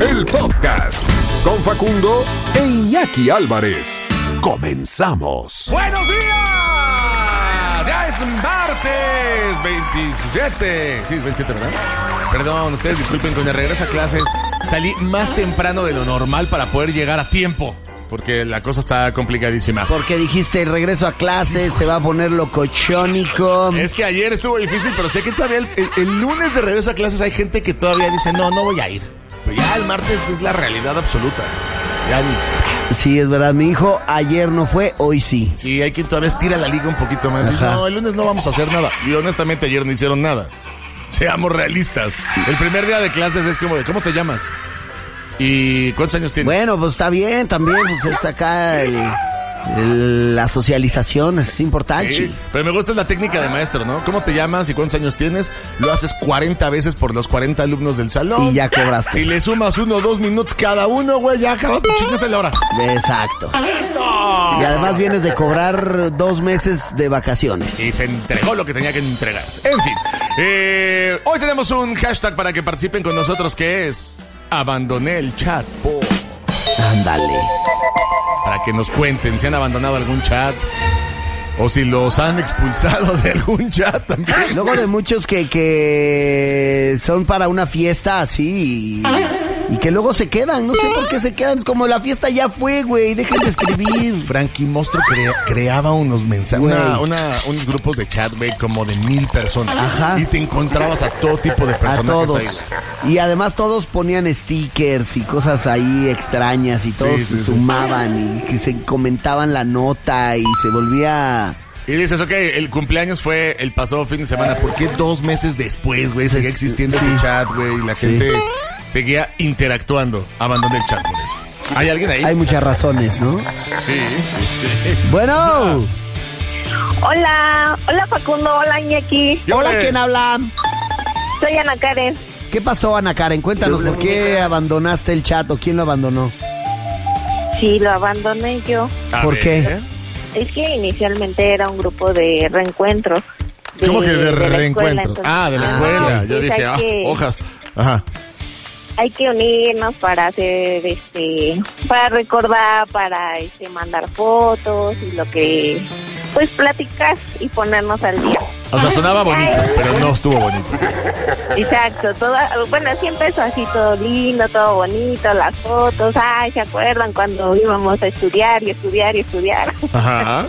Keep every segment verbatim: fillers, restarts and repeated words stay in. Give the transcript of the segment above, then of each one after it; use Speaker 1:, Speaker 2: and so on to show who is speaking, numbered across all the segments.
Speaker 1: el podcast con Facundo e Iñaki Álvarez. Comenzamos.
Speaker 2: ¡Buenos días! Ya es martes veintisiete. Sí, es veintisiete, ¿verdad? Perdón, ustedes disculpen, con el regreso a clases salí más temprano de lo normal para poder llegar a tiempo, porque la cosa está complicadísima.
Speaker 3: Porque dijiste el regreso a clases se va a poner locochónico.
Speaker 2: Es que ayer estuvo difícil, pero sé que todavía el, el, el lunes de regreso a clases hay gente que todavía dice, no, no voy a ir. Pero ya el martes es la realidad absoluta. Ya ni...
Speaker 3: Sí, es verdad, mi hijo ayer no fue, hoy sí.
Speaker 2: Sí, hay quien todavía estira la liga un poquito más. Dice, no, el lunes no vamos a hacer nada. Y honestamente ayer no hicieron nada. Seamos realistas. El primer día de clases es como de, ¿cómo te llamas? ¿Y cuántos años tienes?
Speaker 3: Bueno, pues está bien, también, pues es acá el, el, la socialización, es importante.
Speaker 2: Sí, pero me gusta la técnica de maestro, ¿no? ¿Cómo te llamas y cuántos años tienes? Lo haces cuarenta veces por los cuarenta alumnos del salón.
Speaker 3: Y ya cobraste.
Speaker 2: Si le sumas uno o dos minutos cada uno, güey, ya acabaste, chingaste la hora.
Speaker 3: Exacto.
Speaker 2: ¡Listo!
Speaker 3: Y además vienes de cobrar dos meses de vacaciones.
Speaker 2: Y se entregó lo que tenía que entregarse. En fin, eh, hoy tenemos un hashtag para que participen con nosotros, que es... Abandoné el chat, po.
Speaker 3: Ándale.
Speaker 2: Para que nos cuenten si han abandonado algún chat o si los han expulsado de algún chat también.
Speaker 3: Luego de muchos que, que son para una fiesta así y, y que luego se quedan. No sé por qué se quedan. Es como la fiesta ya fue, güey. Dejen de escribir.
Speaker 2: Frankie Monstruo crea, creaba unos mensajes, una, una, unos grupos de chat, güey, como de mil personas.
Speaker 3: Ajá.
Speaker 2: Y te encontrabas a todo tipo de personajes.
Speaker 3: A todos.
Speaker 2: Ahí.
Speaker 3: Y además todos ponían stickers y cosas ahí extrañas y todos
Speaker 2: Sí, sí,
Speaker 3: se
Speaker 2: sí.
Speaker 3: sumaban y que se comentaban la nota y se volvía...
Speaker 2: Y dices, ok, el cumpleaños fue el pasado fin de semana. ¿Por qué dos meses después, güey, seguía existiendo
Speaker 3: Sí.
Speaker 2: ese chat, güey? Y la
Speaker 3: Sí.
Speaker 2: gente seguía interactuando. Abandoné el chat por eso. ¿Hay alguien ahí?
Speaker 3: Hay muchas razones, ¿no?
Speaker 2: Sí, sí, sí.
Speaker 3: Bueno.
Speaker 4: Hola, hola Facundo, hola Iñaki.
Speaker 2: Yo
Speaker 3: Hola,
Speaker 2: le-
Speaker 3: ¿quién habla?
Speaker 4: Soy Ana Karen.
Speaker 3: ¿Qué pasó, Ana Karen? Cuéntanos, ¿por qué abandonaste el chat o quién lo abandonó?
Speaker 4: Sí, lo abandoné yo.
Speaker 2: A
Speaker 3: ¿Por
Speaker 2: ver,
Speaker 3: qué?
Speaker 2: ¿eh?
Speaker 4: Es que inicialmente era un grupo de reencuentro.
Speaker 2: ¿Cómo que de,
Speaker 4: la escuela,
Speaker 2: reencuentro?
Speaker 4: entonces-
Speaker 2: Ah, de la
Speaker 3: Ah,
Speaker 2: escuela. Yo
Speaker 4: pues
Speaker 2: dije,
Speaker 4: hay
Speaker 2: ah,
Speaker 4: que-
Speaker 2: hojas. Ajá.
Speaker 4: Hay que unirnos para hacer, este, para recordar, para este, mandar fotos y lo que, pues platicar y ponernos al día.
Speaker 2: O sea, sonaba bonito, pero no estuvo bonito.
Speaker 4: Exacto, todo, bueno, sí empezó así todo lindo, todo bonito, las fotos, ay, ¿se acuerdan cuando íbamos a estudiar y estudiar y estudiar?
Speaker 2: Ajá.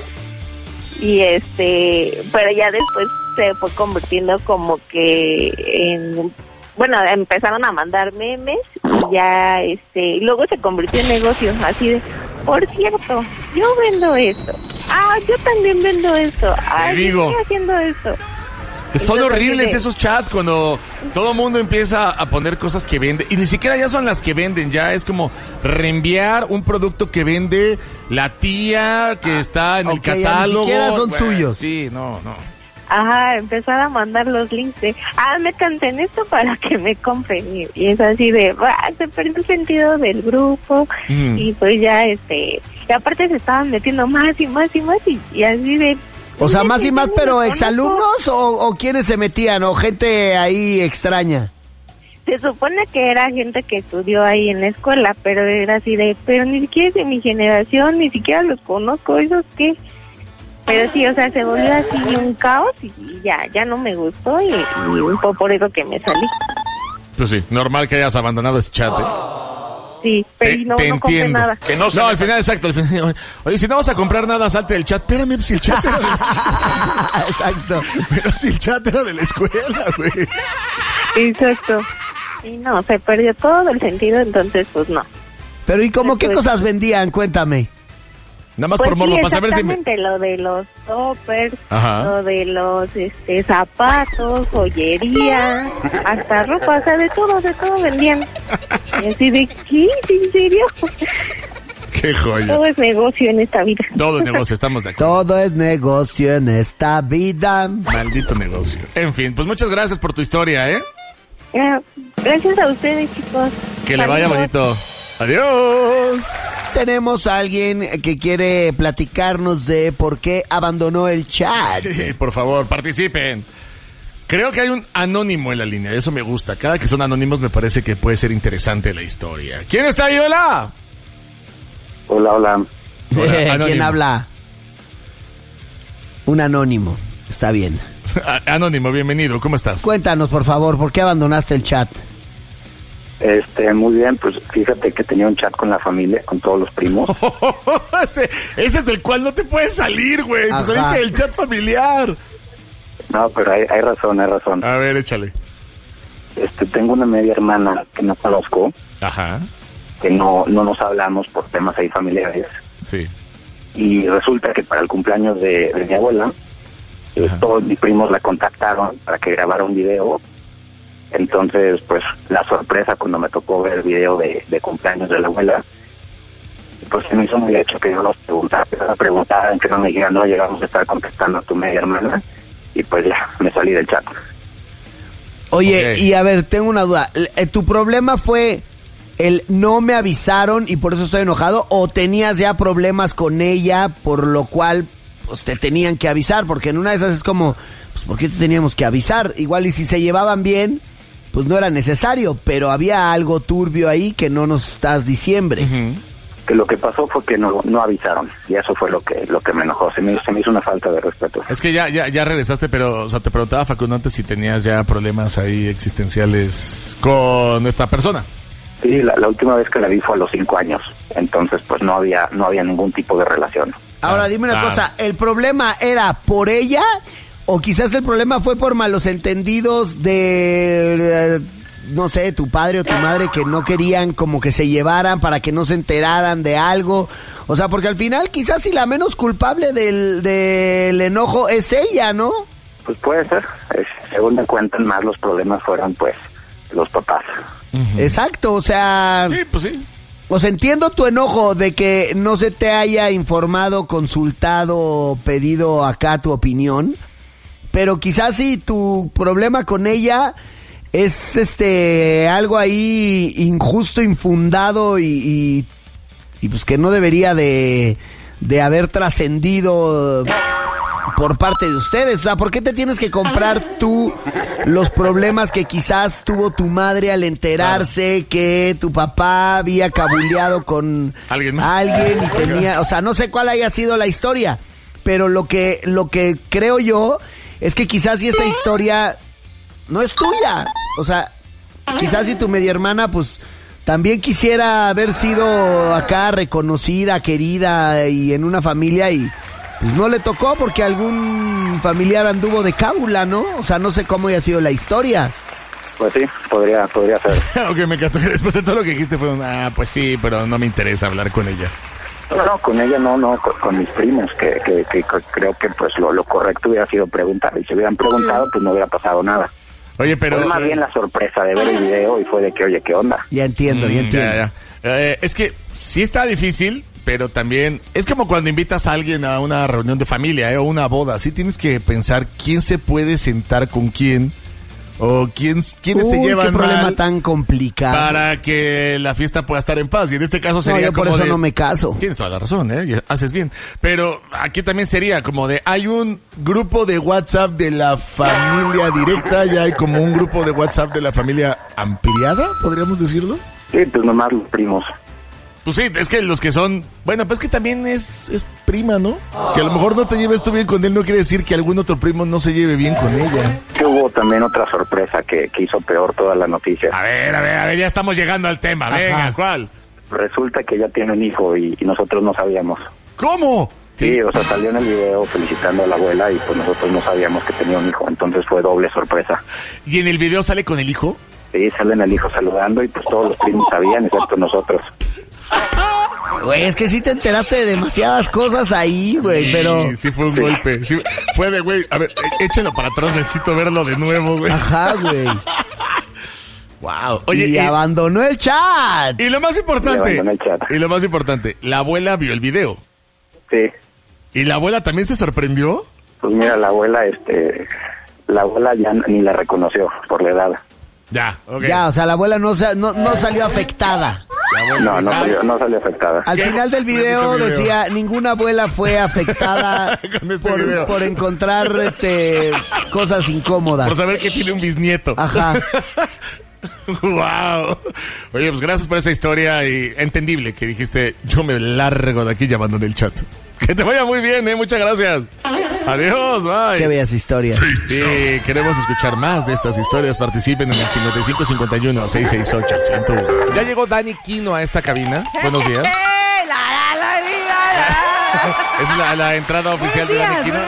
Speaker 4: Y este, pero ya después se fue convirtiendo como que en, bueno, empezaron a mandar memes y ya, este, y luego se convirtió en negocio, así de, por cierto, yo vendo esto, ah, yo también vendo esto, ah,
Speaker 2: Te
Speaker 4: yo
Speaker 2: digo.
Speaker 4: estoy haciendo esto.
Speaker 2: Son
Speaker 4: Entonces,
Speaker 2: horribles
Speaker 4: de-
Speaker 2: esos chats cuando todo el mundo empieza a poner cosas que vende y ni siquiera ya son las que venden, ya es como reenviar un producto que vende la tía que está en
Speaker 3: ok,
Speaker 2: el
Speaker 3: ya ni
Speaker 2: catálogo.
Speaker 3: siquiera son
Speaker 2: Bueno,
Speaker 3: suyos.
Speaker 2: Sí, no, no.
Speaker 4: Ajá, empezar a mandar los links de, ah, métanse en esto para que me compren. Y, y es así de, ah, se perdió el sentido del grupo.
Speaker 2: Mm.
Speaker 4: Y pues ya, este, y aparte se estaban metiendo más y más y más y, y así de...
Speaker 3: O sea, más y más, pero
Speaker 4: ¿Conozco?
Speaker 3: exalumnos o, o quiénes se metían o gente ahí extraña.
Speaker 4: Se supone que era gente que estudió ahí en la escuela, pero era así de, pero ni siquiera es de mi generación, ni siquiera los conozco, ¿esos qué? Pero sí, o sea, se volvió así un caos y ya, ya no me gustó y, y fue por eso que me salí.
Speaker 2: Pues sí, normal que hayas abandonado ese chat. ¿eh?
Speaker 4: Sí, pero
Speaker 2: Te,
Speaker 4: no,
Speaker 2: te
Speaker 4: no compré
Speaker 2: entiendo.
Speaker 4: nada.
Speaker 2: Que no, no al final, exacto. Al final, oye, si no vas a comprar nada, salte del chat. Espérame, pues, si el chat era de...
Speaker 3: Exacto.
Speaker 2: Pero si el chat era de la escuela, güey.
Speaker 4: Exacto. Y no, se perdió todo el sentido, entonces pues no.
Speaker 3: Pero ¿y cómo qué
Speaker 4: Pues-
Speaker 3: cosas vendían? Cuéntame.
Speaker 2: Nada más
Speaker 4: Pues
Speaker 2: por morbo,
Speaker 4: sí,
Speaker 2: para saber si me...
Speaker 4: exactamente, lo de los toppers,
Speaker 2: Ajá.
Speaker 4: lo de los este zapatos, joyería, hasta ropa, o sea, de todo, de todo vendían. Y así de, ¿qué? ¿En serio?
Speaker 2: Qué joya.
Speaker 4: Todo es negocio en esta vida.
Speaker 2: Todo es negocio, estamos de acuerdo.
Speaker 3: Todo es negocio en esta vida.
Speaker 2: Maldito negocio. En fin, pues muchas gracias por tu historia, ¿eh?
Speaker 4: Ya, gracias a ustedes, chicos.
Speaker 2: Que le vaya
Speaker 4: Saludos.
Speaker 2: bonito. Adiós.
Speaker 3: Tenemos a alguien que quiere platicarnos de por qué abandonó el chat.
Speaker 2: Por favor, participen. Creo que hay un anónimo en la línea, eso me gusta. Cada que son anónimos me parece que puede ser interesante la historia. ¿Quién está ahí? Hola.
Speaker 5: Hola, hola.
Speaker 2: Hola,
Speaker 3: ¿Quién habla? Un anónimo. Está bien.
Speaker 2: Anónimo, bienvenido. ¿Cómo estás?
Speaker 3: Cuéntanos, por favor, ¿por qué abandonaste el chat?
Speaker 5: Este, muy bien, pues fíjate que tenía un chat con la familia, con todos los primos.
Speaker 2: ese, ese es del cual no te puedes salir, güey. Te
Speaker 3: Ajá.
Speaker 2: saliste del chat familiar.
Speaker 5: No, pero hay, hay razón, hay razón.
Speaker 2: A ver, échale.
Speaker 5: Este, tengo una media hermana que no conozco,
Speaker 2: Ajá.
Speaker 5: que no, no nos hablamos por temas ahí familiares.
Speaker 2: Sí.
Speaker 5: Y resulta que para el cumpleaños de, de mi abuela, eh,
Speaker 2: Ajá.
Speaker 5: todos mis primos la contactaron para que grabara un video. Entonces, pues, la sorpresa cuando me tocó ver el video de, de cumpleaños de la abuela, pues se me hizo muy hecho que yo los preguntara, la preguntara, en que no me dijeran, no, llegamos a estar contestando a tu media hermana, y pues ya, me salí del chat.
Speaker 3: Oye,
Speaker 2: Ok.
Speaker 3: y a ver, tengo una duda. Eh, ¿Tu problema fue el no me avisaron y por eso estoy enojado? ¿O tenías ya problemas con ella por lo cual pues te tenían que avisar? Porque en una de esas es como, pues ¿por qué te teníamos que avisar? Igual y si se llevaban bien, pues no era necesario, pero había algo turbio ahí que no nos estás diciendo.
Speaker 2: Ujú.
Speaker 5: Que lo que pasó fue que no no avisaron, y eso fue lo que lo que me enojó, se me, se me hizo una falta de respeto.
Speaker 2: Es que ya, ya, ya regresaste, pero, o sea, te preguntaba, Facundo, antes si tenías ya problemas ahí existenciales con esta persona.
Speaker 5: Sí, la, la última vez que la vi fue a los cinco años, entonces pues no había no había ningún tipo de relación.
Speaker 3: Ahora dime una
Speaker 2: Ah.
Speaker 3: cosa, ¿el problema era por ella o quizás el problema fue por malos entendidos de, eh, no sé, tu padre o tu madre que no querían como que se llevaran para que no se enteraran de algo? O sea, porque al final quizás si la menos culpable del, del enojo es ella, ¿no?
Speaker 5: Pues puede ser, eh, según me cuentan más los problemas fueron pues los papás.
Speaker 3: Exacto, o sea...
Speaker 2: Sí, pues sí.
Speaker 3: O sea, entiendo tu enojo de que no se te haya informado, consultado, pedido acá tu opinión, pero quizás si tu problema con ella es este algo ahí injusto, infundado y, y, y pues que no debería de, de haber trascendido por parte de ustedes. O sea, ¿por qué te tienes que comprar tú los problemas que quizás tuvo tu madre al enterarse que tu papá había cabuleado con
Speaker 2: ¿Alguien más?
Speaker 3: alguien y tenía, o sea, no sé cuál haya sido la historia, pero lo que lo que creo yo es que quizás si esa historia no es tuya, o sea, quizás si tu media hermana pues también quisiera haber sido acá reconocida, querida y en una familia y pues no le tocó porque algún familiar anduvo de cábula, ¿no? O sea, no sé cómo haya sido la historia.
Speaker 5: Pues sí, podría podría ser.
Speaker 2: Ok, me encantó que después de todo lo que dijiste fue un, ah, pues sí, pero no me interesa hablar con ella.
Speaker 5: No, no, con ella no, no, con, con mis primos, que, que, que creo que pues lo, lo correcto hubiera sido preguntar, y si hubieran preguntado pues no hubiera pasado nada.
Speaker 2: Oye, pero...
Speaker 5: Fue más bien la sorpresa de ver el video y fue de que, oye, ¿qué onda?
Speaker 3: Ya entiendo, ya
Speaker 2: Mm,
Speaker 3: entiendo.
Speaker 2: ya, ya. Eh, es que sí está difícil, pero también es como cuando invitas a alguien a una reunión de familia, eh, o una boda. Sí tienes que pensar quién se puede sentar con quién o quién, quiénes
Speaker 3: Uy,
Speaker 2: se llevan
Speaker 3: qué problema
Speaker 2: mal
Speaker 3: tan complicado.
Speaker 2: para que la fiesta pueda estar en paz. Y en este caso
Speaker 3: No,
Speaker 2: sería
Speaker 3: yo por
Speaker 2: como
Speaker 3: eso
Speaker 2: de...
Speaker 3: no me caso.
Speaker 2: Tienes toda la razón, ¿eh? Y haces bien. Pero aquí también sería como de... Hay un grupo de WhatsApp de la familia directa y hay como un grupo de WhatsApp de la familia ampliada, ¿podríamos decirlo?
Speaker 5: Sí, pues nomás los primos.
Speaker 2: Pues sí, es que los que son... Bueno, pues que también es, es prima, ¿no? Que a lo mejor no te lleves tú bien con él no quiere decir que algún otro primo no se lleve bien con ella.
Speaker 5: Que hubo también otra sorpresa que, que hizo peor toda la noticia.
Speaker 2: A ver, a ver, a ver, ya estamos llegando al tema.
Speaker 3: Ajá.
Speaker 2: Venga, ¿cuál?
Speaker 5: Resulta que ella tiene un hijo y, y nosotros no sabíamos.
Speaker 2: ¿Cómo?
Speaker 5: Sí, o sea, salió en el video felicitando a la abuela y pues nosotros no sabíamos que tenía un hijo, entonces fue doble sorpresa.
Speaker 2: ¿Y en el video sale con el hijo?
Speaker 5: Sí, salen el hijo saludando y pues todos los primos sabían, excepto nosotros.
Speaker 3: Güey, es que sí te enteraste de demasiadas cosas ahí, güey, pero...
Speaker 2: Sí, sí fue un golpe. Sí, fue de, güey, a ver, é- échalo para atrás, necesito verlo de nuevo, güey.
Speaker 3: Ajá, güey.
Speaker 2: Wow. Oye,
Speaker 3: y
Speaker 2: y,
Speaker 3: abandonó el chat.
Speaker 2: y lo más
Speaker 5: Le
Speaker 2: importante,
Speaker 5: abandonó el chat.
Speaker 2: y lo más importante, la abuela vio el video.
Speaker 5: Sí,
Speaker 2: ¿Y la abuela también se sorprendió?
Speaker 5: pues mira, la abuela, este, la abuela ya ni la reconoció por la edad.
Speaker 2: Ya, ok.
Speaker 3: Ya, o sea, la abuela no, sa- no, no salió afectada.
Speaker 5: No, no salió, no salió afectada.
Speaker 3: Al
Speaker 2: ¿Qué?
Speaker 3: final del video,
Speaker 2: Video.
Speaker 3: decía, ninguna abuela fue afectada
Speaker 2: Con este video.
Speaker 3: por, por encontrar este cosas incómodas.
Speaker 2: Por saber que tiene un bisnieto.
Speaker 3: Ajá.
Speaker 2: Wow. Oye, pues gracias por esa historia y entendible que dijiste, yo me largo de aquí llamando en el chat. Que te vaya muy bien, eh, muchas gracias. Adiós, bye.
Speaker 3: Qué bellas historias.
Speaker 2: Sí, queremos escuchar más de estas historias. Participen en el cincuenta y cinco cincuenta y uno seiscientos sesenta y ocho ciento uno. Ya llegó Dani Quino a esta cabina. Buenos días. Es la, la entrada oficial de Dani Quino.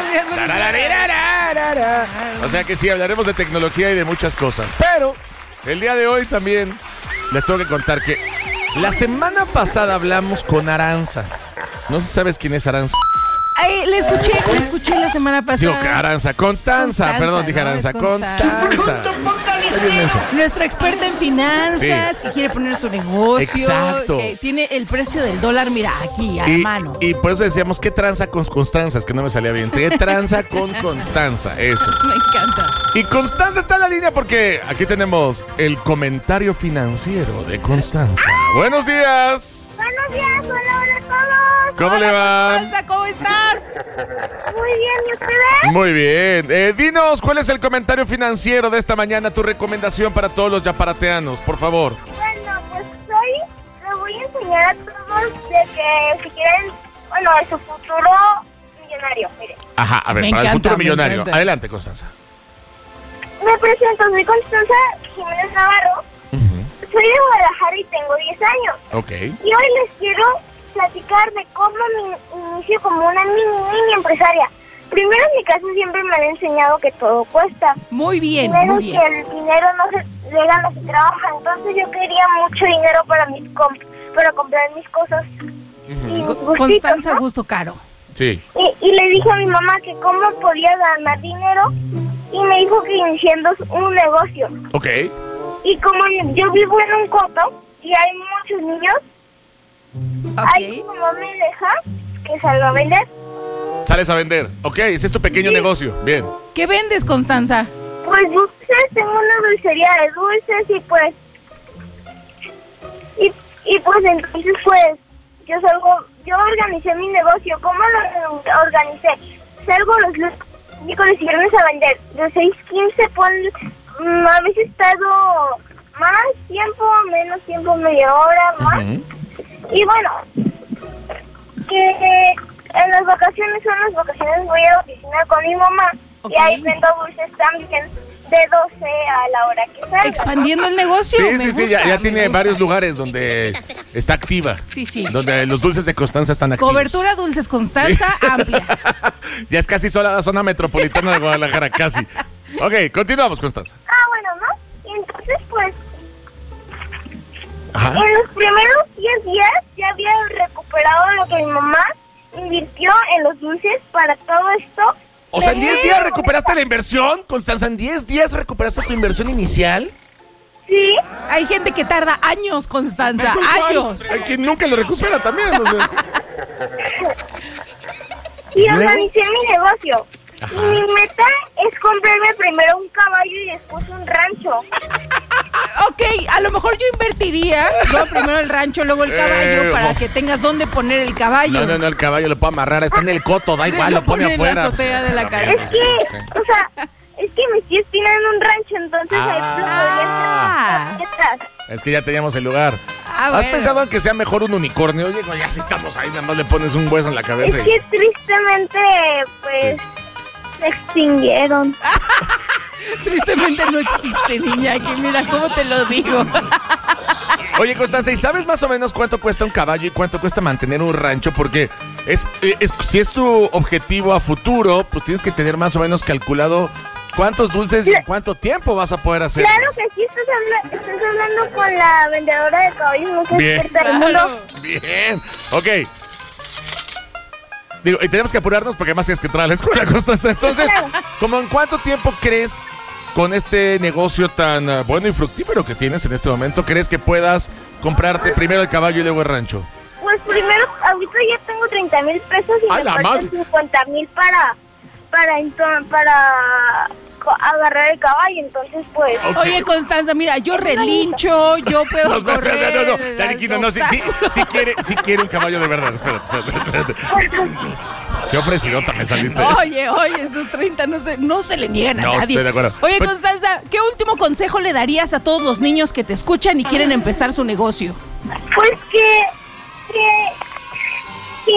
Speaker 2: O sea que sí, hablaremos de tecnología y de muchas cosas. Pero el día de hoy también les tengo que contar que la semana pasada hablamos con Aranza. No sé si sabes quién es Aranza.
Speaker 6: Ay, le escuché, le escuché la semana pasada.
Speaker 2: Digo que Aranza, Constanza,
Speaker 6: Constanza,
Speaker 2: perdón, dije
Speaker 6: ¿no?
Speaker 2: Aranza,
Speaker 6: Es Constanza.
Speaker 2: Constanza. Está bien menso.
Speaker 6: Nuestra experta en finanzas,
Speaker 2: Sí.
Speaker 6: que quiere poner su negocio.
Speaker 2: Exacto.
Speaker 6: Que tiene el precio del dólar, mira, aquí, a
Speaker 2: Y,
Speaker 6: la mano.
Speaker 2: y por eso decíamos, ¿qué tranza con Constanza? Es que no me salía bien. ¿Qué tranza con Constanza? Eso.
Speaker 6: Me encanta.
Speaker 2: Y Constanza está en la línea porque aquí tenemos el comentario financiero de Constanza. Buenos días.
Speaker 4: Buenos días, hola, hola a todos.
Speaker 2: ¿Cómo le va?
Speaker 6: Constanza, ¿cómo estás?
Speaker 4: Muy bien, ¿y ustedes?
Speaker 2: Muy bien. Eh, dinos, ¿cuál es el comentario financiero de esta mañana? Tu recomendación para todos los yaparateanos, por favor.
Speaker 4: Bueno, pues hoy les voy a enseñar a todos de que si quieren, bueno, de su futuro millonario, miren.
Speaker 2: Ajá, a ver,
Speaker 6: Me
Speaker 2: para el
Speaker 6: encanta,
Speaker 2: futuro
Speaker 6: me
Speaker 2: millonario.
Speaker 6: encanta.
Speaker 2: Adelante, Constanza.
Speaker 4: Me presento, soy Constanza Jiménez Navarro, soy de Guadalajara y tengo diez años.
Speaker 2: Ok.
Speaker 4: Y hoy les quiero platicar de cómo me inicio como una mini, mini empresaria. Primero en mi casa siempre me han enseñado que todo cuesta.
Speaker 6: Muy bien,
Speaker 4: Primero
Speaker 6: muy bien.
Speaker 4: que el dinero no se le gana, se trabaja. Entonces yo quería mucho dinero para mis comp para comprar mis cosas. Y mis
Speaker 6: Co-
Speaker 4: gustitos,
Speaker 6: Constanza,
Speaker 4: ¿no?
Speaker 6: gusto caro.
Speaker 2: Sí.
Speaker 4: Y, y le dije a mi mamá que cómo podía ganar dinero y me dijo que iniciando un negocio.
Speaker 2: Ok.
Speaker 4: Y como yo vivo en un coto y hay muchos niños, ahí
Speaker 6: Ok.
Speaker 4: mi mamá me deja que salga a vender.
Speaker 2: Sales a vender. Ok, ese es tu pequeño
Speaker 4: Sí.
Speaker 2: negocio. Bien.
Speaker 6: ¿Qué vendes, Constanza?
Speaker 4: Pues dulces, tengo una dulcería de dulces y pues... Y, y pues entonces pues yo salgo, yo organicé mi negocio. ¿Cómo lo organicé? Salgo los lunes, miércoles y viernes a vender. De seis quince pon... mm, a veces tardo más tiempo, menos tiempo, media hora, más.
Speaker 2: Ujú.
Speaker 4: Y bueno, que en las vacaciones son las vacaciones, voy a la oficina con mi mamá
Speaker 6: Ok.
Speaker 4: y ahí vendo dulces también de doce a la hora que salga.
Speaker 6: Expandiendo el negocio.
Speaker 2: Sí,
Speaker 6: me
Speaker 2: sí, sí,
Speaker 6: gusta,
Speaker 2: ya, ya
Speaker 6: me
Speaker 2: tiene
Speaker 6: gusta.
Speaker 2: varios lugares donde está activa.
Speaker 6: Sí, sí.
Speaker 2: Donde los dulces de Constanza están activos.
Speaker 6: Cobertura dulces, Constanza, amplia.
Speaker 2: Ya es casi sola la zona metropolitana de Guadalajara, casi. Ok, continuamos, Constanza.
Speaker 4: Ah, bueno, ¿no? Y entonces pues
Speaker 2: Ajá.
Speaker 4: en los primeros diez días ya había recuperado lo que mi mamá invirtió en los dulces para todo esto.
Speaker 2: O sea, ¿en diez
Speaker 4: Pero-
Speaker 2: días recuperaste la inversión, Constanza? ¿En diez días recuperaste tu inversión inicial?
Speaker 4: Sí,
Speaker 6: Hay gente que tarda años, Constanza, años.
Speaker 2: Hay quien nunca lo recupera también. O sea.
Speaker 4: y
Speaker 2: luego?
Speaker 4: organicé mi negocio.
Speaker 2: Ajá.
Speaker 4: Y mi meta es comprarme primero un caballo y después un rancho.
Speaker 6: Ok, a lo mejor yo invertiría, ¿no? Primero el rancho, luego el caballo,
Speaker 2: Eh,
Speaker 6: para
Speaker 2: oh.
Speaker 6: que tengas dónde poner el caballo.
Speaker 2: No, no, no, el caballo lo puedo amarrar. Está en el coto, da
Speaker 6: Sí,
Speaker 2: igual,
Speaker 6: lo
Speaker 2: lo pone
Speaker 6: pone en la
Speaker 2: afuera.
Speaker 6: azotea de la casa.
Speaker 4: Es que, o sea, es que me estoy destinando un rancho, entonces ahí
Speaker 6: Ah.
Speaker 4: lo podría.
Speaker 2: Es que ya teníamos el lugar.
Speaker 6: Ah,
Speaker 2: ¿Has
Speaker 6: bueno.
Speaker 2: pensado en que sea mejor un unicornio? Oye, ya si estamos ahí, nada más le pones un hueso en la
Speaker 4: Es
Speaker 2: cabeza. y-
Speaker 4: que tristemente, pues, se extinguieron.
Speaker 6: Tristemente no existe, niña, que mira cómo te lo digo.
Speaker 2: Oye, Constanza, ¿y sabes más o menos cuánto cuesta un caballo y cuánto cuesta mantener un rancho? Porque es, es si es tu objetivo a futuro, pues tienes que tener más o menos calculado cuántos dulces y en cuánto tiempo vas a poder hacer.
Speaker 4: Claro que sí, estás, habla- estás hablando con la vendedora de caballos más
Speaker 2: Bien.
Speaker 4: experta del mundo.
Speaker 2: Bien, ok. Digo, y tenemos que apurarnos porque además tienes que entrar a la escuela, Constanza. Entonces, ¿cómo en cuánto tiempo crees, con este negocio tan uh, bueno y fructífero que tienes en este momento, crees que puedas comprarte primero el caballo y luego el rancho?
Speaker 4: Pues primero, ahorita ya tengo treinta mil pesos y
Speaker 2: ¡Ay,
Speaker 4: me
Speaker 2: la
Speaker 4: faltan
Speaker 2: madre!
Speaker 4: cincuenta mil para, para, ento- para,
Speaker 7: co- agarrar el caballo, entonces pues...
Speaker 2: Ok.
Speaker 6: Oye, Constanza, mira, yo relincho, yo puedo
Speaker 2: No, espera,
Speaker 6: correr.
Speaker 2: espera, no, no,
Speaker 6: las
Speaker 2: Dani Quino, no, sí, sí, sí quiere, sí quiere un caballo de verdad. Espérate, espérate, espérate. Qué ofrecidota me saliste.
Speaker 6: Oye, oye, esos treinta no se, no se le niegan a
Speaker 2: No,
Speaker 6: nadie.
Speaker 2: estoy de acuerdo.
Speaker 6: Oye,
Speaker 2: Pues-
Speaker 6: Constanza, ¿qué último consejo le darías a todos los niños que te escuchan y quieren empezar su negocio?
Speaker 7: Pues que, que, que,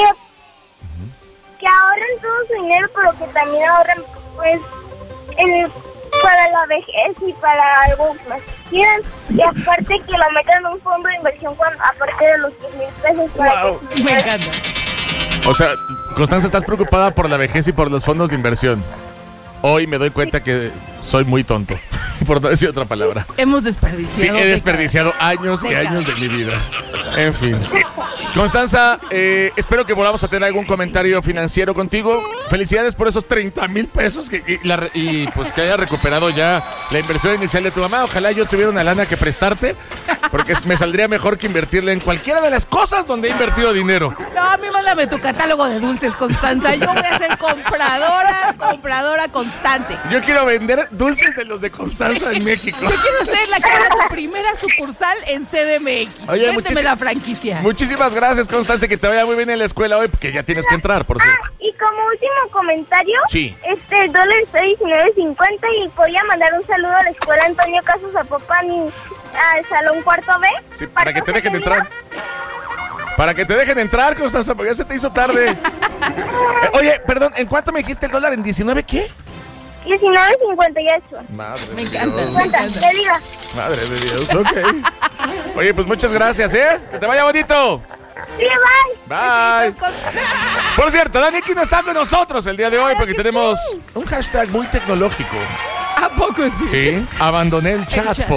Speaker 7: que ahorren todo su dinero, pero que también ahorren, pues, en, para la vejez y para algo más que quieran. Y aparte que lo metan en un fondo de inversión cuando, aparte de los diez mil pesos. Para
Speaker 2: Wow.
Speaker 7: que,
Speaker 6: Me encanta.
Speaker 2: O sea, Constanza, estás preocupada por la vejez y por los fondos de inversión. Hoy me doy cuenta que soy muy tonto, por no decir otra palabra.
Speaker 6: Hemos
Speaker 2: Sí,
Speaker 6: desperdiciado.
Speaker 2: he desperdiciado años y
Speaker 6: Décadas.
Speaker 2: años de mi vida. En fin. Constanza, eh, espero que volvamos a tener algún comentario financiero contigo. Felicidades por esos treinta mil pesos que, y, la re- y pues que hayas recuperado ya la inversión inicial de tu mamá. Ojalá yo tuviera una lana que prestarte, porque me saldría mejor que invertirla en cualquiera de las cosas donde he invertido dinero.
Speaker 6: No, a mí mándame tu catálogo de dulces, Constanza. Yo voy a ser compradora, compradora constante.
Speaker 2: Yo quiero vender dulces de los de Constanza en México.
Speaker 6: Yo quiero ser la que haga tu primera sucursal en C D M X.
Speaker 2: Oye,
Speaker 6: Véndeme
Speaker 2: muchis-
Speaker 6: la franquicia.
Speaker 2: Muchísimas gracias, Constanza, que te vaya muy bien en la escuela hoy, porque ya tienes que entrar, por cierto.
Speaker 7: Ah, y como último comentario,
Speaker 2: Sí.
Speaker 7: este, el dólar está diecinueve cincuenta y podía mandar un saludo a la escuela Antonio Caso Zapopan y al salón cuarto B.
Speaker 2: Sí, para que te dejen entrar. Para que te dejen entrar, Constanza, porque ya se te hizo tarde. Eh, oye, perdón, ¿en cuánto me dijiste el dólar? ¿En diecinueve qué?
Speaker 7: diecinueve cincuenta y ocho.
Speaker 2: Madre
Speaker 6: Me
Speaker 2: de
Speaker 6: encanta.
Speaker 2: Dios.
Speaker 7: Cuenta, que diga.
Speaker 2: Madre de Dios, ok. Oye, pues muchas gracias, ¿eh? Que te vaya bonito.
Speaker 7: Sí, bye.
Speaker 2: Bye. Por cierto, Dani aquí no está con nosotros el día de hoy porque
Speaker 6: que
Speaker 2: tenemos
Speaker 6: sí?
Speaker 2: un hashtag muy tecnológico.
Speaker 6: ¿A poco sí?
Speaker 2: Sí, abandoné el chat,
Speaker 6: chat.
Speaker 2: por...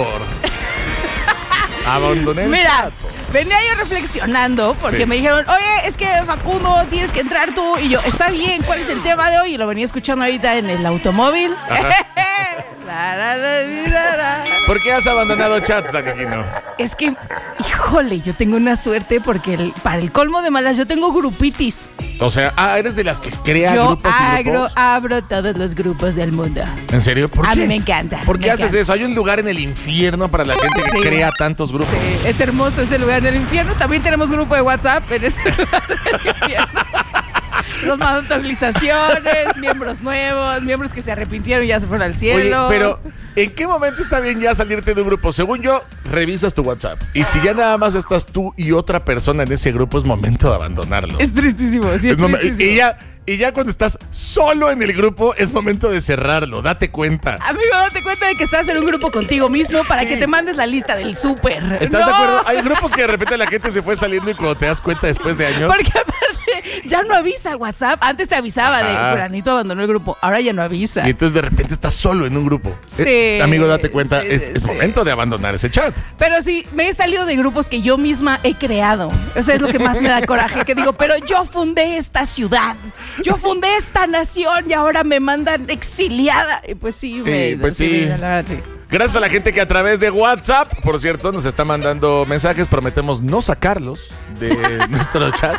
Speaker 2: Abandoné el
Speaker 6: Mira,
Speaker 2: chat por...
Speaker 6: venía yo reflexionando porque
Speaker 2: Sí.
Speaker 6: me dijeron, oye, es que Facundo, tienes que entrar tú. Y yo, está bien, ¿cuál es el tema de hoy? Y lo venía escuchando ahorita en el automóvil. La, la, la, la, la.
Speaker 2: ¿Por qué has abandonado chats, Dani Aquino?
Speaker 6: Es que, híjole, yo tengo una suerte porque el- para el colmo de malas yo tengo grupitis.
Speaker 2: O sea, ah, eres de las que crea
Speaker 6: Yo
Speaker 2: grupos y
Speaker 6: agro,
Speaker 2: grupos.
Speaker 6: abro todos los grupos del mundo.
Speaker 2: ¿En serio? ¿Por
Speaker 6: A
Speaker 2: qué?
Speaker 6: mí me encanta,
Speaker 2: ¿Por qué
Speaker 6: me
Speaker 2: haces
Speaker 6: encanta.
Speaker 2: eso? Hay un lugar en el infierno para la gente que
Speaker 6: Sí.
Speaker 2: crea tantos grupos.
Speaker 6: Sí, es hermoso ese lugar del infierno. También tenemos grupo de WhatsApp en ese lugar del infierno. Nos mandan actualizaciones, miembros nuevos, miembros que se arrepintieron y ya se fueron al
Speaker 2: Oye,
Speaker 6: cielo.
Speaker 2: pero ¿en qué momento está bien ya salirte de un grupo? Según yo, revisas tu WhatsApp. Y si ya nada más estás tú y otra persona en ese grupo, es momento de abandonarlo.
Speaker 6: Es tristísimo, sí, es,
Speaker 2: Es momen-
Speaker 6: tristísimo.
Speaker 2: y, ya, y ya cuando estás solo en el grupo, es momento de cerrarlo. Date cuenta.
Speaker 6: Amigo, date cuenta de que estás en un grupo contigo mismo para que te mandes la lista del súper.
Speaker 2: ¿Estás
Speaker 6: ¡No!
Speaker 2: de acuerdo? Hay grupos que de repente la gente se fue saliendo y cuando te das cuenta después de años...
Speaker 6: Porque aparte ya no avisa WhatsApp. Antes te avisaba
Speaker 2: Ajá.
Speaker 6: de fulanito abandonó el grupo. Ahora ya no avisa.
Speaker 2: Y entonces de repente estás solo en un grupo.
Speaker 6: Sí.
Speaker 2: Eh, amigo, date cuenta,
Speaker 6: Sí,
Speaker 2: es,
Speaker 6: sí,
Speaker 2: es
Speaker 6: sí.
Speaker 2: momento de abandonar ese chat.
Speaker 6: Pero sí, me he salido de grupos que yo misma he creado. O sea, es lo que más me da coraje. Que digo, pero yo fundé esta ciudad. Yo fundé esta nación y ahora me mandan exiliada. Y pues sí, me,
Speaker 2: Eh, pues sí.
Speaker 6: la verdad sí.
Speaker 2: Gracias a la gente que a través de WhatsApp, por cierto, nos está mandando mensajes. Prometemos no sacarlos de nuestro chat.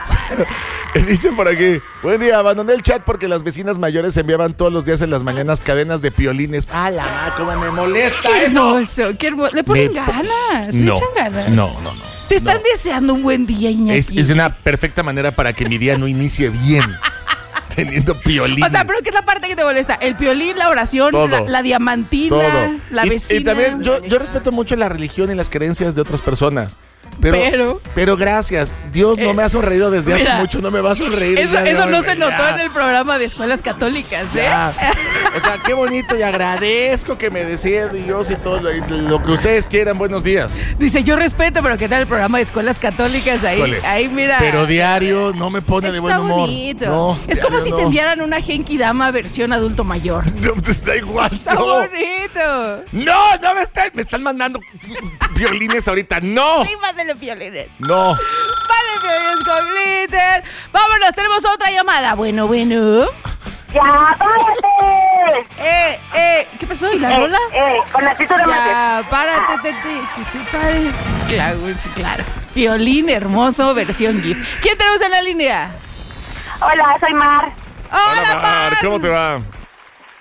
Speaker 2: Dicen por aquí, buen día, abandoné el chat porque las vecinas mayores enviaban todos los días en las mañanas cadenas de piolines. ¡Ah, la ma, cómo me molesta
Speaker 6: Qué
Speaker 2: eso!
Speaker 6: hermoso, qué hermoso. Le ponen
Speaker 2: Me po-
Speaker 6: ganas, le
Speaker 2: No,
Speaker 6: echan ganas.
Speaker 2: no, no, no.
Speaker 6: Te están
Speaker 2: no.
Speaker 6: deseando un buen día, Iñaki.
Speaker 2: Es, es una perfecta manera para que mi día no inicie bien. Teniendo piolines.
Speaker 6: O sea, pero ¿qué es la parte que te molesta? El piolín, la oración,
Speaker 2: Todo.
Speaker 6: la, la diamantina,
Speaker 2: todo.
Speaker 6: la
Speaker 2: Y-
Speaker 6: vecina.
Speaker 2: Y, también yo, yo respeto mucho la religión y las creencias de otras personas. Pero,
Speaker 6: Pero-
Speaker 2: pero gracias. Dios no
Speaker 6: Eh,
Speaker 2: me ha sonreído desde
Speaker 6: mira,
Speaker 2: hace mucho, no me va a sonreír. el
Speaker 6: Eso,
Speaker 2: día de
Speaker 6: eso
Speaker 2: hoy,
Speaker 6: no
Speaker 2: güey,
Speaker 6: se notó
Speaker 2: ya.
Speaker 6: en el programa de escuelas católicas, ¿eh?
Speaker 2: Ya. O sea, qué bonito y agradezco que me deseen Dios y todo lo, y lo que ustedes quieran. Buenos días.
Speaker 6: Dice, yo respeto, pero ¿qué tal el programa de escuelas católicas? Ahí,
Speaker 2: Híjole.
Speaker 6: ahí mira.
Speaker 2: Pero diario no me pone de
Speaker 6: Está
Speaker 2: buen humor.
Speaker 6: bonito.
Speaker 2: No,
Speaker 6: es como
Speaker 2: diario
Speaker 6: si
Speaker 2: no.
Speaker 6: te enviaran una Genki Dama versión adulto mayor.
Speaker 2: No, pues está igual.
Speaker 6: Está
Speaker 2: no.
Speaker 6: bonito.
Speaker 2: No, no me están, me están mandando violines ahorita. No.
Speaker 6: Sí, mándale violines.
Speaker 2: No.
Speaker 6: Mándale violines con glitter. Vámonos, tenemos otra llamada. Bueno, bueno.
Speaker 7: ¡Ya, párate!
Speaker 6: Eh, eh, ¿qué pasó? ¿Y la
Speaker 7: Eh,
Speaker 6: rola?
Speaker 7: eh, con la tita de mate.
Speaker 6: Ya, párate, te, te, que te pare. Claro, sí, claro. Violín hermoso, versión GIF. ¿Quién tenemos en la línea?
Speaker 7: Hola, soy Mar.
Speaker 6: Hola,
Speaker 2: Mar,
Speaker 6: Mar.
Speaker 2: ¿cómo te va?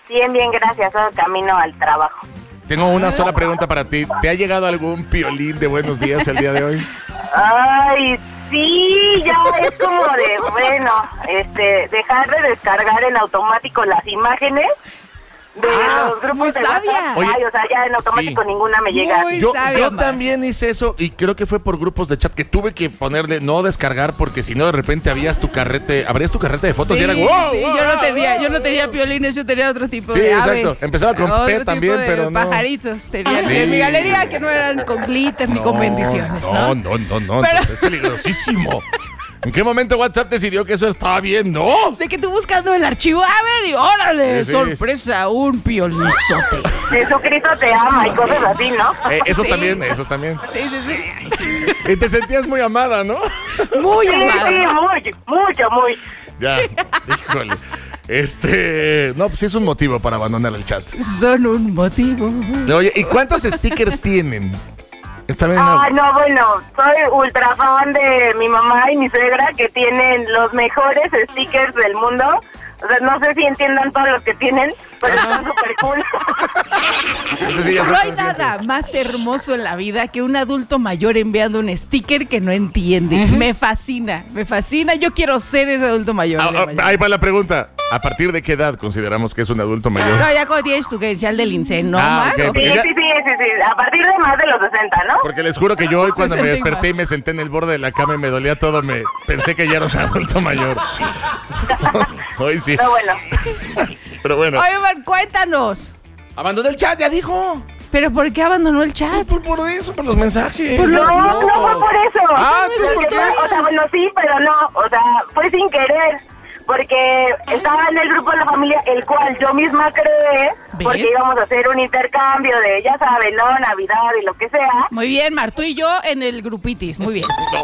Speaker 4: Bien, bien, gracias. Todo camino al trabajo.
Speaker 2: Tengo una sola pregunta para ti. ¿Te ha llegado algún piolín de buenos días el día de hoy?
Speaker 4: Ay, sí, ya es como de, bueno, este, dejar de descargar en automático las imágenes de
Speaker 6: Ah,
Speaker 4: los grupos
Speaker 6: muy
Speaker 4: de
Speaker 6: sabia.
Speaker 4: WhatsApp.
Speaker 2: Oye,
Speaker 4: Ay, o sea, ya en automático
Speaker 2: sí.
Speaker 4: ninguna me llega.
Speaker 6: Muy
Speaker 2: Yo,
Speaker 6: sabia,
Speaker 2: yo
Speaker 6: Mar.
Speaker 2: también hice eso y creo que fue por grupos de chat que tuve que ponerle no descargar porque si no de repente habías tu carrete, abrías tu carrete de fotos
Speaker 6: Sí,
Speaker 2: y era wow,
Speaker 6: sí,
Speaker 2: wow,
Speaker 6: yo no
Speaker 2: wow,
Speaker 6: tenía,
Speaker 2: wow.
Speaker 6: yo no tenía piolines, yo tenía otro tipo
Speaker 2: Sí,
Speaker 6: de ave.
Speaker 2: exacto. Empezaba con
Speaker 6: Otro
Speaker 2: P
Speaker 6: tipo
Speaker 2: también,
Speaker 6: de
Speaker 2: pero no.
Speaker 6: pajaritos tenía
Speaker 2: Sí.
Speaker 6: en mi galería que no eran con glitter ni con bendiciones, ¿no?
Speaker 2: No, no, no, no,
Speaker 6: Pero-
Speaker 2: entonces es peligrosísimo. ¿En qué momento WhatsApp decidió que eso estaba bien? No.
Speaker 6: De que tú buscando el archivo, a ver, y órale,
Speaker 2: Sí, sí.
Speaker 6: sorpresa, un piolinizote.
Speaker 4: Jesucristo te ama y cosas así, ¿no?
Speaker 2: Eh, esos
Speaker 6: Sí.
Speaker 2: también, esos también.
Speaker 6: Sí, sí, sí.
Speaker 2: Y te sentías muy amada, ¿no?
Speaker 6: Muy
Speaker 4: Sí,
Speaker 6: amado.
Speaker 4: sí, mucho, mucho, muy.
Speaker 2: Ya, híjole. Este, no, pues sí es un motivo para abandonar el chat.
Speaker 6: Son un motivo.
Speaker 2: Oye, ¿y cuántos stickers tienen? Está bien.
Speaker 4: Ah, no, bueno, soy ultra fan de mi mamá y mi suegra que tienen los mejores stickers del mundo. O sea, no sé si entiendan todos los que tienen, pero están súper cool.
Speaker 2: Ese sí ya soy
Speaker 6: No hay
Speaker 2: consciente.
Speaker 6: nada más hermoso en la vida que un adulto mayor enviando un sticker que no entiende. Me fascina, me fascina. Yo quiero ser ese adulto mayor.
Speaker 2: Ah,
Speaker 6: el día
Speaker 2: ah,
Speaker 6: de mañana.
Speaker 2: ahí va la pregunta. ¿A partir de qué edad consideramos que es un adulto mayor?
Speaker 6: No, ya cuando tienes tu credencial del INSEE, ¿no,
Speaker 2: Ah,
Speaker 6: Mar?
Speaker 2: ok,
Speaker 6: ¿O
Speaker 2: porque
Speaker 6: qué?
Speaker 4: Sí,
Speaker 2: ya-
Speaker 4: sí, sí, sí, sí, a partir de más de los sesenta, ¿no?
Speaker 2: Porque les juro que yo hoy cuando me
Speaker 6: sesenta y
Speaker 2: desperté y
Speaker 6: más.
Speaker 2: me senté en el borde de la cama y me dolía todo, me pensé que ya era un adulto mayor. Hoy sí.
Speaker 4: Pero bueno,
Speaker 2: Pero bueno.
Speaker 6: Oye, Mar, cuéntanos.
Speaker 2: Abandoné el chat, ya dijo.
Speaker 6: ¿Pero por qué abandonó el chat?
Speaker 2: Por, por eso, por los mensajes.
Speaker 6: Por
Speaker 4: no,
Speaker 6: los
Speaker 4: no fue por eso.
Speaker 2: Ah,
Speaker 4: Porque
Speaker 2: entonces,
Speaker 4: fue-
Speaker 6: ¿por qué?
Speaker 4: o sea, bueno, sí, pero no, o sea, fue sin querer. Porque estaba en el grupo de la familia, el cual yo misma creé, porque
Speaker 6: ¿Ves?
Speaker 4: íbamos a hacer un intercambio de, ya saben, ¿no? Navidad y lo que sea.
Speaker 6: Muy bien, Mar, tú y yo en el grupitis, muy bien.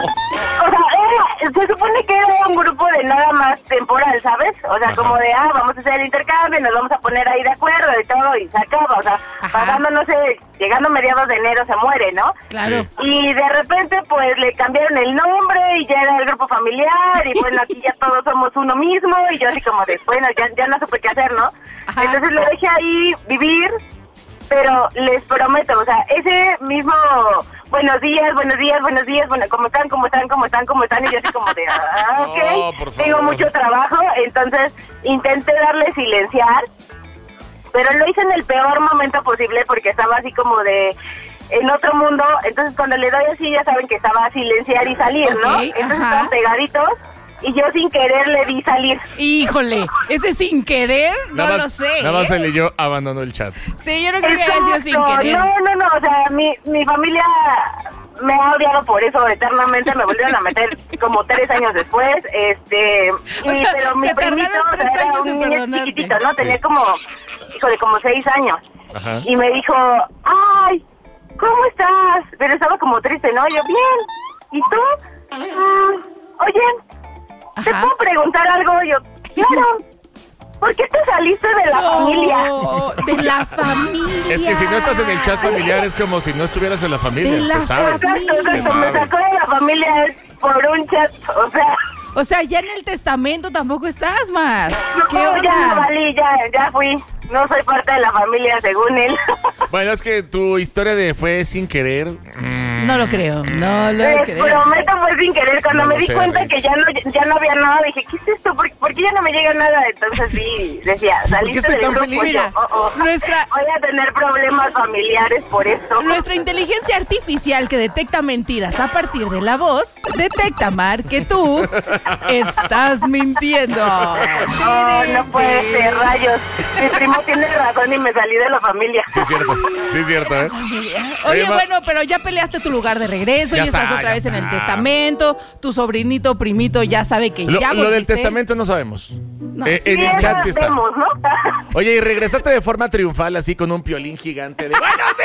Speaker 4: O sea, era- se supone que era un grupo de nada más temporal, ¿sabes? O sea,
Speaker 2: Ajá.
Speaker 4: como de, ah, vamos a hacer el intercambio, nos vamos a poner ahí de acuerdo y todo, y se acaba. O sea,
Speaker 6: Ajá.
Speaker 4: pasando, no sé, llegando mediados de enero se muere, ¿no?
Speaker 6: Claro.
Speaker 4: Y de repente, pues, le cambiaron el nombre y ya era el grupo familiar y bueno, aquí ya todos somos uno mismo y yo así como de, bueno, ya, ya no supe qué hacer, ¿no?
Speaker 6: Ajá.
Speaker 4: Entonces lo dejé ahí vivir, pero les prometo, o sea, ese mismo buenos días, buenos días, buenos días, bueno, ¿cómo están, cómo están, cómo están, cómo están? Y yo así como de, ah, ok,
Speaker 2: No, por favor.
Speaker 4: tengo mucho trabajo, entonces intenté darle silenciar, pero lo hice en el peor momento posible porque estaba así como de en otro mundo, entonces cuando le doy así ya saben que estaba a silenciar y salir, ¿no?
Speaker 6: Ok,
Speaker 4: Entonces
Speaker 6: ajá.
Speaker 4: estaban pegaditos y yo sin querer le di salir.
Speaker 6: Híjole, ese sin querer, no
Speaker 2: Nada
Speaker 6: lo
Speaker 2: más,
Speaker 6: sé.
Speaker 2: Nada más
Speaker 6: ¿eh?
Speaker 2: se leyó, abandonó el chat.
Speaker 6: Sí, yo no creo que haya sido sin
Speaker 4: Exacto.
Speaker 6: querer.
Speaker 4: No, no, no, o sea, mi, mi familia me ha odiado por eso eternamente, me volvieron a meter como tres años después, este,
Speaker 6: O
Speaker 4: y-
Speaker 6: sea,
Speaker 4: pero mi
Speaker 6: se tardaron
Speaker 4: primito, o sea,
Speaker 6: tres
Speaker 4: era
Speaker 6: años en
Speaker 4: un niño
Speaker 6: perdonarte.
Speaker 4: chiquitito, ¿no? Tenía como, híjole, como seis años,
Speaker 2: Ajá.
Speaker 4: y me dijo, ay, ¿cómo estás? Pero estaba como triste, ¿no? Yo, bien, ¿y tú? "Mm, oye, ¿te
Speaker 6: Ajá.
Speaker 4: puedo preguntar algo? Yo, claro, ¿por qué te saliste de la familia?
Speaker 6: No, de la familia.
Speaker 2: Es que si no estás en el chat familiar es como si no estuvieras en la familia.
Speaker 6: De la
Speaker 2: Se sabe.
Speaker 6: familia.
Speaker 4: Exacto,
Speaker 2: Se
Speaker 4: exacto, me
Speaker 2: sabe.
Speaker 4: sacó de la familia es por un chat, o sea,
Speaker 6: O sea, ya en el testamento tampoco estás, Mar. ¿Qué
Speaker 4: no, ya
Speaker 6: onda?
Speaker 4: valí, ya, ya fui, no soy parte de la familia según él.
Speaker 2: Bueno, es que tu historia de fue sin querer. mm,
Speaker 6: No lo creo, no lo
Speaker 4: Les
Speaker 6: creo.
Speaker 4: prometo fue sin querer, cuando
Speaker 2: No
Speaker 4: me
Speaker 2: lo
Speaker 4: di
Speaker 2: sé,
Speaker 4: cuenta
Speaker 2: Rey.
Speaker 4: que ya no, ya no había nada, dije, ¿qué es esto? ¿Por, por qué ya no me llega nada? Entonces sí, decía, saliste
Speaker 2: estoy
Speaker 4: del
Speaker 2: tan
Speaker 4: grupo,
Speaker 2: feliz?
Speaker 4: yo,
Speaker 6: Mira,
Speaker 4: oh, oh,
Speaker 6: nuestra-
Speaker 4: voy a tener problemas familiares por esto.
Speaker 6: Nuestra inteligencia artificial que detecta mentiras a partir de la voz, detecta, Mar, que tú estás mintiendo.
Speaker 4: Oh, no puede ser, rayos. Mi primo tiene razón y me salí de la familia.
Speaker 2: Sí, es cierto. Sí, es cierto, ¿eh?
Speaker 6: Oye,
Speaker 2: Oye, Ma-
Speaker 6: bueno, pero ya peleaste tu lugar de regreso,
Speaker 2: Ya
Speaker 6: ya, estás
Speaker 2: está,
Speaker 6: otra
Speaker 2: ya
Speaker 6: vez en el
Speaker 2: está.
Speaker 6: testamento, tu sobrinito, primito ya sabe que
Speaker 2: Lo,
Speaker 6: ya
Speaker 2: lo del
Speaker 6: volviste.
Speaker 2: testamento no sabemos.
Speaker 6: No,
Speaker 2: Eh,
Speaker 6: sí,
Speaker 2: en el
Speaker 4: eso
Speaker 2: chat sí está.
Speaker 4: vemos, ¿no?
Speaker 2: Oye, y regresaste de forma triunfal así con un piolín gigante de ¡Buenos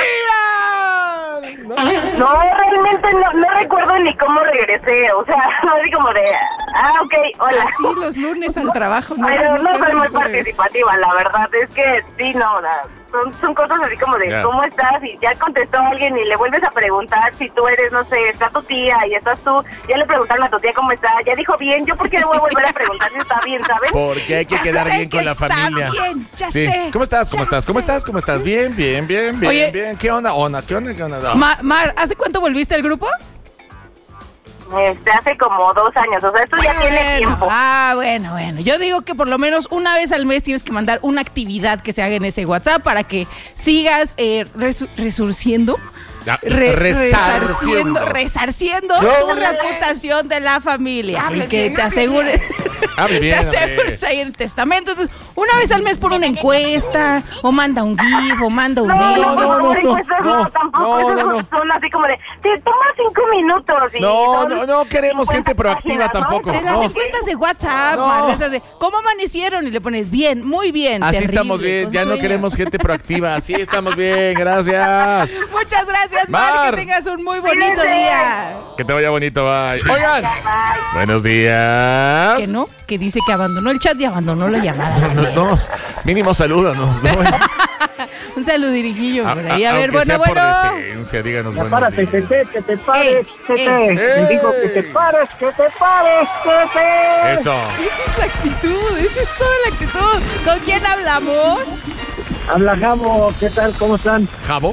Speaker 2: días! ¿No?
Speaker 4: No, realmente no, no recuerdo ni cómo regresé, o sea, así como de, ah, ok, hola.
Speaker 6: Así los lunes al trabajo. No,
Speaker 4: Pero no soy
Speaker 6: recuerdo
Speaker 4: muy
Speaker 6: cómo regresó.
Speaker 4: participativa, la verdad, es que sí, no, la- son, son cosas así como de
Speaker 2: Ya.
Speaker 4: ¿cómo estás? Y ya contestó alguien y le vuelves a preguntar si tú eres, no sé, está tu tía y estás tú, ya le preguntaron a tu tía cómo está, ya dijo bien, yo por qué le voy a volver a preguntar si está bien, ¿saben?
Speaker 2: Porque hay que
Speaker 6: Ya
Speaker 2: quedar
Speaker 6: sé
Speaker 2: bien con
Speaker 6: que
Speaker 2: la
Speaker 6: está
Speaker 2: familia.
Speaker 6: bien, ya
Speaker 2: Sí.
Speaker 6: sé.
Speaker 2: ¿Cómo estás? ¿Cómo
Speaker 6: Ya
Speaker 2: estás? ¿Cómo
Speaker 6: sé.
Speaker 2: estás? ¿Cómo estás? Bien, bien, bien, bien,
Speaker 6: Oye.
Speaker 2: bien. ¿Qué onda? Onda, ¿qué onda? ¿Qué onda? No.
Speaker 6: Ma- Mar, ¿hace cuánto volviste al grupo?
Speaker 4: Este, hace como dos años, o sea, esto ya tiene
Speaker 6: Bueno,
Speaker 4: tiempo.
Speaker 6: ah, bueno, bueno. Yo digo que por lo menos una vez al mes tienes que mandar una actividad que se haga en ese WhatsApp para que sigas eh, resu- resurciendo.
Speaker 2: Ya,
Speaker 6: Re-
Speaker 2: resarciendo.
Speaker 6: resarciendo, resarciendo
Speaker 2: No,
Speaker 6: tu
Speaker 2: no, no.
Speaker 6: reputación de la familia y que te asegures,
Speaker 2: Hable bien,
Speaker 6: te asegures
Speaker 2: hombre.
Speaker 6: ahí en el testamento. Entonces, una vez al mes por una encuesta o manda un GIF o manda un
Speaker 4: No,
Speaker 6: mail.
Speaker 4: no, no, no, encuestas no,
Speaker 2: no,
Speaker 4: tampoco,
Speaker 2: no,
Speaker 4: esas
Speaker 2: no, no.
Speaker 4: son así como de, te toma cinco minutos. Y
Speaker 2: No,
Speaker 4: son
Speaker 2: no, no queremos gente
Speaker 4: cincuenta
Speaker 2: proactiva
Speaker 4: páginas, ¿no?
Speaker 2: tampoco.
Speaker 6: De las
Speaker 2: No.
Speaker 6: encuestas de WhatsApp,
Speaker 2: No.
Speaker 6: Mar, de esas de ¿cómo amanecieron? Y le pones bien, muy bien.
Speaker 2: Así
Speaker 6: terrible,
Speaker 2: estamos bien,
Speaker 6: con
Speaker 2: ya no
Speaker 6: sueño.
Speaker 2: queremos gente proactiva. Así estamos bien, gracias.
Speaker 6: Muchas gracias, Mar.
Speaker 2: Mar.
Speaker 6: Que tengas un muy bonito
Speaker 4: Cuídense.
Speaker 6: día.
Speaker 2: Que te vaya bonito, bye. Oigan, buenos días.
Speaker 6: Que no, que dice que abandonó el chat y abandonó la llamada.
Speaker 2: No, no, mínimo salúdanos, ¿no?
Speaker 6: Un saludirijillo
Speaker 2: A,
Speaker 6: por ahí. A
Speaker 2: a-
Speaker 6: ver,
Speaker 2: aunque sea
Speaker 6: bueno,
Speaker 2: por
Speaker 6: bueno.
Speaker 2: decencia, díganos
Speaker 8: Ya
Speaker 2: buenos
Speaker 8: párate,
Speaker 2: días.
Speaker 8: Tete, que te pares, Tete.
Speaker 6: eh,
Speaker 8: Te digo que te pares, que te pares, Tete.
Speaker 2: Eso.
Speaker 6: Esa es la actitud, esa es toda la actitud. ¿Con quién hablamos?
Speaker 8: Habla Jabo, ¿qué tal? ¿Cómo están?
Speaker 2: ¿Jabo?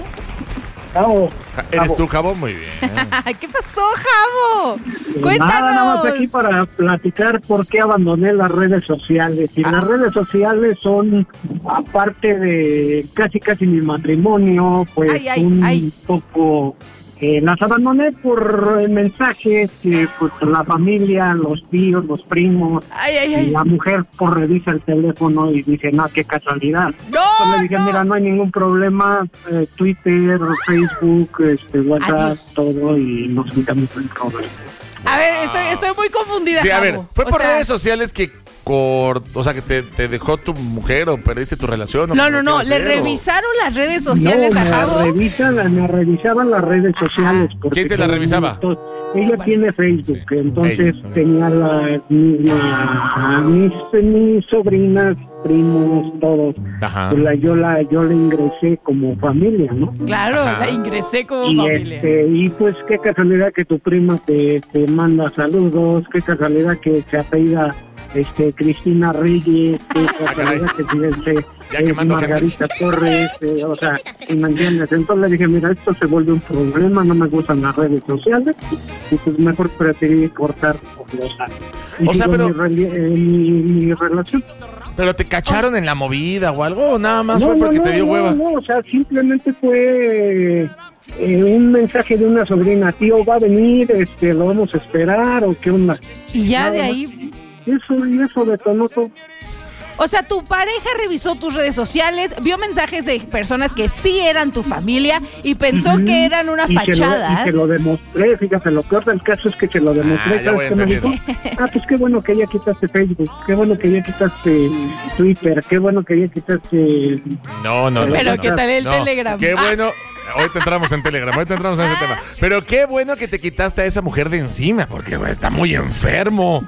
Speaker 8: Jabo.
Speaker 2: Ja- ¿Eres
Speaker 8: Jabo.
Speaker 2: tú, Jabo? Muy bien.
Speaker 6: ¿Qué pasó, Javo? Cuéntanos.
Speaker 8: Nada, nada más aquí para platicar por qué abandoné las redes sociales. Y
Speaker 6: Ah.
Speaker 8: las redes sociales son, aparte de casi casi mi matrimonio, pues
Speaker 6: Ay, ay,
Speaker 8: un
Speaker 6: ay.
Speaker 8: poco... Eh, las abandoné por eh, mensajes que pues, la familia, los tíos, los primos,
Speaker 6: Ay, ay,
Speaker 8: y
Speaker 6: ay.
Speaker 8: la mujer pues revisa el teléfono y dice, no, qué casualidad.
Speaker 6: No,
Speaker 8: Entonces le dije,
Speaker 6: no.
Speaker 8: mira, no hay ningún problema, eh, Twitter, Facebook, este, WhatsApp,
Speaker 6: Adiós.
Speaker 8: todo, y nos quitamos el problema.
Speaker 6: A ver, estoy, estoy muy confundida,
Speaker 2: Sí, a
Speaker 6: Javo.
Speaker 2: ver, ¿fue
Speaker 6: O
Speaker 2: por
Speaker 6: sea,
Speaker 2: redes sociales que cort... o sea, que te, te dejó tu mujer o perdiste tu relación? o
Speaker 6: No,
Speaker 2: como
Speaker 6: no, no.
Speaker 2: quieras
Speaker 6: ¿Le
Speaker 2: hacer, o-
Speaker 6: revisaron las redes sociales
Speaker 8: no,
Speaker 6: a
Speaker 8: me
Speaker 6: Javo?
Speaker 8: revisan, me revisaban las redes sociales. porque
Speaker 2: ¿Quién te la
Speaker 8: como
Speaker 2: revisaba?
Speaker 8: entonces, ella
Speaker 6: Súper.
Speaker 8: tiene Facebook,
Speaker 2: Sí.
Speaker 8: entonces
Speaker 2: Ella, ok.
Speaker 8: tenía la misma, mis, mis sobrinas, primos, todos.
Speaker 2: Ajá.
Speaker 8: Pues la- yo la yo le ingresé como familia, ¿no?
Speaker 6: Claro,
Speaker 2: Ajá.
Speaker 6: la ingresé como
Speaker 8: Y,
Speaker 6: familia.
Speaker 8: este, y pues qué casualidad que tu prima te, te manda saludos, qué casualidad que se apellida este, Cristina Reyes, qué casualidad que se dice
Speaker 2: Ya
Speaker 8: eh,
Speaker 2: quemando
Speaker 8: Margarita Torres, eh, o sea, ¿y me entiendes? Entonces le dije, mira, esto se vuelve un problema, no me gustan las redes sociales, y pues mejor preferí cortar por los años. Y
Speaker 2: O sea,
Speaker 8: sigo
Speaker 2: pero-
Speaker 8: mi, reli- eh, mi, mi relación.
Speaker 2: ¿Pero te cacharon en la movida o algo? ¿O nada más
Speaker 8: No,
Speaker 2: fue
Speaker 8: no,
Speaker 2: porque
Speaker 8: no,
Speaker 2: te dio
Speaker 8: no,
Speaker 2: hueva?
Speaker 8: No, o sea, simplemente fue eh, un mensaje de una sobrina, tío, va a venir, este, lo vamos a esperar, o qué onda.
Speaker 6: Y ya
Speaker 8: Nada
Speaker 6: de
Speaker 8: más.
Speaker 6: ahí...
Speaker 8: Eso, y eso detonó todo.
Speaker 6: O sea, tu pareja revisó tus redes sociales, vio mensajes de personas que sí eran tu familia y pensó
Speaker 8: Ujú.
Speaker 6: que eran una
Speaker 8: Y se lo-
Speaker 6: fachada.
Speaker 8: y se lo demostré, fíjate, lo peor del caso es que se lo demostré.
Speaker 2: Ah, ya voy
Speaker 8: ¿Sabes qué me dijo?
Speaker 2: entendiendo.
Speaker 8: Ah, pues qué bueno que ya quitaste Facebook, qué bueno que ya quitaste Twitter, qué bueno que ya quitaste...
Speaker 2: No, no, no.
Speaker 6: Pero
Speaker 2: no,
Speaker 6: ¿qué
Speaker 2: no.
Speaker 6: tal el
Speaker 2: No,
Speaker 6: Telegram?
Speaker 2: Qué
Speaker 6: Ah.
Speaker 2: bueno. Ahorita entramos en Telegram, ahorita entramos en ese tema. Pero qué bueno que te quitaste a esa mujer de encima, porque güey, está muy enfermo.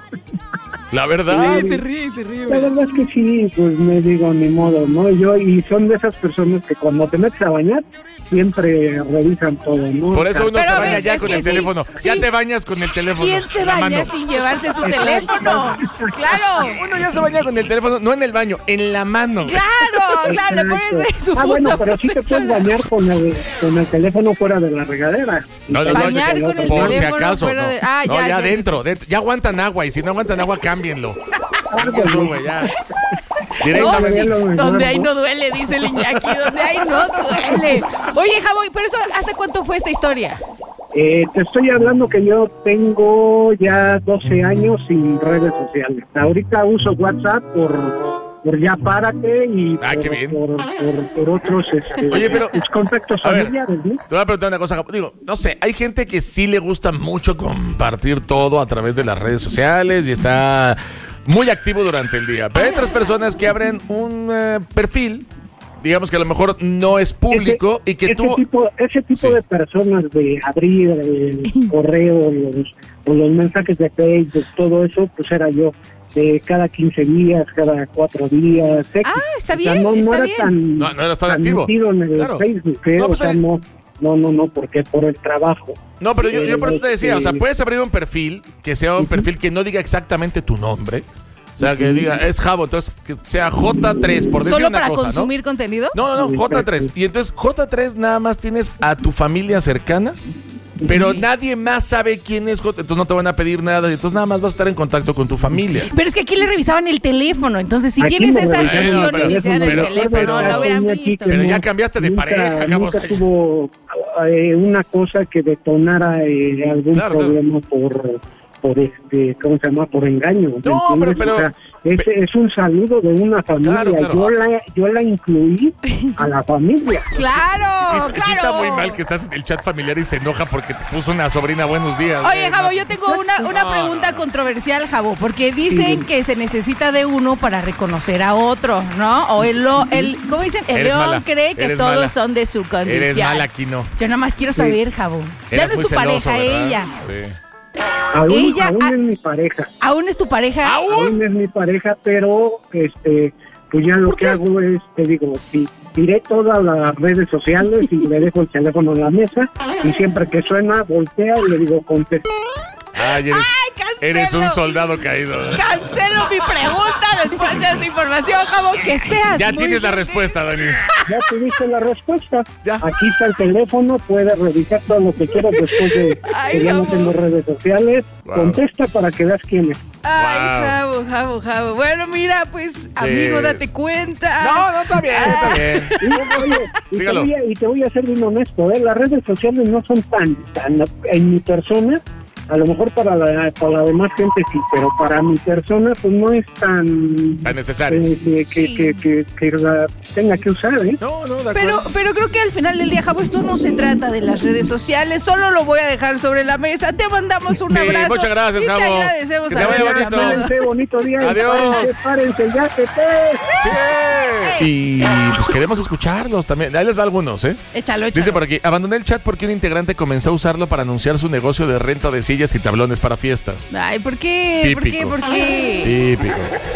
Speaker 2: La verdad.
Speaker 6: Ay, se ríe, se ríe.
Speaker 8: La
Speaker 6: güey.
Speaker 8: verdad es que sí, pues me digo, ni modo, ¿no? Yo, y son de esas personas que cuando te metes a bañar, siempre revisan todo, ¿no?
Speaker 2: Por eso uno
Speaker 6: Pero
Speaker 2: se
Speaker 6: a
Speaker 2: baña
Speaker 6: ver,
Speaker 2: ya
Speaker 6: es
Speaker 2: con
Speaker 6: que
Speaker 2: el
Speaker 6: sí,
Speaker 2: teléfono.
Speaker 6: sí.
Speaker 2: Ya te bañas con el teléfono.
Speaker 6: ¿Quién se
Speaker 2: en la
Speaker 6: baña
Speaker 2: mano.
Speaker 6: sin llevarse su teléfono? Claro,
Speaker 2: Uno ya se baña con el teléfono, no en el baño, en la mano.
Speaker 6: claro, claro, le pones su
Speaker 8: Ah, bueno,
Speaker 6: foto.
Speaker 8: pero sí te puedes bañar con el, con el teléfono fuera de la regadera.
Speaker 2: No, no, no,
Speaker 6: Bañar con el
Speaker 2: por si
Speaker 6: teléfono
Speaker 2: acaso.
Speaker 6: fuera
Speaker 2: No,
Speaker 6: de- ah,
Speaker 2: No,
Speaker 6: ya,
Speaker 2: ya,
Speaker 6: ya.
Speaker 2: adentro, dentro. Ya aguantan agua y si no aguantan agua, cámbienlo. Eso, güey, ya.
Speaker 6: No,
Speaker 2: Directamente.
Speaker 6: sí,
Speaker 8: lo mejor,
Speaker 6: donde
Speaker 8: ¿no?
Speaker 6: ahí no duele, dice el Iñaki, donde ahí no duele. Oye, Javo, ¿pero eso hace cuánto fue esta historia?
Speaker 8: Eh, te estoy hablando que yo tengo ya doce años sin redes sociales. Ahorita uso WhatsApp por, por ya párate y
Speaker 2: Ah,
Speaker 8: por,
Speaker 2: qué bien.
Speaker 8: por, por, por otros este,
Speaker 2: Oye, pero-
Speaker 8: pues, contactos
Speaker 2: a ver.
Speaker 8: familiares, ¿no?
Speaker 2: Te voy a preguntar una cosa, Javo. Digo, no sé, hay gente que sí le gusta mucho compartir todo a través de las redes sociales y está muy activo durante el día. Pero hay otras personas que abren un eh, perfil, digamos que a lo mejor no es público
Speaker 8: Ese-
Speaker 2: y que
Speaker 8: ese
Speaker 2: tú...
Speaker 8: tipo, ese tipo
Speaker 2: Sí.
Speaker 8: de personas de abrir el correo los, o los mensajes de Facebook, todo eso, pues era yo. de cada quince días, cada cuatro días. X.
Speaker 6: Ah, está
Speaker 8: O sea,
Speaker 6: bien,
Speaker 8: no, no
Speaker 6: está
Speaker 8: era
Speaker 6: bien.
Speaker 8: tan,
Speaker 2: No, no era tan
Speaker 8: tan
Speaker 2: activo.
Speaker 8: metido en el
Speaker 2: Claro.
Speaker 8: Facebook, ¿eh?
Speaker 2: No,
Speaker 8: O
Speaker 2: pues,
Speaker 8: sea,
Speaker 2: eh.
Speaker 8: no, no, no, no, porque por el trabajo.
Speaker 2: No, pero
Speaker 8: Sí,
Speaker 2: yo, yo por eso te decía, o sea,
Speaker 8: este-
Speaker 2: puedes abrir un perfil que sea un perfil que no diga exactamente tu nombre. O sea, que diga, es Javo, entonces que sea J tres, por decir
Speaker 6: ¿Solo
Speaker 2: una
Speaker 6: para
Speaker 2: cosa,
Speaker 6: consumir contenido?
Speaker 2: ¿no? No, no, no, J tres. Y entonces J tres nada más tienes a tu familia cercana, pero nadie más sabe quién es J. Entonces no te van a pedir nada, y entonces nada más vas a estar en contacto con tu familia.
Speaker 6: Pero es que aquí le revisaban el teléfono, entonces si
Speaker 8: Aquí
Speaker 6: tienes
Speaker 8: me
Speaker 6: esa
Speaker 8: revisaron
Speaker 6: sesión
Speaker 2: el teléfono,
Speaker 6: inicial del
Speaker 2: pero-
Speaker 6: teléfono,
Speaker 2: pero-
Speaker 6: lo hubieran
Speaker 8: Tenía aquí
Speaker 6: visto.
Speaker 8: que
Speaker 2: Pero
Speaker 8: no-
Speaker 2: ya cambiaste de
Speaker 8: nunca-
Speaker 2: pareja, Javo,
Speaker 8: Nunca
Speaker 2: o sea.
Speaker 8: tuvo eh, una cosa que detonara eh, algún
Speaker 2: Claro, claro.
Speaker 8: problema por por este, ¿cómo se llama? Por engaño. ¿me
Speaker 2: No,
Speaker 8: entiendes?
Speaker 2: pero-
Speaker 8: O sea, es,
Speaker 2: pe-
Speaker 8: es un saludo de una familia.
Speaker 2: Claro, claro.
Speaker 8: Yo la yo la incluí a la familia.
Speaker 6: Claro,
Speaker 2: Sí,
Speaker 6: claro.
Speaker 2: sí está muy mal que estás en el chat familiar y se enoja porque te puso una sobrina buenos días.
Speaker 6: Oye,
Speaker 2: güey,
Speaker 6: Javo,
Speaker 2: no.
Speaker 6: yo tengo una, una
Speaker 2: No,
Speaker 6: pregunta
Speaker 2: no.
Speaker 6: controversial, Javo, porque dicen
Speaker 8: Sí.
Speaker 6: que se necesita de uno para reconocer a otro, ¿no? O el, lo- el ¿cómo dicen? El
Speaker 2: Eres
Speaker 6: león
Speaker 2: mala,
Speaker 6: cree que
Speaker 2: eres
Speaker 6: todos
Speaker 2: mala.
Speaker 6: son de su condición.
Speaker 2: Eres mala aquí, no.
Speaker 6: Yo nada más quiero saber, Javo. Ya
Speaker 2: Eres
Speaker 6: no es
Speaker 2: muy
Speaker 6: tu
Speaker 2: celoso,
Speaker 6: pareja,
Speaker 2: ¿verdad?
Speaker 6: ella.
Speaker 2: Sí.
Speaker 8: Aún,
Speaker 6: Ella-
Speaker 8: aún
Speaker 6: ah-
Speaker 8: es mi pareja.
Speaker 6: ¿Aún es tu pareja?
Speaker 8: Aún es mi pareja, pero este pues ya lo que hago es, te digo, ti- tiré todas las redes sociales y le dejo el teléfono en la mesa y siempre que suena voltea y le digo contesta.
Speaker 2: Ay, eres,
Speaker 6: ¡Ay, cancelo!
Speaker 2: eres un soldado caído.
Speaker 6: Cancelo mi pregunta después de esa información, Javo, que seas
Speaker 2: Ya
Speaker 6: muy
Speaker 2: tienes la
Speaker 6: bien.
Speaker 2: respuesta, Dani.
Speaker 8: Ya tuviste la respuesta.
Speaker 2: Ya.
Speaker 8: Aquí está el teléfono, puedes revisar todo lo que quieras después de
Speaker 6: Ay,
Speaker 8: que ya no
Speaker 6: Javo.
Speaker 8: tengo redes sociales.
Speaker 2: Wow.
Speaker 8: Contesta para que veas quién es.
Speaker 6: Ay,
Speaker 2: Wow.
Speaker 6: Javo, Javo, Javo. Bueno, mira, pues, amigo, date cuenta.
Speaker 2: No, no, está bien, está bien.
Speaker 8: Y, oye, y, te
Speaker 2: Dígalo.
Speaker 8: voy a, y te voy a ser bien honesto, ¿eh? Las redes sociales no son tan, tan en mi persona. A lo mejor para la, para la demás gente sí, pero para mi persona pues no es tan...
Speaker 2: Tan necesario.
Speaker 8: eh, que, que,
Speaker 6: Sí.
Speaker 8: que, que, que la tenga que usar, ¿eh?
Speaker 2: No, no, de
Speaker 6: Pero,
Speaker 2: acuerdo.
Speaker 6: pero creo que al final del día, Javo, esto no se trata de las redes sociales. Solo lo voy a dejar sobre la mesa. Te mandamos un
Speaker 2: Sí,
Speaker 6: abrazo.
Speaker 2: muchas gracias,
Speaker 6: y te
Speaker 2: Javo.
Speaker 6: agradecemos
Speaker 2: Que te
Speaker 6: haber
Speaker 2: vaya bonito.
Speaker 6: llamado.
Speaker 8: Párense, bonito día.
Speaker 2: Adiós.
Speaker 8: Párense, párense, ya que te...
Speaker 2: Sí. Y pues queremos escucharlos también. Ahí les va algunos, ¿eh?
Speaker 6: Échalo, échalo.
Speaker 2: Dice por aquí, abandoné el chat porque un integrante comenzó a usarlo para anunciar su negocio de renta de sillas y tablones para fiestas.
Speaker 6: Ay, ¿por qué? ¿Por qué?
Speaker 2: Típico.
Speaker 6: ¿Por qué?
Speaker 2: Típico.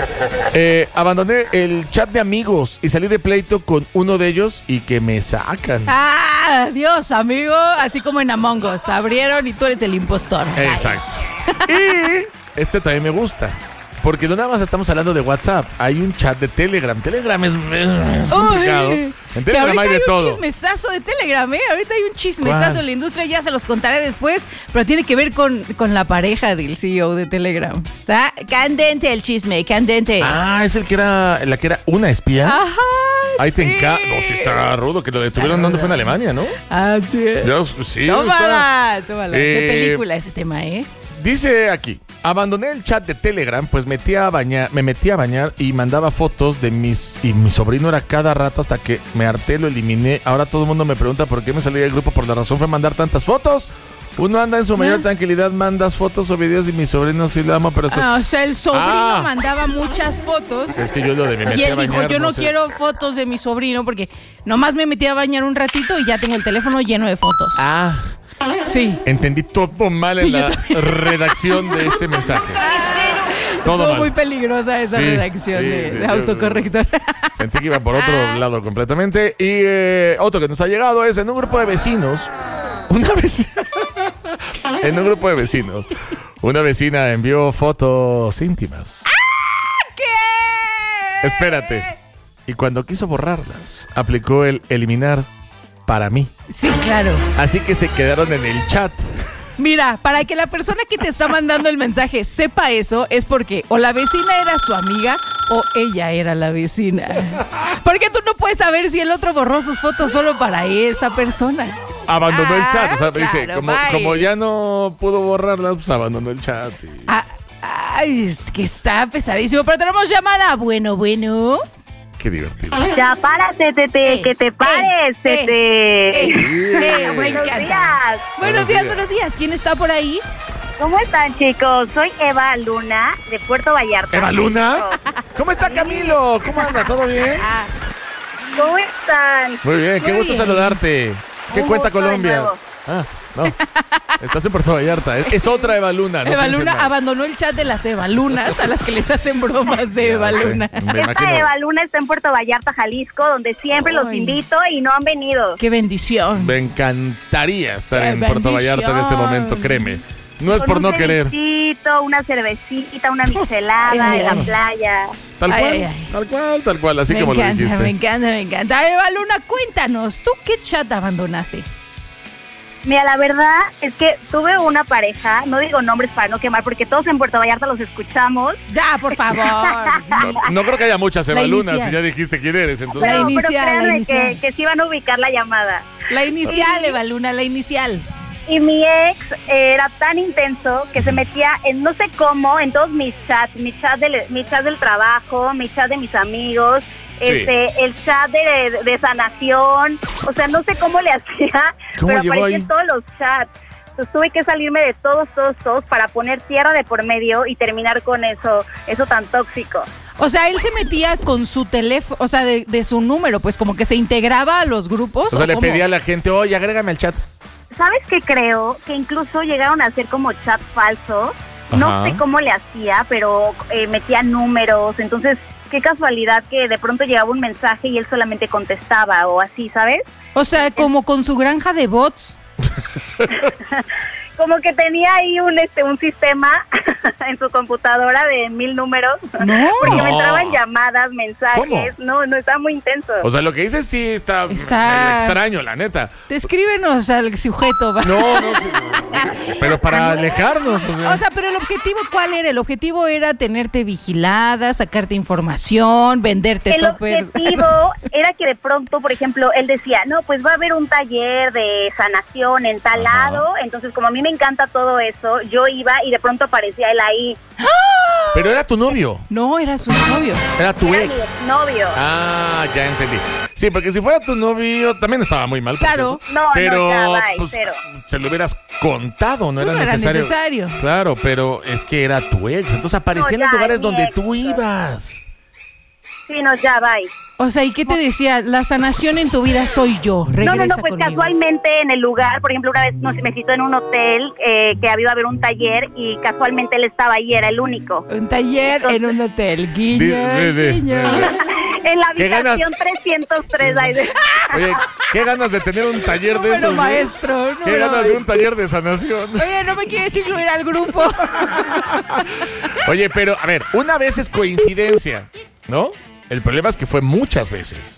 Speaker 2: Eh, abandoné el chat de amigos y salí de pleito con uno de ellos y que me sacan.
Speaker 6: Ah, Dios, amigo. Así como en Among Us. Abrieron y tú eres el impostor. Ay.
Speaker 2: Exacto. Y este también me gusta. Porque no nada más estamos hablando de WhatsApp, hay un chat de Telegram. Telegram es, es complicado.
Speaker 6: Uy,
Speaker 2: En
Speaker 6: que
Speaker 2: Telegram
Speaker 6: ahorita
Speaker 2: hay de
Speaker 6: un
Speaker 2: todo.
Speaker 6: chismesazo de Telegram, ¿eh? Ahorita hay un chismesazo
Speaker 2: ¿Cuál?
Speaker 6: en la industria, ya se los contaré después, pero tiene que ver con, con la pareja del C E O de Telegram. Está candente el chisme, candente.
Speaker 2: Ah, es el que era, la que era una espía.
Speaker 6: Ajá.
Speaker 2: Ahí te
Speaker 6: sí.
Speaker 2: enca... No, sí está rudo, que lo detuvieron. ¿Dónde fue? En Alemania, ¿no?
Speaker 6: Así es.
Speaker 2: Ya, sí,
Speaker 6: Tómala,
Speaker 2: está.
Speaker 6: tómala.
Speaker 2: Eh,
Speaker 6: De película ese tema, ¿eh?
Speaker 2: Dice aquí, abandoné el chat de Telegram, pues metí a bañar, me metí a bañar y mandaba fotos de mis... Y mi sobrino era cada rato hasta que me harté, lo eliminé. Ahora todo el mundo me pregunta por qué me salí del grupo. Por la razón fue mandar tantas fotos. Uno anda en su mayor tranquilidad, mandas fotos o videos y mi sobrino sí lo ama, pero... esto-
Speaker 6: Ah, o sea, el sobrino
Speaker 2: Ah.
Speaker 6: mandaba muchas fotos.
Speaker 2: Es que yo lo de me metí
Speaker 6: Y
Speaker 2: a
Speaker 6: él
Speaker 2: bañar.
Speaker 6: dijo, yo no
Speaker 2: sé.
Speaker 6: quiero fotos de mi sobrino porque nomás me metí a bañar un ratito y ya tengo el teléfono lleno de fotos.
Speaker 2: Ah,
Speaker 6: Sí.
Speaker 2: entendí todo mal
Speaker 6: Sí,
Speaker 2: en
Speaker 6: yo
Speaker 2: la
Speaker 6: también.
Speaker 2: redacción de este mensaje. Todo
Speaker 6: Estuvo
Speaker 2: mal.
Speaker 6: muy peligrosa esa
Speaker 2: Sí,
Speaker 6: redacción
Speaker 2: sí,
Speaker 6: de,
Speaker 2: sí,
Speaker 6: de
Speaker 2: yo-
Speaker 6: autocorrector.
Speaker 2: Sentí que iba por otro lado completamente. Y eh, otro que nos ha llegado es en un grupo de vecinos. Una vecina. En un grupo de vecinos. Una vecina envió fotos íntimas.
Speaker 6: ¿Qué?
Speaker 2: Espérate. Y cuando quiso borrarlas, aplicó el eliminar para mí.
Speaker 6: Sí, claro.
Speaker 2: Así que se quedaron en el chat.
Speaker 6: Mira, para que la persona que te está mandando el mensaje sepa eso, es porque o la vecina era su amiga o ella era la vecina. Porque tú no puedes saber si el otro borró sus fotos solo para esa persona.
Speaker 2: Abandonó el
Speaker 6: Ah,
Speaker 2: chat. O sea, dice,
Speaker 6: claro,
Speaker 2: como,
Speaker 6: bye.
Speaker 2: como ya no pudo borrarlas, pues abandonó el chat. y-
Speaker 6: Ah, ay, es que está pesadísimo, pero tenemos llamada. Bueno, bueno.
Speaker 2: Qué divertido.
Speaker 4: Ya párate, Tete,
Speaker 6: Eh,
Speaker 4: que te pares,
Speaker 6: eh,
Speaker 4: Tete.
Speaker 6: Eh, eh, me
Speaker 4: Buenos
Speaker 6: encanta.
Speaker 4: días.
Speaker 6: Buenos
Speaker 2: Buenos
Speaker 6: días,
Speaker 2: días.
Speaker 6: buenos días. ¿Quién está por ahí?
Speaker 4: ¿Cómo están, chicos? Soy Eva Luna, de Puerto Vallarta.
Speaker 2: ¿Eva Luna? ¿Cómo está Camilo? ¿Cómo anda? ¿Todo bien?
Speaker 6: Ah,
Speaker 4: ¿Cómo están?
Speaker 2: Muy bien, qué
Speaker 6: Muy
Speaker 2: gusto
Speaker 6: bien.
Speaker 2: saludarte. ¿Qué
Speaker 4: Un
Speaker 2: cuenta
Speaker 4: gusto de
Speaker 2: Colombia?
Speaker 4: nuevo.
Speaker 2: Ah, no. Estás en Puerto Vallarta. Es, es otra Evaluna. No
Speaker 6: Evaluna abandonó el chat de las Evalunas a las que les hacen bromas de Evaluna.
Speaker 2: Sí, me
Speaker 9: Esta
Speaker 2: imagino.
Speaker 9: Evaluna está en Puerto Vallarta, Jalisco, donde siempre los
Speaker 6: Ay.
Speaker 9: invito y no han venido.
Speaker 6: Qué bendición.
Speaker 2: Me encantaría estar
Speaker 6: Qué
Speaker 2: en Puerto
Speaker 6: bendición.
Speaker 2: Vallarta en este momento, créeme. No es
Speaker 9: Con
Speaker 2: por
Speaker 9: un
Speaker 2: no querer.
Speaker 9: cevichito, una cervecita, una michelada en la playa.
Speaker 2: Tal
Speaker 6: Ay,
Speaker 2: cual,
Speaker 6: ay, ay.
Speaker 2: tal cual, tal cual, así
Speaker 6: me
Speaker 2: como
Speaker 6: encanta,
Speaker 2: lo dijiste.
Speaker 6: me encanta, me encanta. Evaluna, cuéntanos, ¿tú qué chat abandonaste?
Speaker 9: Mira, la verdad es que tuve una pareja, no digo nombres para no quemar, porque todos en Puerto Vallarta los escuchamos.
Speaker 6: Ya, por favor.
Speaker 2: No, no creo que haya muchas
Speaker 6: La
Speaker 2: Evalunas,
Speaker 6: inicial.
Speaker 2: si ya dijiste quién eres. Entonces.
Speaker 6: La
Speaker 9: No,
Speaker 6: inicial,
Speaker 9: pero
Speaker 6: la
Speaker 9: créanme
Speaker 6: inicial.
Speaker 9: que, que sí van a ubicar la llamada.
Speaker 6: La inicial,
Speaker 9: Y-
Speaker 6: Evaluna, la inicial.
Speaker 9: Y mi ex era tan intenso que se metía en no sé cómo, en todos mis chats, mi chat del, mi chat del trabajo, mi chat de mis amigos,
Speaker 2: Sí.
Speaker 9: este, el chat de, de sanación, o sea, no sé cómo le hacía,
Speaker 2: ¿Cómo
Speaker 9: pero
Speaker 2: llegó
Speaker 9: aparecía
Speaker 2: ahí?
Speaker 9: en todos los chats. Entonces tuve que salirme de todos, todos, todos para poner tierra de por medio y terminar con eso, eso tan tóxico.
Speaker 6: O sea, él se metía con su teléfono, o sea, de, de su número, pues como que se integraba a los grupos.
Speaker 2: O sea, le
Speaker 6: cómo?
Speaker 2: pedía a la gente, oye, agrégame al chat.
Speaker 9: ¿Sabes qué creo? Que incluso llegaron a hacer como chat falso. No
Speaker 2: Ajá.
Speaker 9: sé cómo le hacía, pero eh, metía números. Entonces, qué casualidad que de pronto llegaba un mensaje y él solamente contestaba o así, ¿sabes?
Speaker 6: O sea, como con su granja de bots.
Speaker 9: Como que tenía ahí un este un sistema en su computadora de mil números.
Speaker 6: No.
Speaker 9: Porque me
Speaker 2: No.
Speaker 9: entraban llamadas, mensajes.
Speaker 2: ¿Cómo?
Speaker 9: No, no, estaba muy intenso.
Speaker 2: O sea, lo que dices sí está,
Speaker 6: Está-
Speaker 2: medio extraño, la neta.
Speaker 6: Descríbenos al sujeto. va.
Speaker 2: No, no, sí, pero para alejarnos, o sea.
Speaker 6: O sea, pero el objetivo, ¿cuál era? El objetivo era tenerte vigilada, sacarte información, venderte
Speaker 9: El
Speaker 6: topper.
Speaker 9: objetivo era que de pronto, por ejemplo, él decía, no, pues va a haber un taller de sanación en tal
Speaker 2: Ajá.
Speaker 9: lado. Entonces, como a mí me encanta todo eso, yo iba y de pronto aparecía él ahí.
Speaker 2: Pero era tu novio,
Speaker 6: No, era su novio.
Speaker 2: era tu
Speaker 9: Era mi
Speaker 2: ex.
Speaker 9: exnovio.
Speaker 2: Ah, ya entendí. Sí, porque si fuera tu novio también estaba muy mal. por
Speaker 6: Claro.
Speaker 2: cierto.
Speaker 9: No, no,
Speaker 2: pero
Speaker 9: ya, bye,
Speaker 2: pues,
Speaker 9: cero.
Speaker 2: se lo hubieras contado, no
Speaker 6: No
Speaker 2: era
Speaker 6: era
Speaker 2: necesario.
Speaker 6: necesario.
Speaker 2: Claro, pero es que era tu ex, entonces aparecía
Speaker 9: No,
Speaker 2: en los
Speaker 9: ya,
Speaker 2: lugares
Speaker 9: mi
Speaker 2: donde
Speaker 9: ex,
Speaker 2: tú
Speaker 9: pues.
Speaker 2: ibas.
Speaker 9: Sí, no, ya, bye.
Speaker 6: O sea, ¿y qué te decía? La sanación en tu vida soy yo. Regresa
Speaker 9: No, no, no, pues
Speaker 6: conmigo.
Speaker 9: casualmente en el lugar, por ejemplo, una vez no sé, me citó en un hotel eh, que había haber un taller y casualmente él estaba ahí, era el único.
Speaker 6: Un taller en un hotel. Guiño,
Speaker 2: Sí, sí, sí.
Speaker 6: guiño.
Speaker 9: En la
Speaker 2: ¿Qué ganas?
Speaker 9: habitación trescientos tres. ahí de-
Speaker 2: Oye, qué ganas de tener un taller de
Speaker 6: Número
Speaker 2: esos. ¿no?
Speaker 6: maestro.
Speaker 2: Qué
Speaker 6: número
Speaker 2: ganas de un
Speaker 6: maestro.
Speaker 2: taller de sanación.
Speaker 6: Oye, ¿no me quieres incluir al grupo?
Speaker 2: Oye, pero a ver, una vez es coincidencia, ¿no? El problema es que fue muchas veces.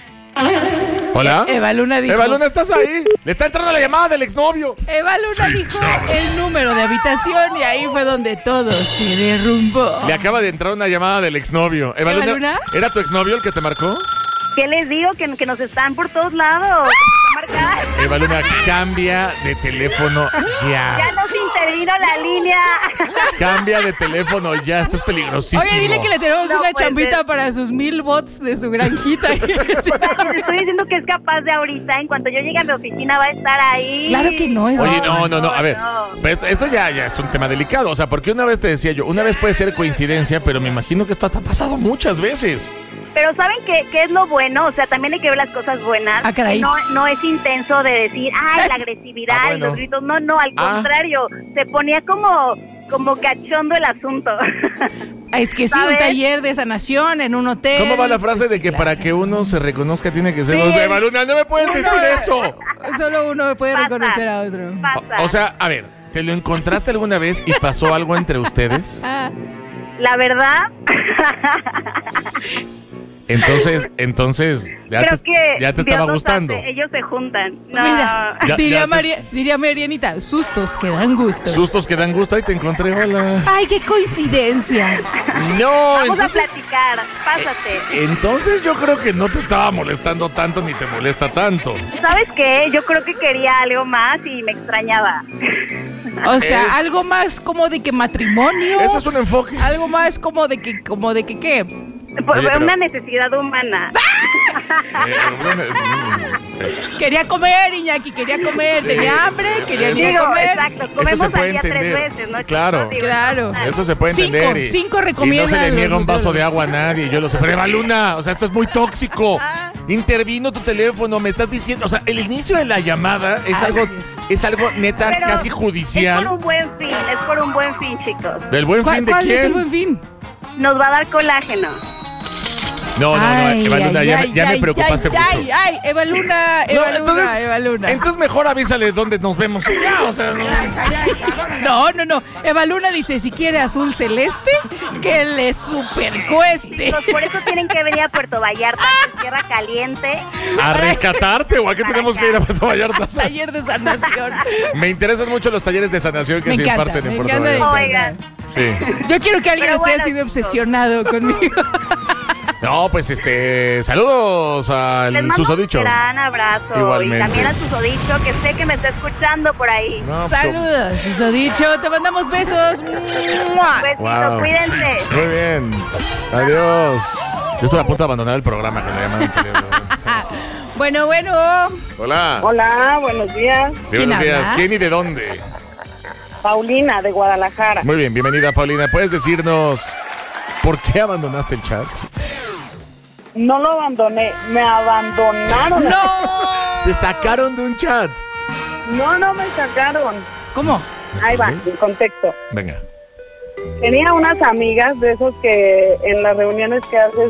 Speaker 2: ¿Hola?
Speaker 6: Eva Luna dijo.
Speaker 2: Eva Luna, ¿estás ahí? Le está entrando la llamada del exnovio.
Speaker 6: Eva Luna dijo el número de habitación y ahí fue donde todo se derrumbó.
Speaker 2: Le acaba de entrar una llamada del exnovio. Eva,
Speaker 6: ¿Eva
Speaker 2: Luna,
Speaker 6: Luna?
Speaker 2: ¿era tu exnovio el que te marcó?
Speaker 9: ¿Qué les digo? Que, que nos están por todos lados. Que nos están marcando.
Speaker 2: Eva Luna, cambia de teléfono
Speaker 9: Ya
Speaker 2: ya.
Speaker 9: nos intervino la línea.
Speaker 2: Cambia de teléfono ya, esto es peligrosísimo.
Speaker 6: Oye, dile que le tenemos
Speaker 9: No
Speaker 6: una
Speaker 9: puede
Speaker 6: chambita
Speaker 9: ser.
Speaker 6: para sus mil bots de su granjita.
Speaker 9: Les estoy diciendo que es capaz de ahorita. En cuanto yo llegue a mi oficina va a estar ahí.
Speaker 6: Claro que no, Eva.
Speaker 2: Oye, no, no, no, a ver,
Speaker 9: no.
Speaker 2: pero esto- esto ya, ya es un tema delicado, o sea, porque una vez te decía yo, una vez puede ser coincidencia, pero me imagino que esto ha pasado muchas veces.
Speaker 9: Pero ¿saben qué, qué es lo bueno? O sea, también hay que ver las cosas buenas.
Speaker 6: Ah, caray.
Speaker 9: Que no, no es intenso de decir, ay, la agresividad
Speaker 2: Ah,
Speaker 9: y
Speaker 2: bueno.
Speaker 9: los gritos. No, no, al
Speaker 2: Ah.
Speaker 9: contrario. Se ponía como, como cachondo el asunto.
Speaker 6: Es que sí, un
Speaker 9: ¿Sabes?
Speaker 6: taller de sanación en un hotel.
Speaker 2: ¿Cómo va la frase
Speaker 6: Pues,
Speaker 2: de que
Speaker 6: claro.
Speaker 2: para que uno se reconozca tiene que ser...
Speaker 6: Sí,
Speaker 2: voz de
Speaker 6: es-
Speaker 2: Eva Luna, no me puedes decir eso.
Speaker 6: Solo uno puede
Speaker 9: Pasa.
Speaker 6: reconocer a otro.
Speaker 9: Pasa.
Speaker 2: O, o sea, a ver, ¿te lo encontraste alguna vez y pasó algo entre ustedes?
Speaker 6: Ah,
Speaker 9: La verdad,
Speaker 2: Entonces, entonces, ya
Speaker 9: creo
Speaker 2: te,
Speaker 9: que
Speaker 2: ya te
Speaker 9: Dios
Speaker 2: estaba
Speaker 9: nos
Speaker 2: gustando.
Speaker 9: hace, ellos se juntan. No.
Speaker 6: mira,
Speaker 2: Ya-
Speaker 6: diría,
Speaker 2: ya te-
Speaker 6: María, diría Marianita, sustos que dan gusto.
Speaker 2: Sustos que dan gusto, ahí te encontré, hola.
Speaker 6: Ay, qué coincidencia.
Speaker 2: No,
Speaker 9: Vamos
Speaker 2: entonces...
Speaker 9: a platicar. Pásate.
Speaker 2: Entonces yo creo que no te estaba molestando tanto ni te molesta tanto.
Speaker 9: ¿Sabes qué? Yo creo que quería algo más y me extrañaba.
Speaker 6: O sea,
Speaker 2: Es-
Speaker 6: algo más como de que matrimonio.
Speaker 2: Eso es un enfoque.
Speaker 6: Algo más como de que, como de que qué.
Speaker 9: Por
Speaker 2: Oye, pero-
Speaker 9: una necesidad humana.
Speaker 2: Eh, bueno, mm, eh,
Speaker 6: Quería comer, Iñaki, quería comer. Tenía hambre, quería
Speaker 2: Eso-
Speaker 6: quería
Speaker 9: Digo,
Speaker 6: comer.
Speaker 9: exacto. Comemos
Speaker 2: Eso se puede
Speaker 9: al día
Speaker 2: entender.
Speaker 9: tres veces, ¿no?
Speaker 2: Claro.
Speaker 9: Digo,
Speaker 6: Claro.
Speaker 2: Eso se puede
Speaker 6: Cinco,
Speaker 2: entender. Y,
Speaker 6: cinco
Speaker 2: y no
Speaker 6: recomiendan
Speaker 2: se le
Speaker 6: los
Speaker 2: niega un vaso de
Speaker 6: nutriólogos.
Speaker 2: agua a nadie. Yo lo sé. Pero Eva Luna, o sea, esto es muy tóxico.
Speaker 6: Ah,
Speaker 2: intervino tu teléfono, me estás diciendo, o sea, el inicio de la llamada es
Speaker 6: Así
Speaker 2: algo,
Speaker 6: es.
Speaker 2: es algo neta
Speaker 9: Pero
Speaker 2: casi judicial.
Speaker 9: Es por un buen fin, es por un buen fin, chicos.
Speaker 2: ¿Del buen
Speaker 6: ¿Cuál,
Speaker 2: fin de
Speaker 6: cuál
Speaker 2: quién?
Speaker 6: es el buen fin?
Speaker 9: Nos va a dar colágeno.
Speaker 2: No, no, no,
Speaker 6: Ay,
Speaker 2: Eva Luna,
Speaker 6: ay,
Speaker 2: ya,
Speaker 6: ay,
Speaker 2: ya
Speaker 6: ay,
Speaker 2: me preocupaste
Speaker 6: ay,
Speaker 2: mucho.
Speaker 6: Ay, ay, Eva Luna, Eva
Speaker 2: No,
Speaker 6: Luna,
Speaker 2: entonces,
Speaker 6: Eva Luna.
Speaker 2: entonces mejor avísale dónde nos vemos. Y ya, o sea, no.
Speaker 6: No, no, no. Eva Luna dice, si quiere azul celeste, que le supercueste.
Speaker 9: Chicos, por eso tienen que venir a Puerto Vallarta, que es tierra caliente.
Speaker 2: ¿A rescatarte o a qué tenemos que ir a Puerto Vallarta?
Speaker 6: Taller de sanación.
Speaker 2: Me interesan mucho los talleres de sanación que
Speaker 6: Me
Speaker 2: se
Speaker 6: encanta,
Speaker 2: imparten
Speaker 6: me
Speaker 2: en Puerto
Speaker 6: encanta.
Speaker 2: Vallarta.
Speaker 9: Oigan,
Speaker 2: Sí.
Speaker 6: Yo quiero que alguien
Speaker 9: Pero
Speaker 6: esté
Speaker 9: bueno,
Speaker 6: así de
Speaker 9: chicos.
Speaker 6: obsesionado conmigo.
Speaker 2: No, pues este, saludos
Speaker 9: les
Speaker 2: al
Speaker 9: mando un
Speaker 2: susodicho.
Speaker 9: gran abrazo.
Speaker 2: Igualmente.
Speaker 9: Y también al susodicho, que sé que me está escuchando por ahí.
Speaker 2: No, pues,
Speaker 6: Saludos, eso dicho. Te mandamos besos. ¡Mua!
Speaker 9: Besito,
Speaker 2: Wow.
Speaker 9: cuídense.
Speaker 2: Muy bien. Adiós. Yo estoy a punto de abandonar el programa con la llamada anterior.
Speaker 6: Bueno, bueno.
Speaker 2: Hola.
Speaker 8: Hola, buenos días.
Speaker 2: Sí,
Speaker 6: ¿Quién
Speaker 2: buenos días.
Speaker 6: habla?
Speaker 2: ¿Quién y de dónde?
Speaker 8: Paulina, de Guadalajara.
Speaker 2: Muy bien, bienvenida, Paulina. ¿Puedes decirnos por qué abandonaste el chat?
Speaker 8: No lo abandoné, me abandonaron.
Speaker 6: ¡No!
Speaker 2: Te sacaron de un chat.
Speaker 8: No, no me sacaron.
Speaker 6: ¿Cómo?
Speaker 8: Ahí va, en contexto.
Speaker 2: Venga.
Speaker 8: Tenía unas amigas de esos que en las reuniones que haces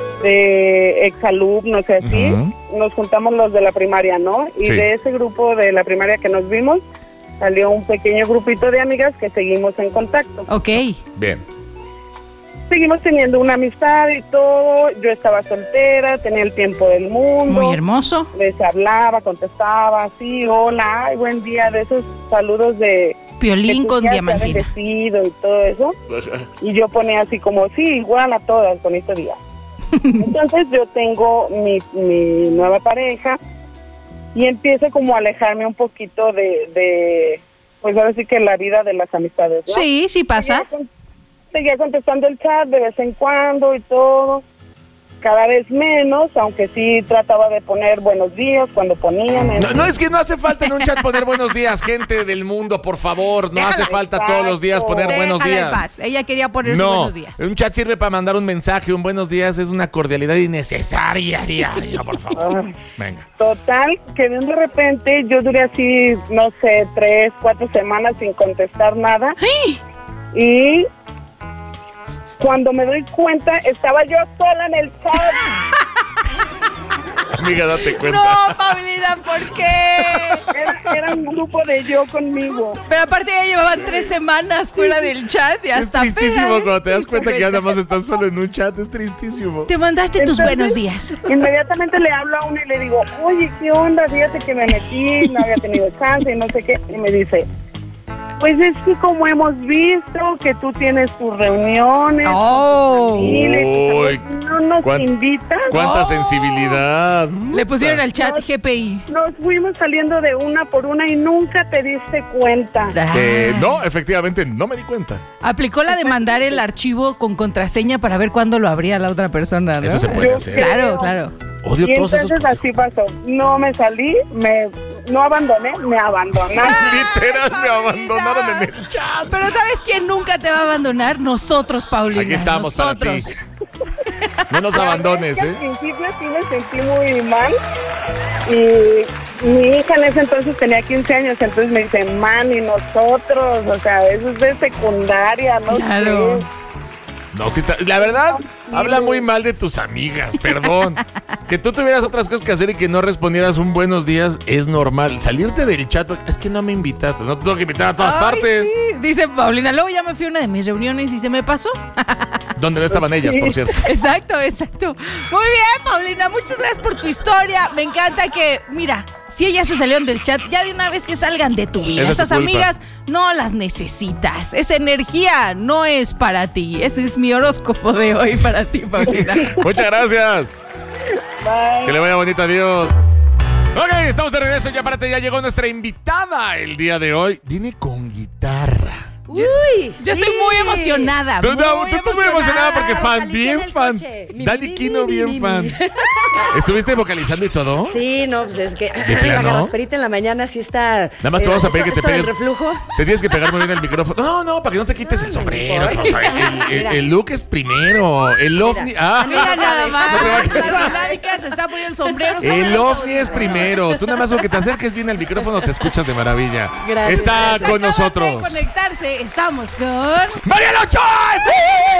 Speaker 8: de exalumnos y así,
Speaker 2: Ujú.
Speaker 8: nos juntamos los de la primaria, ¿no? Y
Speaker 2: Sí.
Speaker 8: de ese grupo de la primaria que nos vimos, salió un pequeño grupito de amigas que seguimos en contacto.
Speaker 6: Ok.
Speaker 2: Bien.
Speaker 8: Seguimos teniendo una amistad y todo. Yo estaba soltera, tenía el tiempo del mundo.
Speaker 6: Muy hermoso.
Speaker 8: Les hablaba, contestaba, sí, hola, ay, buen día, de esos saludos de...
Speaker 6: Piolín
Speaker 8: que
Speaker 6: con
Speaker 8: tú ya te
Speaker 6: diamantina.
Speaker 8: has vestido y todo eso. Y yo ponía así como, sí, igual a todas, bonito día. Entonces yo tengo mi, mi nueva pareja y empiezo como a alejarme un poquito de, de, pues ahora sí que la vida de las amistades, ¿no?
Speaker 6: Sí, sí pasa.
Speaker 8: Seguía, con- seguía contestando el chat de vez en cuando y todo. Cada vez menos, aunque sí trataba de poner buenos días cuando ponían. en-
Speaker 2: No, no, es que no hace falta en un chat poner buenos días, gente del mundo, por favor. No
Speaker 6: Déjala.
Speaker 2: hace falta todos los días poner buenos
Speaker 6: Déjala en
Speaker 2: días.
Speaker 6: paz. Ella quería poner sus
Speaker 2: No,
Speaker 6: buenos días.
Speaker 2: un chat sirve para mandar un mensaje, un buenos días es una cordialidad innecesaria diaria, por favor. Venga.
Speaker 8: Total, que de repente yo duré así, no sé, tres, cuatro semanas sin contestar nada. Y cuando me doy cuenta, estaba yo sola en el chat.
Speaker 2: Amiga, date cuenta.
Speaker 6: No, Paulina, ¿por qué?
Speaker 8: Era, era un grupo de yo conmigo.
Speaker 6: Pero aparte ya llevaban tres semanas fuera del chat y
Speaker 2: Es
Speaker 6: hasta
Speaker 2: tristísimo
Speaker 6: apenas-
Speaker 2: cuando te das cuenta que ya nada más estás solo en un chat, es tristísimo.
Speaker 6: Te mandaste tus
Speaker 8: Entonces,
Speaker 6: buenos días.
Speaker 8: Inmediatamente le hablo a uno y le digo, oye, ¿qué onda? Fíjate que me metí, no había tenido chance y no sé qué. Y me dice, pues es que como hemos visto que tú tienes tus reuniones,
Speaker 6: Oh.
Speaker 8: con tu familia, y tus
Speaker 2: Uy,
Speaker 8: amigos, no nos
Speaker 2: cuán-
Speaker 8: invitas.
Speaker 2: Cuánta
Speaker 6: Oh.
Speaker 2: sensibilidad.
Speaker 6: Le pusieron al chat G P I.
Speaker 8: Nos fuimos saliendo de una por una y nunca te diste cuenta.
Speaker 2: Eh,
Speaker 6: Ah.
Speaker 2: no, efectivamente, no me di cuenta.
Speaker 6: Aplicó la de mandar el archivo con contraseña para ver cuándo lo abría la otra persona, ¿no?
Speaker 2: Eso se puede
Speaker 8: Yo
Speaker 2: hacer.
Speaker 6: Claro, claro.
Speaker 2: Odio
Speaker 8: Y
Speaker 2: todos esos
Speaker 8: entonces así pasó. No me salí, me no abandoné, me abandonaron.
Speaker 2: Literal, me
Speaker 6: Paulina.
Speaker 2: abandonaron en el chat.
Speaker 6: Pero ¿sabes quién nunca te va a abandonar? Nosotros, Paulina.
Speaker 2: Aquí estamos
Speaker 6: nosotros.
Speaker 2: para ti. No nos abandones,
Speaker 8: Al
Speaker 2: ¿eh?
Speaker 8: principio sí me sentí muy mal y mi hija en ese entonces tenía quince años, entonces me dice, man, y nosotros, o sea, eso es de secundaria, ¿no?
Speaker 6: Claro.
Speaker 8: sé.
Speaker 2: No, sí está. La verdad, habla muy mal de tus amigas, perdón. Que tú tuvieras otras cosas que hacer y que no respondieras un buenos días es normal. Salirte del chat, es que no me invitaste, no te tengo que invitar a todas
Speaker 6: Ay,
Speaker 2: partes.
Speaker 6: sí. Dice Paulina, luego ya me fui a una de mis reuniones y se me pasó.
Speaker 2: Donde no estaban ellas, por cierto.
Speaker 6: Exacto, exacto. Muy bien, Paulina, muchas gracias por tu historia. Me encanta que, mira, si ellas se salieron del chat, ya de una vez que salgan de tu vida.
Speaker 2: Esa es su
Speaker 6: Esas
Speaker 2: culpa.
Speaker 6: amigas no las necesitas. Esa energía no es para ti. Ese es mi horóscopo de hoy para ti, Paulina.
Speaker 2: Muchas gracias. Que le vaya bonito, adiós. Ok, estamos de regreso ya para ti. Ya llegó nuestra invitada el día de hoy. Viene con guitarra.
Speaker 6: Uy, yo sí. estoy muy emocionada.
Speaker 2: Tú,
Speaker 6: muy
Speaker 2: no, tú estás muy emocionada porque fan,
Speaker 10: Vocalicé
Speaker 2: bien
Speaker 10: en el
Speaker 2: fan.
Speaker 10: coche. Mi,
Speaker 2: Dani
Speaker 10: mi, mi,
Speaker 2: Kino,
Speaker 10: mi,
Speaker 2: bien
Speaker 10: mi,
Speaker 2: fan.
Speaker 10: mi.
Speaker 2: ¿Estuviste vocalizando y todo?
Speaker 10: Sí, no, pues es que la
Speaker 2: plano?
Speaker 10: garrasperita en la mañana sí está.
Speaker 2: Nada más te vamos a pedir que te
Speaker 10: esto del
Speaker 2: pegues.
Speaker 10: reflujo.
Speaker 2: Te tienes que pegar muy bien el micrófono. No, no, para que no te quites el sombrero.
Speaker 10: importa.
Speaker 2: O sea, el, el- el look es primero. El ovni. Ah,
Speaker 6: Mira nada más.
Speaker 2: No te va a quitar.
Speaker 6: La dinámica se está poniendo el sombrero. sobre
Speaker 2: el
Speaker 6: los
Speaker 2: ovni es primero. Tú nada más con que te acerques bien al micrófono te escuchas de maravilla.
Speaker 10: Gracias.
Speaker 2: Está
Speaker 6: audífonos.
Speaker 2: con
Speaker 6: Se acaba de
Speaker 2: nosotros.
Speaker 6: conectarse. Estamos con...
Speaker 2: ¡Mariana Ochoa! ¡Está aquí!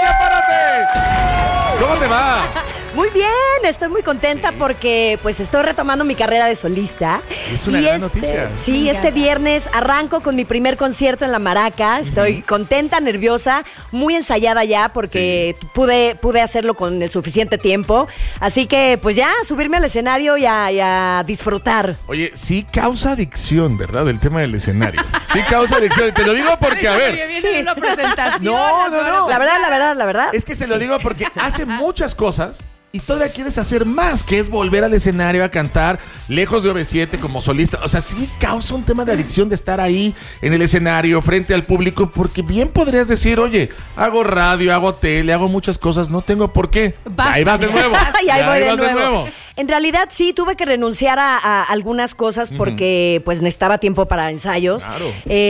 Speaker 2: ¡Apárate! ¿Cómo te va?
Speaker 10: Muy bien, estoy muy contenta porque pues estoy retomando mi carrera de solista.
Speaker 2: Es una
Speaker 10: Y
Speaker 2: gran
Speaker 10: este-
Speaker 2: noticia.
Speaker 10: Sí, este viernes arranco con mi primer concierto en La Maraca. Estoy contenta, nerviosa, muy ensayada ya porque pude, pude hacerlo con el suficiente tiempo. Así que pues ya, subirme al escenario y a, y a disfrutar.
Speaker 2: Oye, sí causa adicción, ¿verdad? El tema del escenario. Sí causa adicción. Te lo digo porque, a
Speaker 6: Oye,
Speaker 2: ver.
Speaker 6: viene
Speaker 10: Sí.
Speaker 6: una presentación.
Speaker 2: No,
Speaker 6: la
Speaker 2: no,
Speaker 6: semana
Speaker 2: no.
Speaker 10: La verdad,
Speaker 6: pasada.
Speaker 10: la verdad, la verdad.
Speaker 2: Es que se lo digo porque hace muchas cosas y todavía quieres hacer más, que es volver al escenario a cantar lejos de O V siete como solista. O sea, sí causa un tema de adicción de estar ahí en el escenario, frente al público, porque bien podrías decir, oye, hago radio, hago tele, hago muchas cosas, no tengo por qué.
Speaker 6: Basta.
Speaker 2: Ahí vas de nuevo.
Speaker 10: Y ahí voy de
Speaker 2: vas
Speaker 10: nuevo. En realidad sí tuve que renunciar a, a algunas cosas porque pues necesitaba tiempo para ensayos.
Speaker 2: Claro.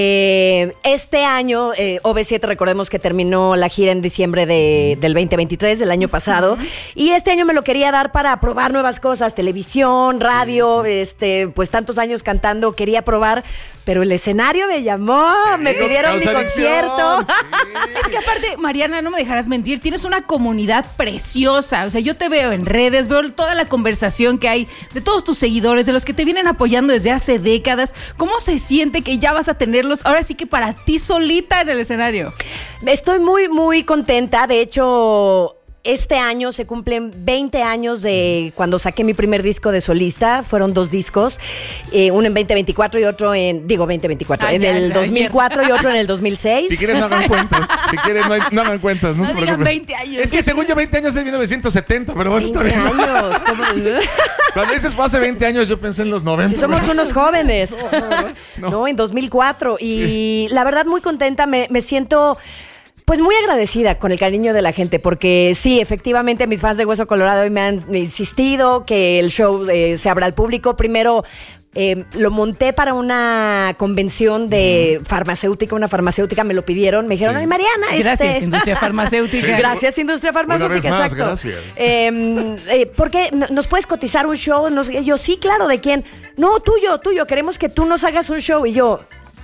Speaker 10: Eh, este año, eh, O V siete, recordemos que terminó la gira en diciembre de- del veinte veintitrés, del año pasado. Y este año me lo quería dar para probar nuevas cosas, televisión, radio, este, pues tantos años cantando, quería probar. Pero el escenario me llamó, me pidieron mi
Speaker 2: causa adicción.
Speaker 10: concierto.
Speaker 6: Es que aparte, Mariana, no me dejarás mentir, tienes una comunidad preciosa. O sea, yo te veo en redes, veo toda la conversación que hay de todos tus seguidores, de los que te vienen apoyando desde hace décadas. ¿Cómo se siente que ya vas a tenerlos ahora sí que para ti solita en el escenario?
Speaker 10: Estoy muy, muy contenta. De hecho, este año se cumplen veinte años de cuando saqué mi primer disco de solista. Fueron dos discos, eh, uno en veinte veinticuatro y otro en, digo veinte veinticuatro,
Speaker 6: Ah,
Speaker 10: en
Speaker 6: ya,
Speaker 10: el
Speaker 6: ya,
Speaker 10: dos mil cuatro y otro en el dos mil seis.
Speaker 2: Si quieres, no hagan cuentas. Si quieres, no, hay- no hagan cuentas. No,
Speaker 6: No
Speaker 2: se
Speaker 6: digan
Speaker 2: preocupen.
Speaker 6: veinte años.
Speaker 2: Es que según yo, veinte años es mil novecientos setenta, pero bueno, está
Speaker 10: veinte
Speaker 2: bien.
Speaker 10: años. ¿Cómo?
Speaker 2: Cuando dices fue hace veinte años, yo pensé en los noventa.
Speaker 10: Si somos unos jóvenes. No, en dos mil cuatro. Y la verdad, muy contenta. Me, me siento. Pues muy agradecida con el cariño de la gente, porque sí, efectivamente mis fans de Hueso Colorado me han insistido que el show eh, se abra al público. Primero eh, lo monté para una convención de farmacéutica, una farmacéutica me lo pidieron, me dijeron,
Speaker 2: Sí.
Speaker 10: ay Mariana,
Speaker 6: Gracias,
Speaker 10: este...
Speaker 6: industria farmacéutica.
Speaker 10: Gracias, industria farmacéutica,
Speaker 2: Una vez más,
Speaker 10: exacto.
Speaker 2: gracias.
Speaker 10: Eh, eh, ¿Por qué? ¿No- ¿Nos puedes cotizar un show? No sé. Yo, sí, claro, ¿de quién? No, tuyo, tuyo, queremos que tú nos hagas un show. Y yo...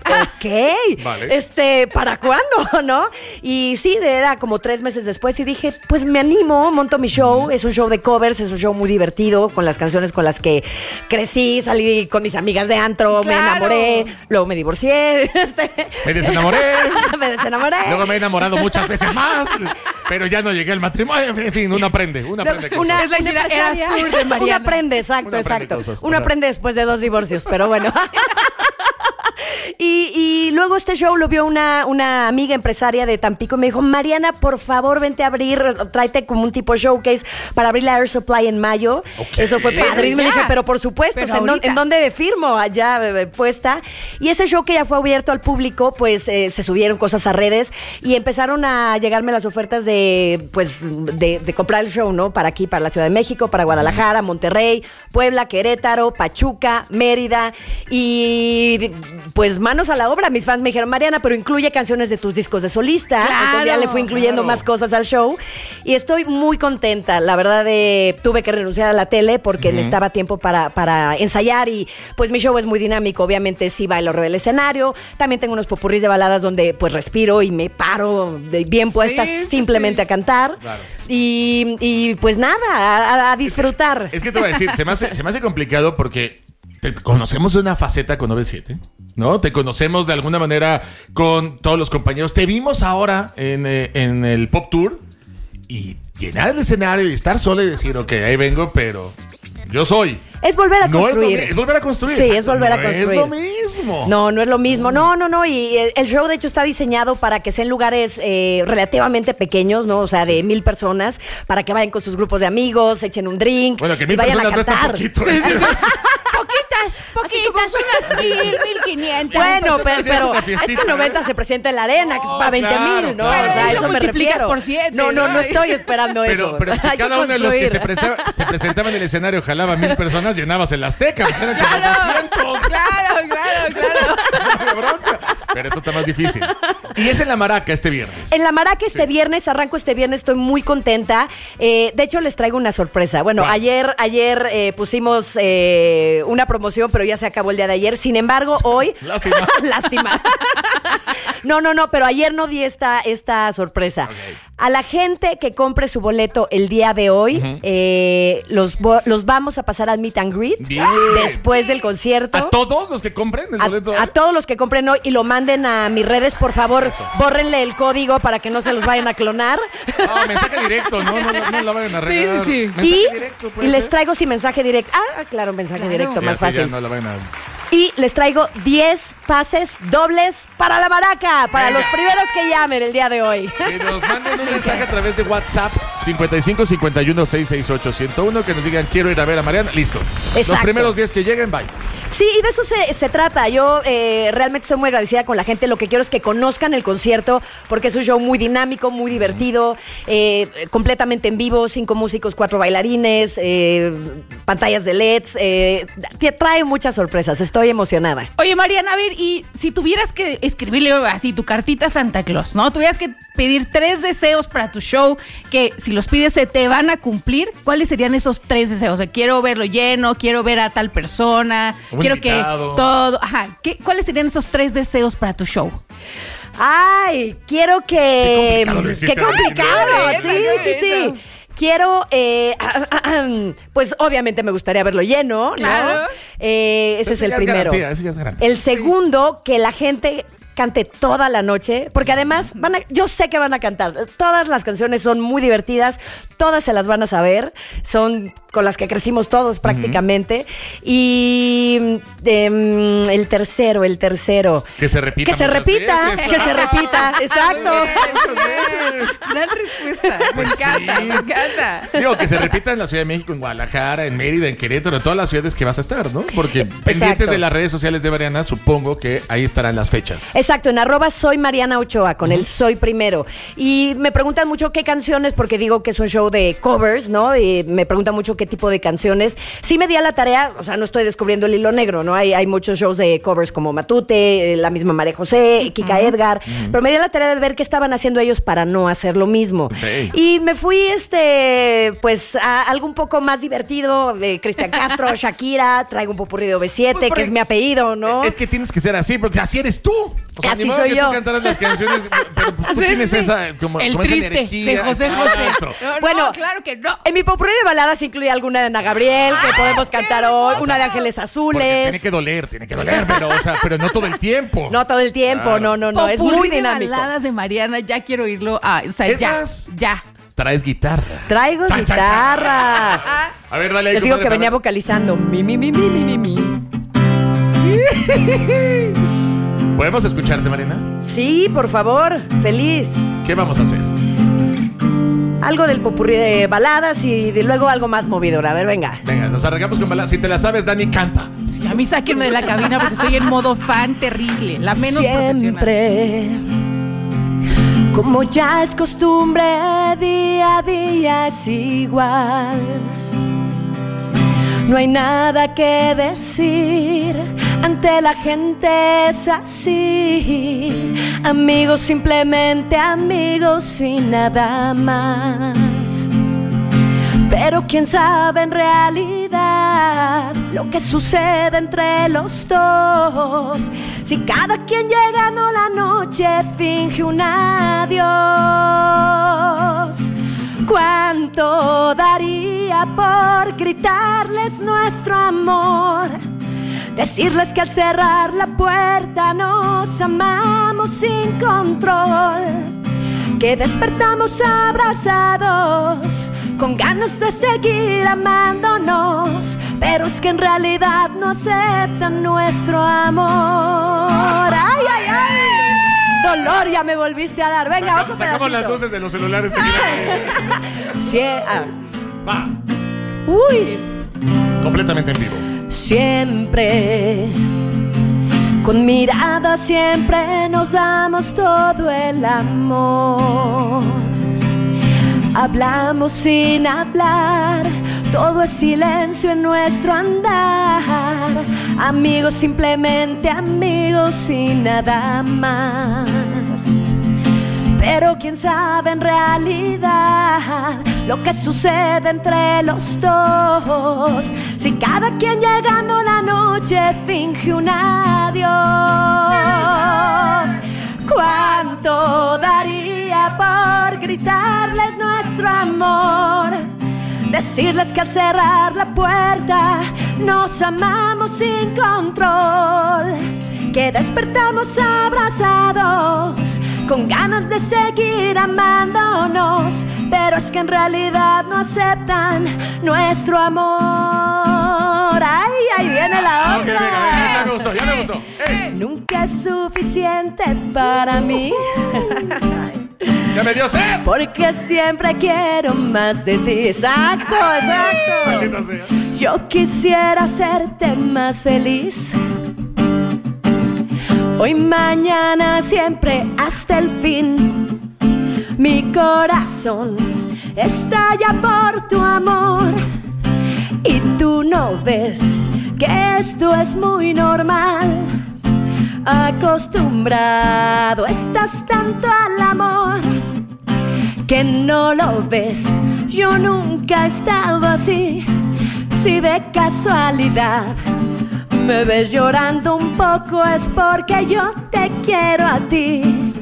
Speaker 10: Ok,
Speaker 2: Vale.
Speaker 10: este, ¿para cuándo? ¿No? Y sí, era como tres meses después y dije, pues me animo, monto mi show, es un show de covers, es un show muy divertido, con las canciones con las que crecí, salí con mis amigas de antro, me
Speaker 6: Claro.
Speaker 10: enamoré, luego me divorcié, este,
Speaker 2: Me desenamoré.
Speaker 10: me desenamoré.
Speaker 2: Luego me he enamorado muchas veces más, pero ya no llegué al matrimonio. En fin, uno aprende, uno aprende cosas.
Speaker 10: Una,
Speaker 6: Es la
Speaker 10: una
Speaker 6: gira Eras
Speaker 10: empresaria.
Speaker 6: Tour de Mariana.
Speaker 10: Uno aprende, exacto,
Speaker 2: Uno aprende
Speaker 10: exacto.
Speaker 2: cosas,
Speaker 10: Uno
Speaker 2: ajá.
Speaker 10: aprende después de dos divorcios, pero bueno. Y, y luego este show lo vio una, una amiga empresaria de Tampico y me dijo, Mariana, por favor, vente a abrir, tráete como un tipo showcase para abrir la Air Supply en mayo. Eso fue padrísimo.
Speaker 6: Ya.
Speaker 10: Le dije, pero por supuesto,
Speaker 6: Pero
Speaker 10: o sea, ¿en, dónde,
Speaker 6: ahorita.
Speaker 10: en dónde firmo? Allá eh, puesta. Y ese show que ya fue abierto al público, pues eh, se subieron cosas a redes y empezaron a llegarme las ofertas de, pues, de, de comprar el show, ¿no? Para aquí, para la Ciudad de México, para Guadalajara, Monterrey, Puebla, Querétaro, Pachuca, Mérida. Y pues manos a la obra. Mis fans me dijeron, Mariana, pero incluye canciones de tus discos de solista.
Speaker 6: Claro,
Speaker 10: Entonces ya le fui incluyendo
Speaker 2: claro.
Speaker 10: más cosas al show. Y estoy muy contenta. La verdad, eh, tuve que renunciar a la tele porque necesitaba tiempo para, para ensayar. Y pues mi show es muy dinámico. Obviamente sí bailo arriba del escenario. También tengo unos popurrís de baladas donde pues respiro y me paro de- bien puesta
Speaker 6: sí,
Speaker 10: simplemente
Speaker 6: sí.
Speaker 10: a cantar.
Speaker 2: Claro.
Speaker 10: Y, y pues nada, a, a disfrutar.
Speaker 2: Es que te voy a decir, se me hace, se me hace complicado porque te conocemos de una faceta con O V siete, ¿no? Te conocemos de alguna manera con todos los compañeros. Te vimos ahora en, eh, en el Pop Tour y llenar el escenario y estar sola y decir, ok, ahí vengo, pero yo soy.
Speaker 10: Es volver a
Speaker 2: No es, lo
Speaker 10: construir.
Speaker 2: mi- es volver a construir.
Speaker 10: Sí,
Speaker 2: exacto.
Speaker 10: es volver a
Speaker 2: No
Speaker 10: construir.
Speaker 2: es lo mismo.
Speaker 10: No, no es lo mismo. No, no, no. Y eh, el show, de hecho, está diseñado para que sean lugares eh, relativamente pequeños, ¿no? O sea, de mil personas, para que vayan con sus grupos de amigos, echen un drink
Speaker 2: Bueno, que
Speaker 10: y
Speaker 2: mil
Speaker 10: vayan a
Speaker 2: personas no es tan
Speaker 10: cantar.
Speaker 2: poquito.
Speaker 6: Sí,
Speaker 2: ¿eh?
Speaker 6: sí, sí. Poquitas. Poquitas, poquitas, unas mil, mil quinientas.
Speaker 10: Bueno, pero,
Speaker 2: Ya es
Speaker 10: pero
Speaker 2: una
Speaker 10: es
Speaker 2: fiestita,
Speaker 10: que noventa
Speaker 2: ¿eh?
Speaker 10: se presenta en la arena, que es
Speaker 2: Oh,
Speaker 10: para veinte mil,
Speaker 2: claro,
Speaker 10: ¿no?
Speaker 2: claro.
Speaker 10: O sea, a
Speaker 6: Lo
Speaker 10: eso me
Speaker 6: multiplicas
Speaker 10: refiero.
Speaker 6: por siete,
Speaker 10: no, no, no
Speaker 6: ¿no?
Speaker 10: estoy esperando
Speaker 2: Pero,
Speaker 10: eso.
Speaker 2: pero si
Speaker 10: Hay que
Speaker 2: cada uno de los que se,
Speaker 10: construir.
Speaker 2: prestaba- se presentaba en el escenario jalaba mil personas, llenabas el Azteca. Pues eran como doscientos.
Speaker 6: Claro, claro, claro.
Speaker 2: No había bronca. Pero esto está más difícil. Y es en la Maraca este viernes.
Speaker 10: En la Maraca este viernes, arranco este viernes, estoy muy contenta. Eh, de hecho, les traigo una sorpresa. Bueno,
Speaker 2: ¿Cuál?
Speaker 10: ayer, ayer eh, pusimos eh, una promoción, pero ya se acabó el día de ayer. Sin embargo, hoy...
Speaker 2: Lástima.
Speaker 10: Lástima. No, no, no, pero ayer no di esta, esta sorpresa.
Speaker 2: Ok.
Speaker 10: A la gente que compre su boleto el día de hoy, eh, los, bo- los vamos a pasar al meet and greet
Speaker 2: Bien.
Speaker 10: después del concierto.
Speaker 2: ¿A todos los que compren el
Speaker 10: A,
Speaker 2: boleto?
Speaker 10: a todos los que compren hoy y lo manden a mis redes, por favor, bórrenle el código para que no se los vayan a clonar.
Speaker 2: No, mensaje directo, no, no, no, no la vayan a
Speaker 6: Sí,
Speaker 2: regalar.
Speaker 6: sí, sí.
Speaker 2: Mensaje
Speaker 10: Y,
Speaker 2: directo, puede
Speaker 10: y les
Speaker 2: ser.
Speaker 10: traigo sí mensaje directo. Ah, claro, mensaje
Speaker 6: Claro.
Speaker 10: directo,
Speaker 2: Ya
Speaker 10: más
Speaker 2: sé, ya
Speaker 10: fácil.
Speaker 2: no la vayan a...
Speaker 10: Y les traigo diez pases dobles para la Maraca, para
Speaker 2: Venga.
Speaker 10: los primeros que llamen el día de hoy.
Speaker 2: Que nos manden un mensaje a través de WhatsApp cincuenta y cinco cincuenta y uno sesenta y seis ocho ciento uno, que nos digan quiero ir a ver a Mariana. Listo. Los
Speaker 10: Exacto.
Speaker 2: primeros diez que lleguen, bye.
Speaker 10: Sí, y de eso se, se trata. Yo eh, realmente soy muy agradecida con la gente. Lo que quiero es que conozcan el concierto, porque es un show muy dinámico, muy divertido, eh, completamente en vivo, cinco músicos, cuatro bailarines, eh, pantallas de L E Ds. Eh, te trae muchas sorpresas. Estoy emocionada.
Speaker 6: Oye, Mariana, a ver, y si tuvieras que escribirle así tu cartita a Santa Claus, ¿no? Tuvieras que pedir tres deseos para tu show, que si los pides se te van a cumplir, ¿cuáles serían esos tres deseos? O sea, quiero verlo lleno, quiero ver a tal persona,
Speaker 2: Un
Speaker 6: quiero
Speaker 2: invitado.
Speaker 6: que todo... Ajá, ¿qué, ¿cuáles serían esos tres deseos para tu show?
Speaker 10: Ay, quiero que...
Speaker 2: Qué complicado lo hiciste,
Speaker 10: Qué complicado,
Speaker 6: Dani.
Speaker 10: sí, sí, sí. Quiero, eh, pues obviamente me gustaría verlo lleno, ¿no?
Speaker 6: Claro.
Speaker 10: Eh, ese
Speaker 2: Ese
Speaker 10: es el
Speaker 2: ya es
Speaker 10: primero.
Speaker 2: garantía, ese ya es garantía.
Speaker 10: El segundo, que la gente cante toda la noche, porque además van a, yo sé que van a cantar. Todas las canciones son muy divertidas, todas se las van a saber, son con las que crecimos todos prácticamente. Y em, el tercero, el tercero.
Speaker 2: Que se repita
Speaker 10: Que se
Speaker 2: muchas
Speaker 10: repita,
Speaker 2: veces.
Speaker 10: que se repita, exacto.
Speaker 2: Muchas veces.
Speaker 6: Gran respuesta. Me
Speaker 2: Pues
Speaker 6: encanta,
Speaker 2: sí.
Speaker 6: me encanta.
Speaker 2: Digo, que se repita en la Ciudad de México, en Guadalajara, en Mérida, en Querétaro, en todas las ciudades que vas a estar, ¿no? Porque pendientes de las redes sociales de Mariana, supongo que ahí estarán las fechas.
Speaker 10: Exacto, en arroba soy Mariana Ochoa, con el soy primero. Y me preguntan mucho qué canciones, porque digo que es un show de covers, ¿no? Y me preguntan mucho qué tipo de canciones. Sí me di a la tarea, o sea, no estoy descubriendo el hilo negro, ¿no? Hay, hay muchos shows de covers como Matute, la misma María José, Kika Edgar, pero me di a la tarea de ver qué estaban haciendo ellos para no hacer lo mismo.
Speaker 2: Ok.
Speaker 10: Y me fui, este, pues, a algo un poco más divertido, de Cristian Castro, Shakira, traigo un popurrí de O V siete,
Speaker 2: Pues, por
Speaker 10: que
Speaker 2: ahí-
Speaker 10: es mi apellido, ¿no?
Speaker 2: Es que tienes que ser así, porque así eres tú. O sea,
Speaker 10: Así
Speaker 2: ni modo
Speaker 10: soy
Speaker 2: que
Speaker 10: yo.
Speaker 2: tú cantaras las canciones, pero pues, tú
Speaker 6: Sí,
Speaker 2: tienes
Speaker 6: sí.
Speaker 2: esa, como,
Speaker 6: El
Speaker 2: como esa
Speaker 6: triste
Speaker 2: energía.
Speaker 6: de José José.
Speaker 2: Exacto.
Speaker 6: No, no,
Speaker 10: Bueno,
Speaker 6: claro que no.
Speaker 10: En mi popurrí de baladas incluye alguna de Ana Gabriel, que podemos
Speaker 6: qué
Speaker 10: cantar hoy,
Speaker 6: hermoso.
Speaker 10: una de Ángeles
Speaker 2: Porque
Speaker 10: Azules.
Speaker 2: tiene que doler, tiene que doler, pero, o sea, pero no todo el tiempo.
Speaker 10: No todo el tiempo,
Speaker 2: Claro.
Speaker 10: no, no, no, es
Speaker 6: Popurrí
Speaker 10: muy
Speaker 6: de
Speaker 10: dinámico.
Speaker 6: baladas de Mariana, ya quiero oírlo. Ah, o sea,
Speaker 2: Es
Speaker 6: ya,
Speaker 2: más,
Speaker 6: ya.
Speaker 2: Traes guitarra.
Speaker 10: Traigo
Speaker 2: Chan, chan,
Speaker 10: guitarra.
Speaker 2: A ver, dale ahí.
Speaker 10: Les digo
Speaker 2: compadre,
Speaker 10: que venía
Speaker 2: para-
Speaker 10: vocalizando. Mi, mi, mi, mi, mi, mi, mi.
Speaker 2: ¿Podemos escucharte, Mariana?
Speaker 10: Sí, por favor, feliz.
Speaker 2: ¿Qué vamos a hacer?
Speaker 10: Algo del popurrí de baladas y de luego algo más movidor. A ver, venga.
Speaker 2: Venga, nos arrancamos con baladas. Si te la sabes, Dani, canta.
Speaker 6: Sí, a mí sáquenme de la cabina porque estoy en modo fan terrible, la menos profesional.
Speaker 10: Siempre, como ya es costumbre, día a día es igual. No hay nada que decir, ante la gente es así. Amigos, simplemente amigos y nada más. Pero quién sabe en realidad lo que sucede entre los dos. Si cada quien llegando la noche finge un adiós. ¿Cuánto daría por gritarles nuestro amor? Decirles que al cerrar la puerta nos amamos sin control. Que despertamos abrazados con ganas de seguir amándonos, pero es que en realidad no aceptan nuestro amor. ¡Ay, ay, ay! Dolor, ya me volviste a dar. Venga, otro
Speaker 2: Sacamos las
Speaker 10: pedacito.
Speaker 2: luces de los celulares.
Speaker 10: Sí, ah.
Speaker 2: Va.
Speaker 10: Uy.
Speaker 2: Completamente en vivo.
Speaker 10: siempre. Con mirada siempre nos damos todo el amor. Hablamos sin hablar, todo es silencio en nuestro andar. Amigos, simplemente amigos y nada más. Pero quién sabe en realidad lo que sucede entre los dos. Si cada quien llegando la noche finge un adiós. ¿Cuánto daría por gritarles nuestro amor? Decirles que al cerrar la puerta nos amamos sin control. Que despertamos abrazados con ganas de seguir amándonos, pero es que en realidad no aceptan nuestro amor. Ay, ahí viene la otra.
Speaker 2: Okay, venga, venga, ya me gustó, ya me gustó. Hey.
Speaker 10: Nunca es suficiente para mí.
Speaker 2: ¡Ya me dio sed!
Speaker 10: Porque siempre quiero más de ti. Exacto, exacto.
Speaker 2: Maldita sea.
Speaker 10: Yo quisiera hacerte más feliz. Hoy, mañana, siempre, hasta el fin. Mi corazón estalla por tu amor. Y tú no ves que esto es muy normal. Acostumbrado estás tanto al amor que no lo ves. Yo nunca he estado así. Si de casualidad me ves llorando un poco es porque yo te quiero a ti.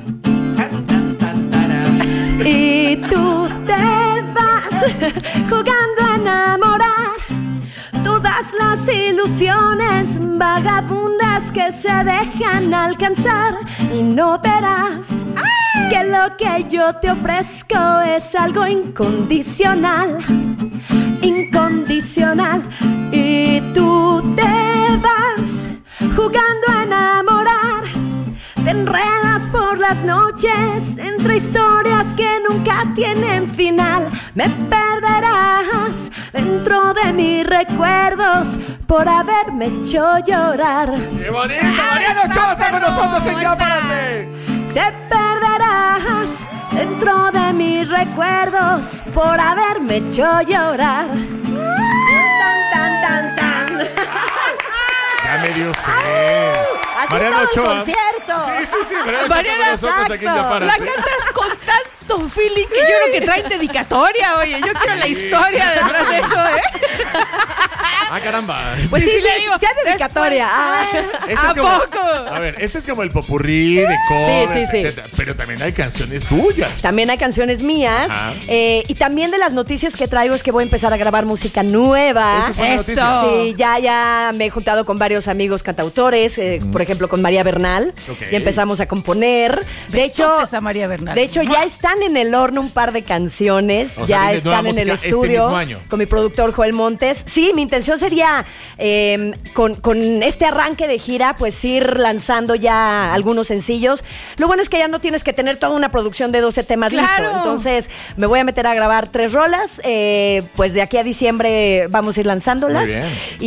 Speaker 10: Y tú te vas jugando a enamorar todas las ilusiones vagabundas que se dejan alcanzar. Y no verás que lo que yo te ofrezco es algo incondicional. Incondicional. Y tú te vas jugando a enamorar. Te enredas por las noches entre historias que nunca tienen final. Me perderás dentro de mis recuerdos por haberme hecho llorar.
Speaker 2: ¡Qué bonito! ¡Mariano Ochoa está con nosotros en Ya Párate!
Speaker 10: Te perderás dentro de mis recuerdos por haberme hecho llorar. Tan, tan, tan, tan.
Speaker 2: Ya me dio sed.
Speaker 10: Así
Speaker 2: Mariano
Speaker 10: estaba el
Speaker 2: Ochoa.
Speaker 10: concierto.
Speaker 2: Sí, sí, sí. Mariano Ochoa
Speaker 6: Mariana,
Speaker 2: está con nosotros aquí en Ya Párate.
Speaker 6: La cantas con tanto feeling que yo creo que traen dedicatoria, oye. Yo quiero la historia detrás de eso, ¿eh?
Speaker 2: Ah, caramba.
Speaker 10: Pues sí,
Speaker 6: Sí,
Speaker 10: sí,
Speaker 6: sí, le digo,
Speaker 10: sea dedicatoria. Ah.
Speaker 2: Este
Speaker 6: ¿A
Speaker 2: es como-
Speaker 6: poco?
Speaker 2: A ver, este es como el popurrí de covers,
Speaker 10: Sí, sí, sí.
Speaker 2: etcétera. Pero también hay canciones tuyas.
Speaker 10: También hay canciones mías.
Speaker 2: Ajá.
Speaker 10: eh, y también de las noticias que traigo es que voy a empezar a grabar música nueva.
Speaker 2: Esa es buena
Speaker 6: Eso.
Speaker 2: noticia.
Speaker 10: Sí, ya, ya me he juntado con varios amigos cantautores, eh, por ejemplo con María Bernal.
Speaker 2: Ok.
Speaker 10: Y empezamos a componer. De hecho,
Speaker 6: Besotes a María Bernal.
Speaker 10: de hecho ya están en el horno un par de canciones.
Speaker 2: O sea,
Speaker 10: ya
Speaker 2: viene nueva
Speaker 10: están en el
Speaker 2: música este
Speaker 10: estudio
Speaker 2: mismo año.
Speaker 10: con mi productor Joel Montes. Sí, mi intención sería eh, con, con este arranque de gira, pues ir lanzando ya algunos sencillos. Lo bueno es que ya no tienes que tener toda una producción de doce temas
Speaker 6: Claro.
Speaker 10: listo. Entonces me voy a meter a grabar tres rolas. eh, pues de aquí a diciembre vamos a ir lanzándolas.
Speaker 2: Muy bien.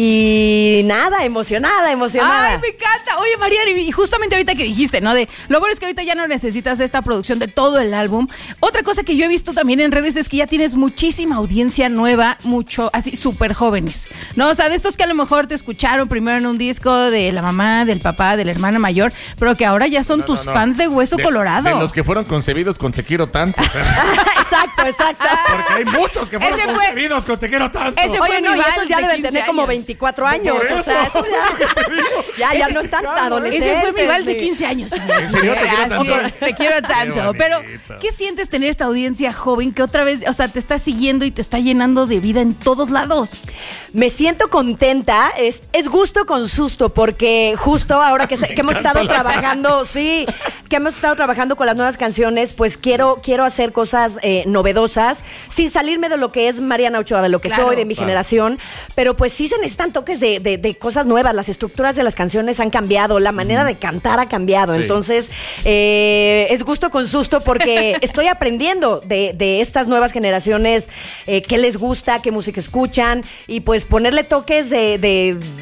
Speaker 10: Y nada, emocionada, emocionada.
Speaker 6: Ay, me encanta. Oye, Mariana, y justamente ahorita que dijiste, ¿no? De lo bueno es que ahorita ya no necesitas esta producción de todo el álbum. Otra cosa que yo he visto también en redes es que ya tienes muchísima audiencia nueva, mucho, así, súper jóvenes, ¿no? O sea, de estos que a lo mejor te escucharon primero en un disco de la mamá, del papá, de la hermana mayor, pero que ahora ya son
Speaker 2: No,
Speaker 6: tus
Speaker 2: no, no.
Speaker 6: fans de Hueso
Speaker 2: De-
Speaker 6: Colorado.
Speaker 2: De los que fueron concebidos con Te Quiero Tanto. O sea,
Speaker 10: Exacto, exacto.
Speaker 2: porque hay muchos que fueron
Speaker 6: Ese fue-
Speaker 2: concebidos con Te Quiero Tanto.
Speaker 6: ese fue
Speaker 10: Oye, no,
Speaker 6: mi
Speaker 10: y esos
Speaker 6: vals
Speaker 10: ya
Speaker 6: de
Speaker 10: deben
Speaker 6: quince
Speaker 10: tener como
Speaker 6: años.
Speaker 10: veinticuatro años.
Speaker 2: Por
Speaker 10: O sea,
Speaker 2: eso.
Speaker 10: eso ya, ya, ya no están adolescentes.
Speaker 6: Ese fue mi vals de
Speaker 10: sí.
Speaker 6: quince años.
Speaker 2: ¿En serio? ¿Te quiero
Speaker 6: Así
Speaker 2: tanto?
Speaker 6: es, te quiero tanto.
Speaker 2: Qué
Speaker 6: Pero,
Speaker 2: bonito.
Speaker 6: ¿qué sientes tener esta audiencia joven que otra vez, o sea, te está siguiendo y te está llenando de vida en todos lados?
Speaker 10: Me siento contenta, es, es gusto con susto, porque justo ahora que, se- que hemos
Speaker 2: encanta
Speaker 10: estado
Speaker 2: la
Speaker 10: trabajando, sí, que hemos estado trabajando con las nuevas canciones, pues quiero, quiero hacer cosas eh, novedosas, sin salirme de lo que es Mariana Ochoa, de lo que
Speaker 6: Claro,
Speaker 10: soy, de mi
Speaker 2: claro.
Speaker 10: generación, pero pues sí se necesitan toques de, de- de cosas nuevas, las estructuras de las canciones han cambiado, la manera de cantar ha cambiado,
Speaker 2: Sí.
Speaker 10: entonces eh, es gusto con susto porque estoy aprendiendo de, de estas nuevas generaciones, eh, qué les gusta, qué música escuchan, y pues ponerle toques de, de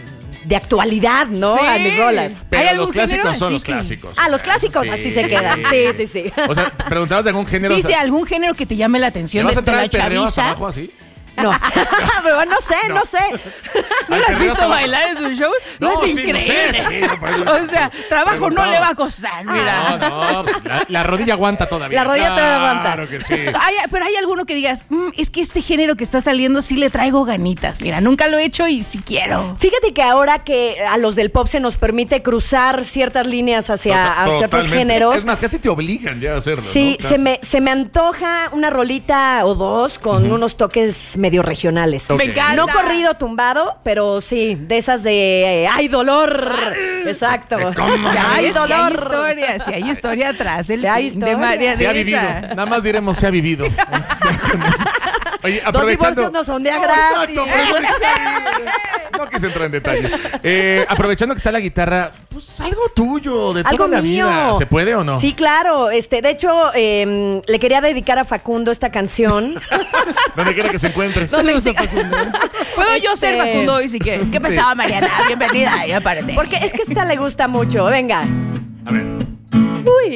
Speaker 10: de actualidad, ¿no?
Speaker 6: Sí.
Speaker 10: A mis rolas.
Speaker 2: Pero
Speaker 6: ¿Hay
Speaker 2: los
Speaker 6: algún género
Speaker 2: clásicos son
Speaker 6: así
Speaker 2: los
Speaker 6: que-
Speaker 2: clásicos.
Speaker 10: Ah, los clásicos
Speaker 2: Sí.
Speaker 10: así se quedan. Sí, sí, sí.
Speaker 2: O sea, preguntabas de algún género.
Speaker 6: Sí,
Speaker 2: o sea,
Speaker 6: sí, algún género que te llame la
Speaker 2: ¿le
Speaker 6: atención
Speaker 2: vas a
Speaker 6: de, de
Speaker 2: entrar
Speaker 6: la
Speaker 2: al perreo hasta
Speaker 6: chaviza.
Speaker 2: abajo así?
Speaker 10: No, pero no sé, no, sé.
Speaker 6: ¿No
Speaker 2: Al
Speaker 6: lo has
Speaker 2: perreo
Speaker 6: visto
Speaker 2: hasta abajo.
Speaker 6: bailar en sus shows? No,
Speaker 2: No,
Speaker 6: es
Speaker 2: sí, no
Speaker 6: increíble.
Speaker 2: sé, sí, no, por eso-
Speaker 6: O sea, trabajo no
Speaker 2: Preguntaba.
Speaker 6: le va a costar, mira.
Speaker 2: No, no, la, la rodilla aguanta todavía.
Speaker 10: La rodilla todavía aguanta.
Speaker 2: Claro que sí.
Speaker 6: Hay- pero hay alguno que digas, "Mm, es que este género que está saliendo sí le traigo ganitas. Mira, nunca lo he hecho y sí quiero.
Speaker 10: Fíjate que ahora que a los del pop se nos permite cruzar ciertas líneas hacia, hacia otros
Speaker 2: Totalmente.
Speaker 10: géneros.
Speaker 2: Es más, casi te obligan ya a hacerlo.
Speaker 10: Sí,
Speaker 2: ¿no?
Speaker 10: se
Speaker 2: Casi.
Speaker 10: me, se me antoja una rolita o dos con unos toques medio regionales.
Speaker 2: Ok.
Speaker 6: Me encanta.
Speaker 10: No corrido tumbado, pero sí, de esas de eh, ¡ay, dolor! Exacto.
Speaker 2: ¿Cómo?
Speaker 10: ¡Ay,
Speaker 6: Si hay
Speaker 10: dolor!
Speaker 6: historia, si hay historia atrás del
Speaker 10: Si hay
Speaker 6: fin de
Speaker 10: historia.
Speaker 6: María
Speaker 2: Se ha
Speaker 6: Neta.
Speaker 2: vivido. Nada más diremos se ha vivido. Oye,
Speaker 10: Dos
Speaker 2: aprovechando.
Speaker 10: divorcios no son de a gratis.
Speaker 2: Exacto, por eso quise- no quise entrar en detalles. Eh, aprovechando que está la guitarra, pues algo tuyo, de toda
Speaker 10: Algo
Speaker 2: la
Speaker 10: mío.
Speaker 2: vida. ¿Se puede o no?
Speaker 10: Sí, claro. Este, de hecho, eh, le quería dedicar a Facundo esta canción.
Speaker 2: Donde quiera que se encuentre.
Speaker 6: Saludos a Facundo. Puedo yo ser
Speaker 10: Este-
Speaker 6: Facundo hoy si quieres. ¿Qué pensaba, Mariana? Bienvenida, ya párate.
Speaker 10: Porque es que esta le gusta mucho. Venga.
Speaker 2: A ver.
Speaker 10: Uy.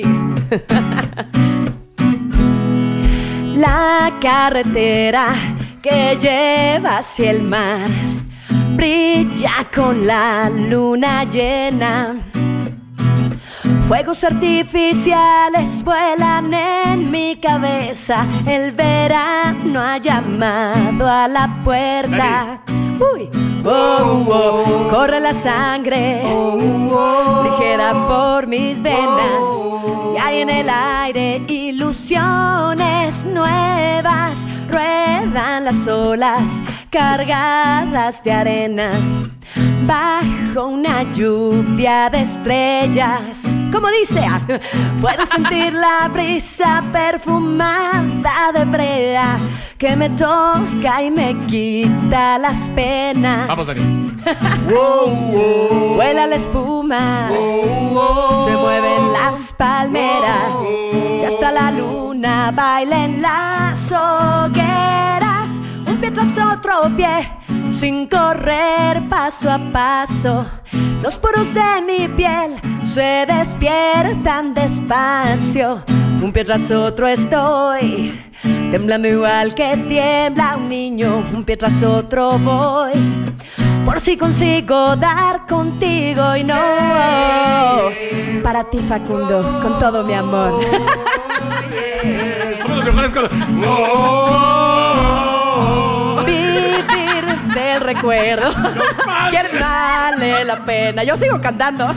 Speaker 10: La carretera que lleva hacia el mar brilla con la luna llena. Fuegos artificiales vuelan en mi cabeza. El verano ha llamado a la puerta. Uy, oh, oh, corre la sangre ligera por mis venas. Y hay en el aire ilusiones nuevas. Ruedan las olas cargadas de arena bajo una lluvia de estrellas. Como dice, ah, puedo sentir la brisa perfumada de brea que me toca y me quita las penas.
Speaker 2: Vamos, Dani.
Speaker 10: Vuela la espuma, se mueven las palmeras y hasta la luna baila en las hogueras. Un pie tras otro pie, sin correr paso a paso. Los poros de mi piel se despiertan despacio. Un pie tras otro estoy, temblando igual que tiembla un niño. Un pie tras otro voy, por si consigo dar contigo y no. Para ti, Facundo, con todo mi amor.
Speaker 2: Somos los mejores con...
Speaker 10: Vivir del recuerdo que vale la pena. Yo sigo cantando.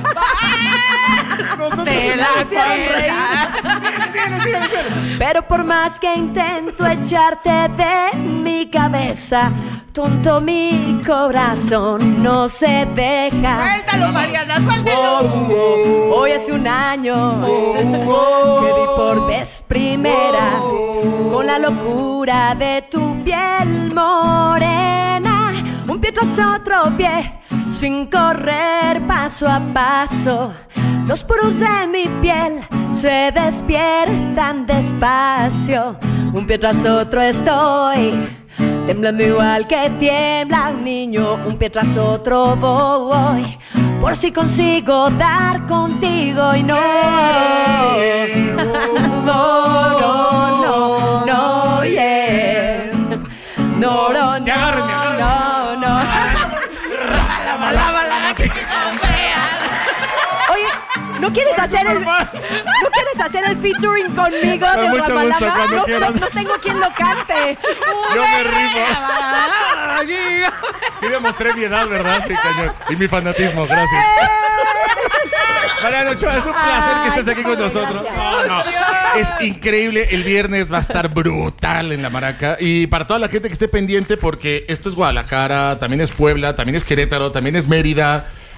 Speaker 6: Te la cuenta.
Speaker 10: Pero por más que intento echarte de mi cabeza, tonto mi corazón no se deja.
Speaker 6: Suéltalo, Mariana, suéltalo.
Speaker 10: Hoy hace un año que di por vez primera con la locura de tu piel morena. Un pie tras otro pie, sin correr paso a paso. Los poros de mi piel se despiertan despacio. Un pie tras otro estoy, temblando igual que tiembla un niño. Un pie tras otro voy, por si consigo dar contigo y no. No, no, no, no, yeah. No, no, no.
Speaker 2: Que agarren, me agarren.
Speaker 10: No, no. Oye, ¿no quieres hacer el ¿No quieres hacer el featuring conmigo
Speaker 2: Con
Speaker 10: de
Speaker 2: mucho gusto,
Speaker 10: Ramalama?
Speaker 2: cuando
Speaker 10: No,
Speaker 2: quieras.
Speaker 10: no, no tengo quien lo cante.
Speaker 2: Yo me rimo. Sí demostré mi edad, ¿verdad? Sí, cañón. Y mi fanatismo, gracias. Mariana Ochoa, es un placer que estés aquí con
Speaker 10: Ay,
Speaker 2: nosotros.
Speaker 10: gracias.
Speaker 2: No, no. Es increíble. El viernes va a estar brutal en la Maraca. Y para toda la gente que esté pendiente, porque esto es Guadalajara, también es Puebla, también es Querétaro, también es Mérida.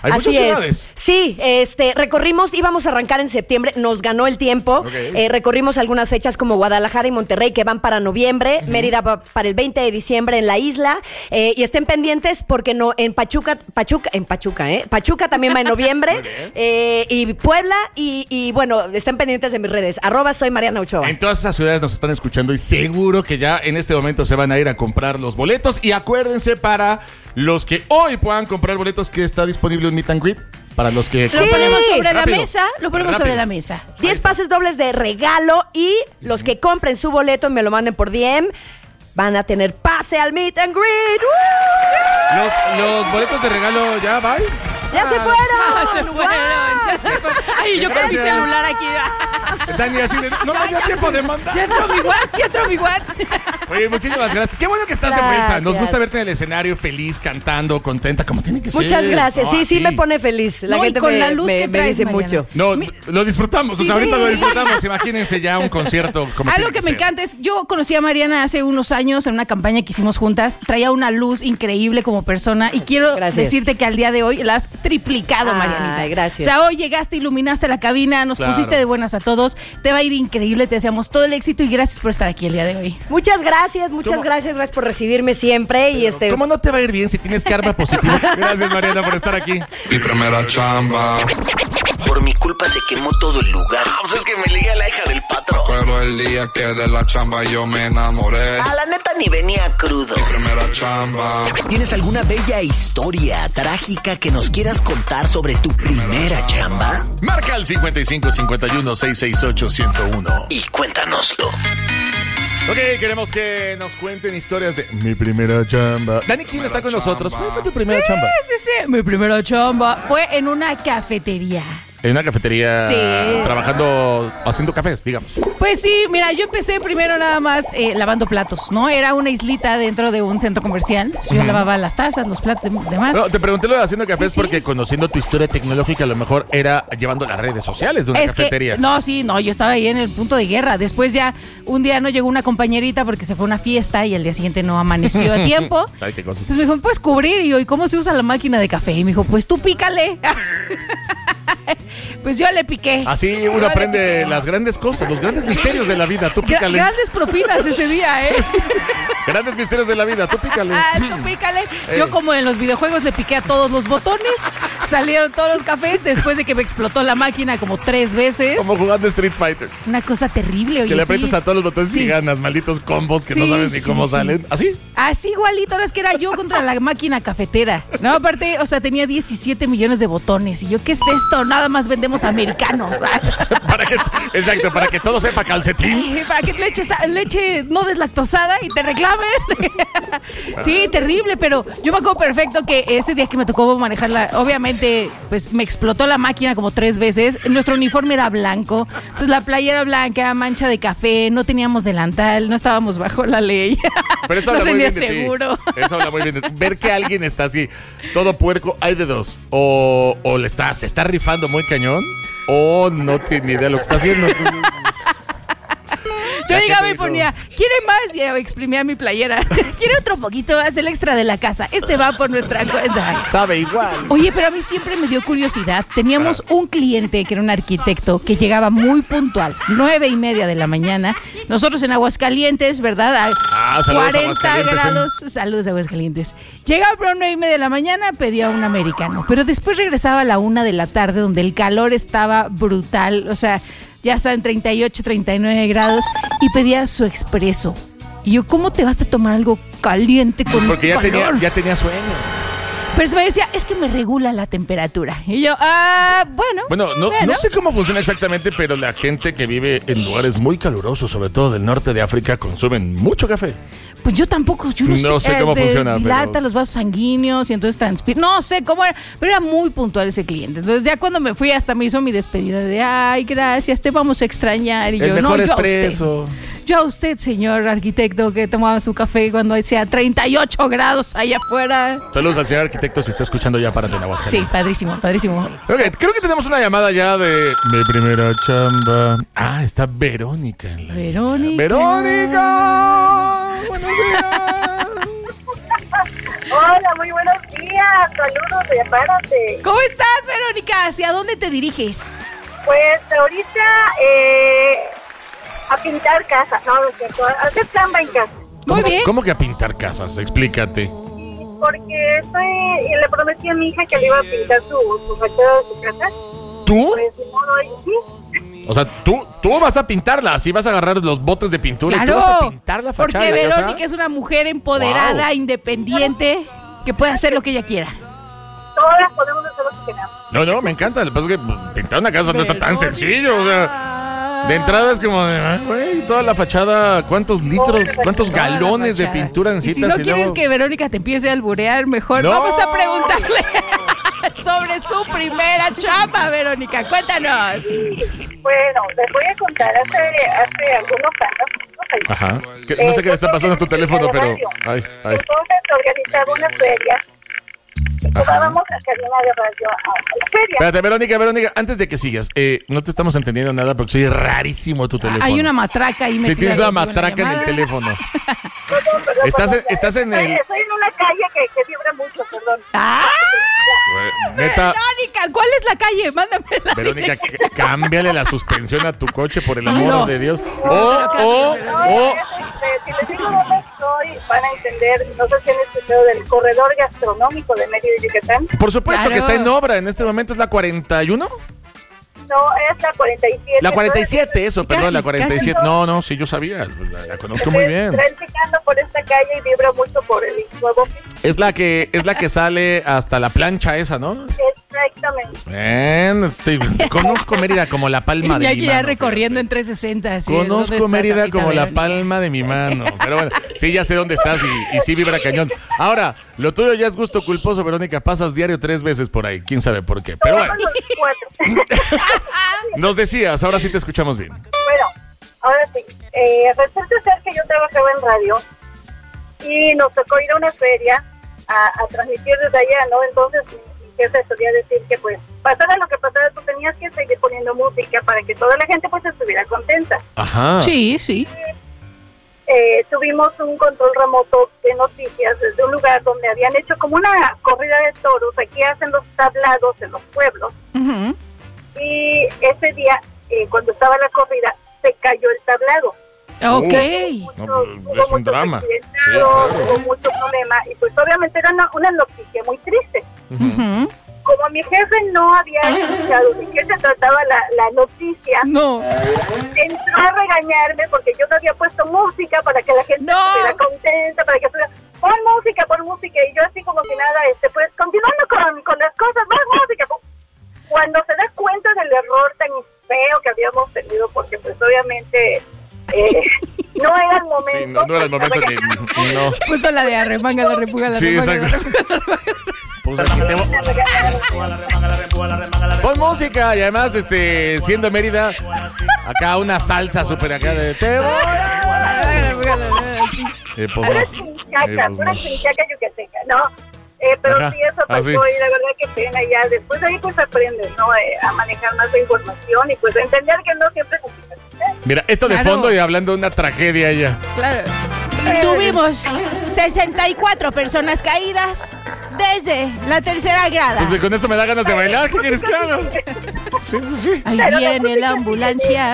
Speaker 2: Hay
Speaker 10: Así
Speaker 2: muchas
Speaker 10: es.
Speaker 2: ciudades.
Speaker 10: Sí, este, recorrimos, íbamos a arrancar en septiembre, nos ganó el tiempo.
Speaker 2: Okay.
Speaker 10: Eh, recorrimos algunas fechas como Guadalajara y Monterrey que van para noviembre, uh-huh. Mérida pa, para el veinte de diciembre en la isla. Eh, y estén pendientes porque no, en Pachuca, Pachuca, en Pachuca, ¿eh? Pachuca también va en noviembre. eh, y Puebla, y, y bueno, estén pendientes de mis redes. Arroba soy Mariana Ochoa.
Speaker 2: En todas esas ciudades nos están escuchando y seguro que ya en este momento se van a ir a comprar los boletos. Y acuérdense, para los que hoy puedan comprar boletos, que está disponible un meet and greet. Para los que...
Speaker 6: Sí. Lo ponemos sobre
Speaker 2: Rápido.
Speaker 6: la mesa, lo ponemos
Speaker 2: Rápido.
Speaker 6: sobre la mesa.
Speaker 10: diez pases dobles de regalo y los que compren su boleto y me lo manden por D M van a tener pase al meet and greet. ¡Uh!
Speaker 2: Los, los boletos de regalo ya, bye.
Speaker 10: ¡Ya se fueron!
Speaker 6: Ah, se fueron, ya se fueron. Ay, yo con mi
Speaker 2: Gracias.
Speaker 6: celular aquí.
Speaker 2: Dani, así de, no me dio tiempo de mandar.
Speaker 6: Ya entró mi WhatsApp, ya entró mi WhatsApp.
Speaker 2: Oye, muchísimas gracias. Qué bueno que estás
Speaker 10: Gracias.
Speaker 2: de vuelta. Nos gusta verte en el escenario feliz, cantando, contenta, como tiene que ser.
Speaker 10: Muchas gracias.
Speaker 2: No,
Speaker 10: Sí, sí
Speaker 2: así.
Speaker 10: me pone feliz. La
Speaker 6: No, y
Speaker 10: gente
Speaker 6: con
Speaker 10: me,
Speaker 6: la luz
Speaker 10: me-
Speaker 6: que
Speaker 10: me
Speaker 6: traes,
Speaker 10: dice
Speaker 6: Mariana.
Speaker 10: mucho.
Speaker 2: No,
Speaker 6: Mi-
Speaker 2: lo disfrutamos.
Speaker 6: Sí,
Speaker 2: o sea, ahorita
Speaker 6: sí,
Speaker 2: lo
Speaker 6: sí.
Speaker 2: disfrutamos. Imagínense ya un concierto como
Speaker 6: Algo
Speaker 2: tiene
Speaker 6: que me
Speaker 2: ser.
Speaker 6: encanta es, yo conocí a Mariana hace unos años en una campaña que hicimos juntas, traía una luz increíble como persona y quiero
Speaker 10: Gracias.
Speaker 6: decirte que al día de hoy la has triplicado,
Speaker 10: Ay,
Speaker 6: Marianita.
Speaker 10: gracias.
Speaker 6: O sea, hoy llegaste, iluminaste la cabina, nos
Speaker 2: Claro.
Speaker 6: pusiste de buenas a todos, te va a ir increíble, te deseamos todo el éxito y gracias por estar aquí el día de hoy.
Speaker 10: Muchas gracias, muchas
Speaker 2: ¿Cómo?
Speaker 10: gracias, gracias por recibirme siempre. Y este,
Speaker 2: ¿Cómo no te va a ir bien si tienes karma positivo? Gracias, Mariana, por estar aquí.
Speaker 11: Mi primera chamba.
Speaker 12: Por mi culpa se quemó todo el lugar.
Speaker 11: Pues es que me liga la hija del patrón. Pero el día que de la chamba yo me enamoré.
Speaker 12: A la neta ni venía crudo.
Speaker 11: Mi primera chamba.
Speaker 12: ¿Tienes alguna bella historia trágica que nos quieras contar sobre tu primera chamba?
Speaker 2: Marca al cincuenta y cinco cincuenta y uno seiscientos sesenta y ocho ciento uno.
Speaker 12: Y cuéntanoslo.
Speaker 2: Ok, queremos que nos cuenten historias de mi primera chamba. Dani, ¿quién está con nosotros? ¿Cuál fue tu primera chamba?
Speaker 6: Sí, sí, sí. Mi primera chamba fue en una cafetería.
Speaker 2: En una cafetería,
Speaker 6: Sí.
Speaker 2: trabajando, haciendo cafés, digamos.
Speaker 6: Pues sí, mira, yo empecé primero nada más eh, lavando platos, ¿no? Era una islita dentro de un centro comercial. Entonces, yo lavaba las tazas, los platos y demás.
Speaker 2: No, te pregunté lo de haciendo cafés
Speaker 6: Sí, sí.
Speaker 2: porque conociendo tu historia tecnológica, a lo mejor era llevando las redes sociales de una
Speaker 6: Es que,
Speaker 2: cafetería.
Speaker 6: no, sí, no, yo estaba ahí en el punto de guerra. Después ya un día no llegó una compañerita porque se fue a una fiesta y el día siguiente no amaneció a tiempo.
Speaker 2: Ay, qué cosas.
Speaker 6: Entonces me dijo, ¿me puedes cubrir? Y yo, ¿y cómo se usa la máquina de café? Y me dijo, pues tú pícale. Pues yo le piqué.
Speaker 2: Así
Speaker 6: Yo
Speaker 2: uno
Speaker 6: le
Speaker 2: aprende
Speaker 6: piqué.
Speaker 2: las grandes cosas, los grandes misterios de la vida. Tú
Speaker 6: Gra-
Speaker 2: pícale.
Speaker 6: grandes propinas ese día, ¿eh?
Speaker 2: Grandes misterios de la vida. Tú pícale.
Speaker 6: Ah, tú pícale. Yo como en los videojuegos le piqué a todos los botones, salieron todos los cafés después de que me explotó la máquina como tres veces.
Speaker 2: Como jugando Street Fighter.
Speaker 6: Una cosa terrible, oye.
Speaker 2: Que le
Speaker 6: sí.
Speaker 2: aprietas a todos los botones
Speaker 6: Sí.
Speaker 2: y ganas malditos combos que no
Speaker 6: Sí,
Speaker 2: sabes ni
Speaker 6: sí,
Speaker 2: cómo
Speaker 6: sí.
Speaker 2: salen. ¿Así?
Speaker 6: Así igualito, ahora es que era yo contra la máquina cafetera. No, aparte, o sea, tenía diecisiete millones de botones. Y yo, ¿qué es esto? Nada más vendemos americanos.
Speaker 2: Para que, exacto, para que todo sepa calcetín.
Speaker 6: Para que leche, sa- leche no deslactosada y te reclamen. Sí, terrible, pero yo me acuerdo perfecto que ese día que me tocó manejarla, obviamente, pues me explotó la máquina como tres veces. Nuestro uniforme era blanco, entonces la playera blanca, mancha de café, no teníamos delantal, no estábamos bajo la ley.
Speaker 2: Pero eso
Speaker 6: no
Speaker 2: habla muy
Speaker 6: tenía
Speaker 2: bien de ti.
Speaker 6: seguro.
Speaker 2: Eso habla muy bien de ti. Ver que alguien está así, todo puerco, hay de dos. O, o le está, se está rifando muy cañón, o no tiene ni idea de lo que está haciendo. Entonces,
Speaker 6: Yo
Speaker 2: La
Speaker 6: llegaba
Speaker 2: gente
Speaker 6: y ponía, ¿quiere más? Y exprimía mi playera. ¿Quiere otro poquito más? El extra de la casa. Este va por nuestra cuenta.
Speaker 2: sabe igual.
Speaker 6: Oye, pero a mí siempre me dio curiosidad. Teníamos un cliente que era un arquitecto que llegaba muy puntual, nueve y media de la mañana. Nosotros en Aguascalientes, ¿verdad? A
Speaker 2: Ah, saludos a
Speaker 6: cuarenta
Speaker 2: Aguascalientes, ¿eh?
Speaker 6: grados. Saludos a Aguascalientes. Llegaba por nueve y media de la mañana, pedía un americano. Pero después regresaba a la una de la tarde, donde el calor estaba brutal. O sea, ya estaban treinta y ocho, treinta y nueve grados. Y pedía su expreso. Y yo, ¿cómo te vas a tomar algo caliente con
Speaker 2: Porque
Speaker 6: este
Speaker 2: ya tenía,
Speaker 6: calor?
Speaker 2: ya tenía sueño.
Speaker 6: Pero se me decía, es que me regula la temperatura. Y yo, ah, bueno.
Speaker 2: Bueno, no,
Speaker 6: bueno.
Speaker 2: no sé cómo funciona exactamente, pero la gente que vive en lugares muy calurosos, sobre todo del norte de África, consumen mucho café.
Speaker 6: Pues yo tampoco, yo no,
Speaker 2: No sé cómo
Speaker 6: este,
Speaker 2: funciona,
Speaker 6: Dilata
Speaker 2: pero-
Speaker 6: los vasos sanguíneos y entonces transpira. No sé cómo era, pero era muy puntual ese cliente. Entonces ya cuando me fui hasta me hizo mi despedida de, ay, gracias, te vamos a extrañar. Y
Speaker 2: El
Speaker 6: yo,
Speaker 2: mejor
Speaker 6: no, yo a
Speaker 2: expreso.
Speaker 6: usted. Yo a usted, señor arquitecto, que tomaba su café cuando decía treinta y ocho grados allá afuera.
Speaker 2: Saludos al señor arquitecto si está escuchando ya para
Speaker 6: Sí,
Speaker 2: Aguascalientes.
Speaker 6: padrísimo, padrísimo.
Speaker 2: Ok, creo que tenemos una llamada ya de mi primera chamba. Ah, está Verónica en la
Speaker 6: Verónica.
Speaker 2: ¡Verónica! ¡Buenos días!
Speaker 13: Hola, muy buenos días. Saludos de Párate.
Speaker 6: ¿Cómo estás, Verónica? ¿Hacia dónde te diriges?
Speaker 13: Pues ahorita eh, a pintar casa. No, no es cierto. A hacer chamba en casa.
Speaker 6: Muy bien.
Speaker 2: ¿Cómo que a pintar casas? Explícate.
Speaker 13: Porque estoy, le prometí a mi hija que le iba a pintar su, su fachada de su casa.
Speaker 2: ¿Tú?
Speaker 13: Pues, de modo ahí, sí.
Speaker 2: O sea, tú, tú vas a pintarla, así vas a agarrar los botes de pintura y tú vas a pintar la fachada
Speaker 6: porque
Speaker 2: de la
Speaker 6: Verónica
Speaker 2: casa.
Speaker 6: es una mujer empoderada,
Speaker 2: Wow.
Speaker 6: independiente, que puede hacer lo que ella quiera.
Speaker 13: Todas podemos hacer lo que queramos.
Speaker 2: No, no, me encanta. Lo que pasa es que pues, pintar una casa no está tan sencillo. O sea, de entrada es como de, ay, güey, toda la fachada, ¿cuántos litros, cuántos
Speaker 6: Toda la
Speaker 2: galones de
Speaker 6: fachada.
Speaker 2: pintura
Speaker 6: Y
Speaker 2: necesitas?
Speaker 6: si no
Speaker 2: y
Speaker 6: quieres
Speaker 2: luego-
Speaker 6: que Verónica te empiece a alburear, mejor
Speaker 2: No.
Speaker 6: vamos a preguntarle sobre su primera chamba, Verónica. Cuéntanos.
Speaker 13: Bueno, les voy a contar. Hace, hace algunos años,
Speaker 2: Ajá. Que- no sé qué le está pasando a tu teléfono, pero... Ay, ay.
Speaker 13: entonces organizaba una feria y llevábamos la cabina de radio a la feria.
Speaker 2: Espérate, Verónica, Verónica, antes de que sigas, eh, no te estamos entendiendo nada porque soy rarísimo tu teléfono.
Speaker 6: Hay una matraca ahí metida.
Speaker 2: Sí, tienes una
Speaker 6: dentro de la
Speaker 2: matraca en el
Speaker 6: llamada.
Speaker 2: teléfono.
Speaker 13: Perdón, perdón,
Speaker 2: Estás en-
Speaker 13: perdón.
Speaker 2: estás en
Speaker 13: Estoy-
Speaker 2: el-
Speaker 13: Estoy en una calle que, que vibra mucho, perdón.
Speaker 6: ¡Ah!
Speaker 2: Neta,
Speaker 6: Verónica, ¿cuál es la calle? Mándame la
Speaker 2: Verónica,
Speaker 6: dirección.
Speaker 2: c- cámbiale la suspensión a tu coche por el amor
Speaker 6: No.
Speaker 2: de Dios.
Speaker 6: No,
Speaker 2: O,
Speaker 6: se lo
Speaker 2: o,
Speaker 6: cambies,
Speaker 13: No,
Speaker 2: o...
Speaker 13: es, este, si les digo dónde estoy, van a entender. No sé si han escuchado del corredor gastronómico de Mérida y Yucatán.
Speaker 2: Por supuesto
Speaker 6: Claro.
Speaker 2: que está en obra. En este momento es la cuarenta y uno.
Speaker 13: No, es la cuarenta y siete.
Speaker 2: La cuarenta y siete, eso, perdón,
Speaker 6: Casi,
Speaker 2: la cuarenta y siete.
Speaker 6: casi.
Speaker 2: No, no, sí, yo sabía. La, la conozco muy bien.
Speaker 13: Transitando por esta calle y vibra mucho por el nuevo.
Speaker 2: Es la que es la que sale hasta la plancha esa, ¿no?
Speaker 13: Exactamente.
Speaker 2: Bien, sí, conozco Mérida como la palma de
Speaker 6: Ya
Speaker 2: mi
Speaker 6: que ya
Speaker 2: mano.
Speaker 6: recorriendo en trescientos sesenta. Así, ¿dónde
Speaker 2: Conozco
Speaker 6: estás
Speaker 2: Mérida
Speaker 6: ahorita,
Speaker 2: como la
Speaker 6: Verónica?
Speaker 2: palma de mi mano. Pero bueno, sí, ya sé dónde estás y, y sí vibra cañón. Ahora, lo tuyo ya es gusto culposo, Verónica. Pasas diario tres veces por ahí. Quién sabe por qué. Pero bueno,
Speaker 13: Todos los cuatro.
Speaker 2: nos decías, ahora sí te escuchamos bien.
Speaker 13: Bueno, ahora sí. Eh, resulta ser que yo trabajaba en radio y nos tocó ir a una feria a, a transmitir desde allá, ¿no? Entonces mi jefe solía decir que pues pasara lo que pasara, tú tenías que seguir poniendo música para que toda la gente pues estuviera contenta.
Speaker 2: Ajá.
Speaker 6: Sí, sí.
Speaker 13: Eh, tuvimos un control remoto de noticias desde un lugar donde habían hecho como una corrida de toros. Aquí hacen los tablados en los pueblos.
Speaker 6: Ujú.
Speaker 13: Y ese día, eh, cuando estaba la corrida, se cayó el tablado.
Speaker 6: Ok.
Speaker 2: No, pues, es un drama. Sí,
Speaker 13: accidentado,
Speaker 2: claro.
Speaker 13: hubo mucho problema. Y pues obviamente era una, una noticia muy triste.
Speaker 6: Ujú.
Speaker 13: Como mi jefe no había escuchado de qué se trataba la, la noticia,
Speaker 6: No.
Speaker 13: entró a regañarme porque yo no había puesto música para que la gente
Speaker 6: No.
Speaker 13: estuviera contenta, para que estuviera, pon música, pon música, y yo así como que nada, este, pues continuando con, con las cosas, más música. Cuando se da cuenta del error tan feo que habíamos tenido, porque pues obviamente eh, no era el momento.
Speaker 2: Sí, no, no era el momento ni... No.
Speaker 6: Puso la de arremanga, la repuga, la
Speaker 2: Sí,
Speaker 6: remanga, la
Speaker 2: exacto. Pues aquí te voy- Pon música y además, este, siendo Mérida, acá una salsa súper acá de... Te voy a-
Speaker 6: Sí.
Speaker 2: Eh, pues
Speaker 13: Una
Speaker 2: no.
Speaker 13: chinchaca,
Speaker 2: Eh, pues
Speaker 13: una
Speaker 2: no.
Speaker 13: chinchaca yucateca, ¿no? Eh, pero
Speaker 2: Ajá,
Speaker 13: sí, eso pasó
Speaker 2: así.
Speaker 13: y la verdad que pena ya. Después ahí pues aprendes, ¿no? Eh, a manejar más la información y pues a entender que no siempre es así.
Speaker 2: Mira, esto de
Speaker 6: Claro.
Speaker 2: fondo y hablando de una tragedia ya.
Speaker 6: Claro. Tuvimos sesenta y cuatro personas caídas desde la tercera grada.
Speaker 2: Pues con eso me da ganas de bailar. ¿Qué quieres que haga? Sí, pues sí.
Speaker 6: Ahí viene la ambulancia.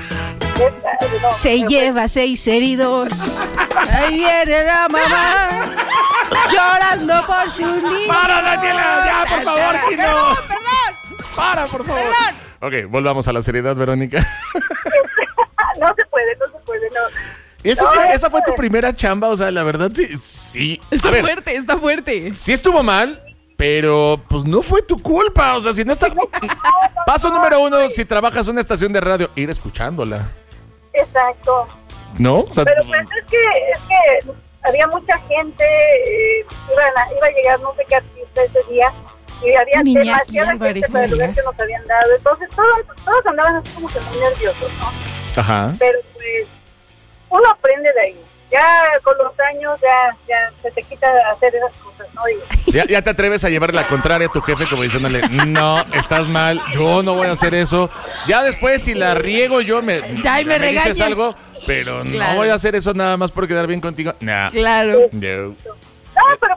Speaker 6: Se lleva seis heridos. Ahí viene la mamá llorando por su niño.
Speaker 2: ¡Para, Daniela! ¡Ya, por favor, que no!
Speaker 6: Perdón, perdón.
Speaker 2: ¡Para, por favor!
Speaker 6: Perdón.
Speaker 2: Ok, volvamos a la seriedad, Verónica.
Speaker 13: No se puede, no se puede, no.
Speaker 2: ¿Esa
Speaker 13: No,
Speaker 2: fue,
Speaker 13: no
Speaker 2: esa fue tu
Speaker 13: puede.
Speaker 2: primera chamba? O sea, la verdad, sí. Sí.
Speaker 6: Está
Speaker 2: A ver,
Speaker 6: fuerte, está fuerte.
Speaker 2: sí estuvo mal, pero pues no fue tu culpa. O sea, si no está... Paso número uno, si trabajas en una estación de radio, ir escuchándola.
Speaker 13: Exacto.
Speaker 2: ¿No? O sea,
Speaker 13: Pero pues es que, es que había mucha gente, eh, iban a, iba a llegar no sé qué artista ese día, y había
Speaker 6: Iñaki
Speaker 13: demasiada
Speaker 6: Álvarez
Speaker 13: gente para el lugar
Speaker 6: María.
Speaker 13: que nos habían dado. Entonces todos, todos andaban así como que muy nerviosos, ¿no?
Speaker 2: ajá.
Speaker 13: Pero pues uno aprende de ahí. Ya con los años ya, ya se te quita hacer esas cosas, ¿no? Y,
Speaker 2: Ya, ya te atreves a llevar la contraria a tu jefe como diciéndole, no, estás mal, yo no voy a hacer eso. Ya después si la riego yo me,
Speaker 6: Ya, y me
Speaker 2: dices
Speaker 6: regañas.
Speaker 2: algo, pero
Speaker 6: Claro.
Speaker 2: no voy a hacer eso nada más por quedar bien contigo. Nah.
Speaker 6: Claro.
Speaker 2: No.
Speaker 13: no, pero pues uno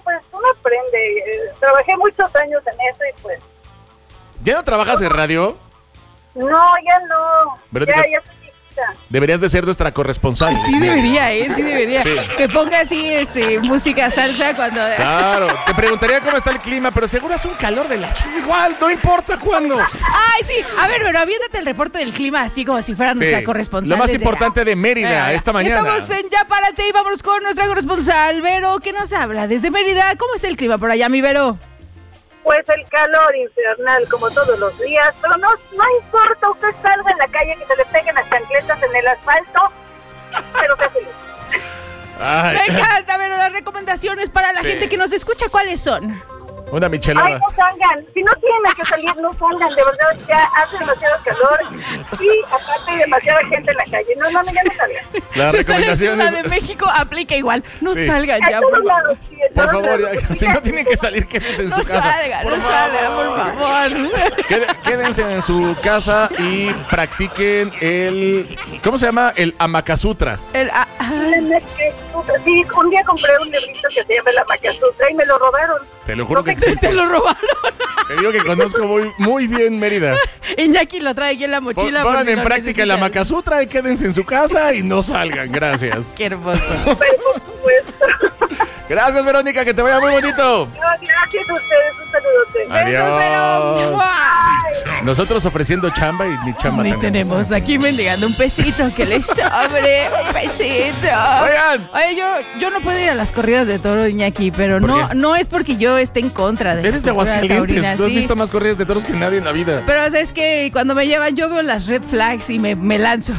Speaker 13: uno aprende. Eh, trabajé muchos años en eso y pues...
Speaker 2: ¿Ya no trabajas en radio?
Speaker 13: No, ya no.
Speaker 2: Verónica,
Speaker 13: ya, ya estoy lista.
Speaker 2: Deberías de ser nuestra corresponsal.
Speaker 6: Sí debería, ¿eh? Sí debería.
Speaker 2: Sí.
Speaker 6: Que ponga así este, música salsa cuando...
Speaker 2: Claro, te preguntaría cómo está el clima, pero seguro es un calor de la ch... Igual, no importa cuándo.
Speaker 6: Ay, sí. A ver, pero aviéntate el reporte del clima así como si fuera nuestra
Speaker 2: Sí,
Speaker 6: corresponsal.
Speaker 2: lo más
Speaker 6: desde-
Speaker 2: importante de Mérida
Speaker 6: Eh,
Speaker 2: esta mañana.
Speaker 6: Estamos en Ya Párate y vámonos con nuestra corresponsal, Vero, que nos habla desde Mérida. ¿Cómo está el clima por allá, mi Vero?
Speaker 13: Pues el calor infernal como todos los días, pero no, no importa, usted salga en la calle que se le peguen las chancletas en el asfalto, pero sea feliz.
Speaker 2: Ay,
Speaker 6: Me encanta, Vero, las recomendaciones para la
Speaker 2: Sí.
Speaker 6: gente que nos escucha, ¿cuáles son?
Speaker 2: una
Speaker 13: Ay,
Speaker 2: michelada.
Speaker 13: no salgan, si no tienen que salir, no salgan, de verdad, ya hace demasiado calor y aparte hay demasiada gente en la calle, no, no, no, ya no salgan.
Speaker 2: Las
Speaker 6: Si están en
Speaker 2: recomendaciones.
Speaker 6: Ciudad de México, aplica igual. No
Speaker 2: Sí.
Speaker 6: salgan
Speaker 13: A
Speaker 6: ya,
Speaker 13: todos
Speaker 6: por favor.
Speaker 13: lados, sí, en
Speaker 2: Por
Speaker 13: todos
Speaker 2: favor,
Speaker 13: lados.
Speaker 2: ya, si no tienen que salir, quédense en
Speaker 6: No
Speaker 2: su casa.
Speaker 6: salgan,
Speaker 2: Por
Speaker 6: no salgan, por favor.
Speaker 2: Qued- Quédense en su casa y practiquen el... ¿Cómo se llama? El Amakasutra.
Speaker 6: El, ah, ah,
Speaker 13: Sí, un día compré un librito que se llama La Macasutra y me lo robaron.
Speaker 2: Te lo juro que
Speaker 6: te,
Speaker 2: existe.
Speaker 6: te lo robaron.
Speaker 2: Te digo que conozco muy, muy bien Mérida.
Speaker 6: Iñaki lo trae aquí en la
Speaker 2: Pon-
Speaker 6: mochila. por
Speaker 2: Pongan
Speaker 6: si
Speaker 2: en
Speaker 6: lo
Speaker 2: práctica el
Speaker 6: necesitan.
Speaker 2: Amakasutra y quédense en su casa y no salgan. Gracias.
Speaker 6: Qué hermoso.
Speaker 13: Pero por supuesto.
Speaker 2: Gracias, Verónica, que te vaya muy bonito.
Speaker 13: No, gracias a ustedes, un saludote.
Speaker 6: Besos, Vero.
Speaker 2: Adiós.
Speaker 6: ¡Mua!
Speaker 2: Nosotros ofreciendo chamba y ni chamba
Speaker 6: Ni tenemos aquí mendigando un pesito que les sobre, un pesito.
Speaker 2: Oigan.
Speaker 6: Oye, yo, yo no puedo ir a las corridas de toro, Iñaki, pero
Speaker 2: ¿Por
Speaker 6: no,
Speaker 2: qué?
Speaker 6: no es porque yo esté en contra de la
Speaker 2: Eres de
Speaker 6: cultura
Speaker 2: Aguascalientes.
Speaker 6: taurina,
Speaker 2: Tú has
Speaker 6: sí.
Speaker 2: visto más corridas de toros que nadie en la vida.
Speaker 6: Pero es que cuando me llevan yo veo las red flags y me, me lanzo.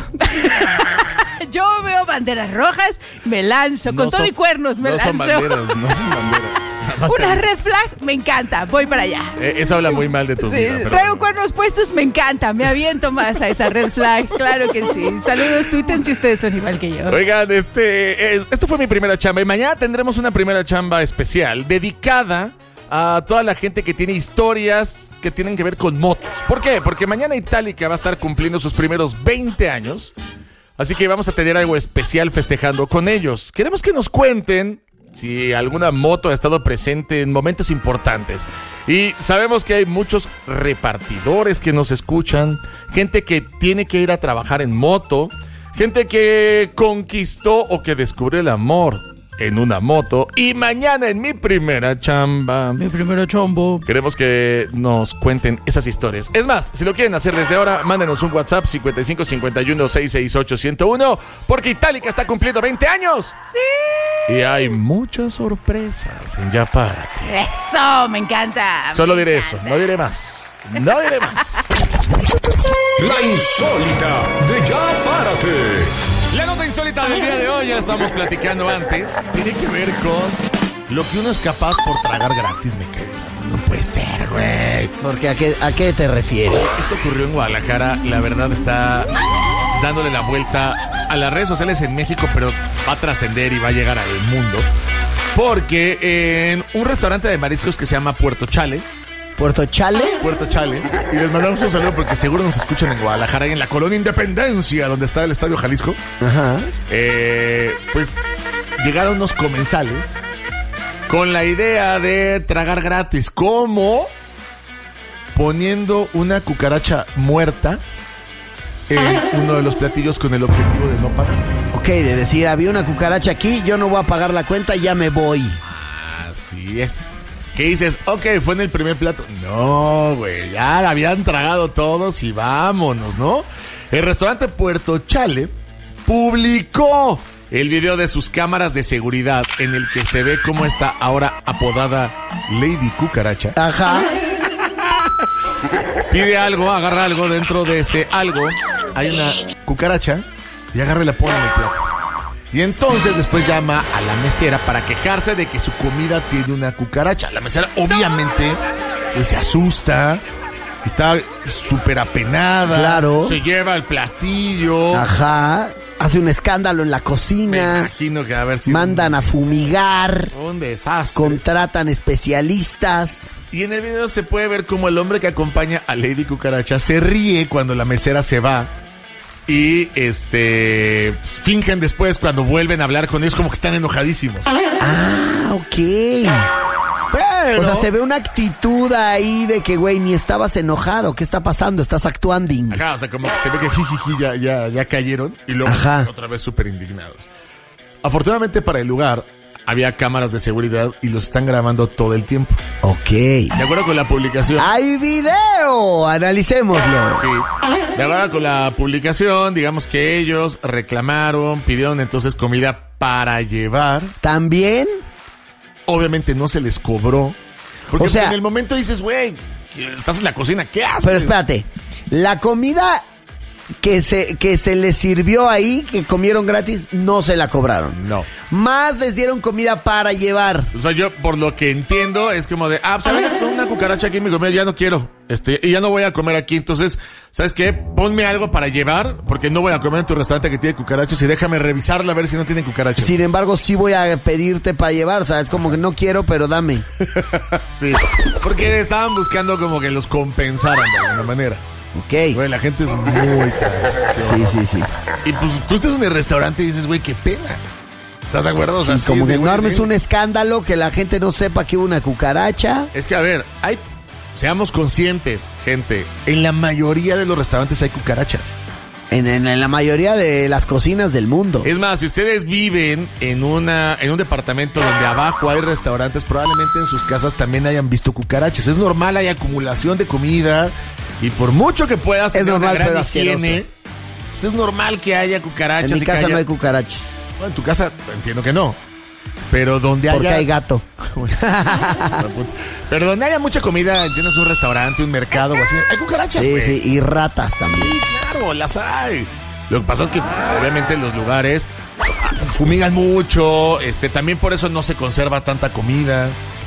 Speaker 6: Yo veo banderas rojas, me lanzo.
Speaker 2: No
Speaker 6: Con todo
Speaker 2: son-
Speaker 6: y cuernos me
Speaker 2: no
Speaker 6: lanzo.
Speaker 2: son banderas, no son banderas. Nada más te
Speaker 6: Una
Speaker 2: aviso.
Speaker 6: red flag, me encanta. Voy para allá.
Speaker 2: Eh, Eso habla muy mal de tu
Speaker 6: Sí,
Speaker 2: vida. pero
Speaker 6: traigo
Speaker 2: bueno.
Speaker 6: cuernos puestos, me encanta. Me aviento más a esa red flag. Claro que sí. Saludos, tuiten si ustedes son igual que yo.
Speaker 2: Oigan, este, eh, esto fue mi primera chamba y mañana tendremos una primera chamba especial dedicada a toda la gente que tiene historias que tienen que ver con motos. ¿Por qué? Porque mañana Itálica va a estar cumpliendo sus primeros veinte años. Así que vamos a tener algo especial festejando con ellos. Queremos que nos cuenten si alguna moto ha estado presente en momentos importantes. Y sabemos que hay muchos repartidores que nos escuchan, gente que tiene que ir a trabajar en moto, gente que conquistó o que descubrió el amor en una moto. Y mañana en mi primera chamba,
Speaker 6: Mi primero chombo.
Speaker 2: queremos que nos cuenten esas historias. Es más, si lo quieren hacer desde ahora, mándenos un WhatsApp cincuenta y cinco cincuenta y uno seiscientos sesenta y ocho ciento uno, porque Itálica está cumpliendo veinte años.
Speaker 6: Sí.
Speaker 2: Y hay muchas sorpresas en Ya Párate.
Speaker 6: Eso, me encanta.
Speaker 2: Solo
Speaker 6: me
Speaker 2: diré
Speaker 6: encanta.
Speaker 2: eso, no diré más. No diré más.
Speaker 1: La insólita de Ya Párate.
Speaker 2: La nota insólita del día de hoy, ya la estamos platicando antes, tiene que ver con lo que uno es capaz por tragar gratis, me cae. No puede ser, güey.
Speaker 3: Porque ¿a qué, ¿a qué te refieres?
Speaker 2: Esto ocurrió en Guadalajara, la verdad está dándole la vuelta a las redes sociales en México, pero va a trascender y va a llegar al mundo. Porque en un restaurante de mariscos que se llama Puerto Chale,
Speaker 3: ¿Puerto Chale?
Speaker 2: Puerto Chale, y les mandamos un saludo porque seguro nos escuchan en Guadalajara y en la colonia Independencia, donde está el Estadio Jalisco.
Speaker 3: Ajá.
Speaker 2: Eh, pues llegaron unos comensales con la idea de tragar gratis. ¿Cómo? Poniendo una cucaracha muerta en uno de los platillos con el objetivo de no pagar.
Speaker 3: Ok, de decir, había una cucaracha aquí, yo no voy a pagar la cuenta, ya me voy.
Speaker 2: Así es. ¿Qué dices? Ok, fue en el primer plato. No, güey, ya la habían tragado todos y vámonos, ¿no? El restaurante Puerto Chale publicó el video de sus cámaras de seguridad en el que se ve cómo está ahora apodada Lady Cucaracha.
Speaker 3: Ajá.
Speaker 2: Pide algo, agarra algo, dentro de ese algo hay una cucaracha y agarra y la pone en el plato. Y entonces después llama a la mesera para quejarse de que su comida tiene una cucaracha. La mesera obviamente pues, se asusta, está súper apenada.
Speaker 3: Claro.
Speaker 2: Se lleva el platillo.
Speaker 3: Ajá. Hace un escándalo en la
Speaker 2: Me
Speaker 3: cocina.
Speaker 2: imagino que a ver si
Speaker 3: Mandan a fumigar.
Speaker 2: un desastre.
Speaker 3: Contratan especialistas.
Speaker 2: Y en el video se puede ver como el hombre que acompaña a Lady Cucaracha se ríe cuando la mesera se va. Y este pues, fingen después cuando vuelven a hablar con ellos como que están enojadísimos.
Speaker 3: Ah, ok.
Speaker 2: Pero...
Speaker 3: O sea, se ve una actitud ahí de que, güey, ni estabas enojado. ¿Qué está pasando? Estás actuando.
Speaker 2: Ajá, o sea, como que se ve que jijiji ya, ya, ya cayeron y luego
Speaker 3: Ajá.
Speaker 2: otra vez súper indignados. Afortunadamente para el lugar había cámaras de seguridad y los están grabando todo el tiempo.
Speaker 3: Ok.
Speaker 2: De acuerdo con la publicación.
Speaker 3: ¡Hay video! Analicémoslo.
Speaker 2: Sí. De acuerdo con la publicación, digamos que ellos reclamaron, pidieron entonces comida para llevar.
Speaker 3: ¿También?
Speaker 2: Obviamente no se les cobró. Porque
Speaker 3: O sea-
Speaker 2: en el momento dices, güey, estás en la cocina, ¿qué haces?
Speaker 3: Pero espérate, la comida que se, que se les sirvió ahí, que comieron gratis, no se la cobraron.
Speaker 2: No.
Speaker 3: Más les dieron comida para llevar.
Speaker 2: O sea, yo por lo que entiendo es como de, ah, pues a ver, una cucaracha aquí en mi comida, ya no quiero. Este, y ya no voy a comer aquí. Entonces, ¿sabes qué? Ponme algo para llevar, porque no voy a comer en tu restaurante que tiene cucarachas y déjame revisarla a ver si no tiene cucarachas.
Speaker 3: Sin embargo, sí voy a pedirte para llevar. O sea, es como que no quiero, pero dame.
Speaker 2: Sí. Porque estaban buscando como que los compensaran de alguna manera.
Speaker 3: Ok.
Speaker 2: Güey, la gente es muy transa.
Speaker 3: Sí, sí, sí.
Speaker 2: Y pues tú estás en el restaurante y dices, güey, qué pena. ¿Estás de acuerdo? O sea,
Speaker 3: Sí,
Speaker 2: sí
Speaker 3: como
Speaker 2: es de,
Speaker 3: que no
Speaker 2: güey,
Speaker 3: armes
Speaker 2: bien.
Speaker 3: un escándalo, que la gente no sepa que hubo una cucaracha.
Speaker 2: Es que, a ver, hay... Seamos conscientes, gente. En la mayoría de los restaurantes hay cucarachas.
Speaker 3: En, en, en la mayoría de las cocinas del mundo.
Speaker 2: Es más, si ustedes viven en una en un departamento donde abajo hay restaurantes, probablemente en sus casas también hayan visto cucarachas. Es normal, hay acumulación de comida y por mucho que puedas tener
Speaker 3: normal,
Speaker 2: una gran
Speaker 3: pero
Speaker 2: higiene,
Speaker 3: asqueroso.
Speaker 2: pues es normal que haya cucarachas.
Speaker 3: En mi
Speaker 2: y que
Speaker 3: casa
Speaker 2: haya-
Speaker 3: no hay cucarachas.
Speaker 2: Bueno, en tu casa entiendo que no. Pero donde
Speaker 3: Porque
Speaker 2: haya...
Speaker 3: hay gato.
Speaker 2: Pero donde haya mucha comida, tienes un restaurante, un mercado o así, hay cucarachas,
Speaker 3: Sí,
Speaker 2: güey.
Speaker 3: sí, y ratas también.
Speaker 2: Sí, claro, las hay. Lo que pasa es que obviamente los lugares fumigan mucho, este, también por eso no se conserva tanta comida.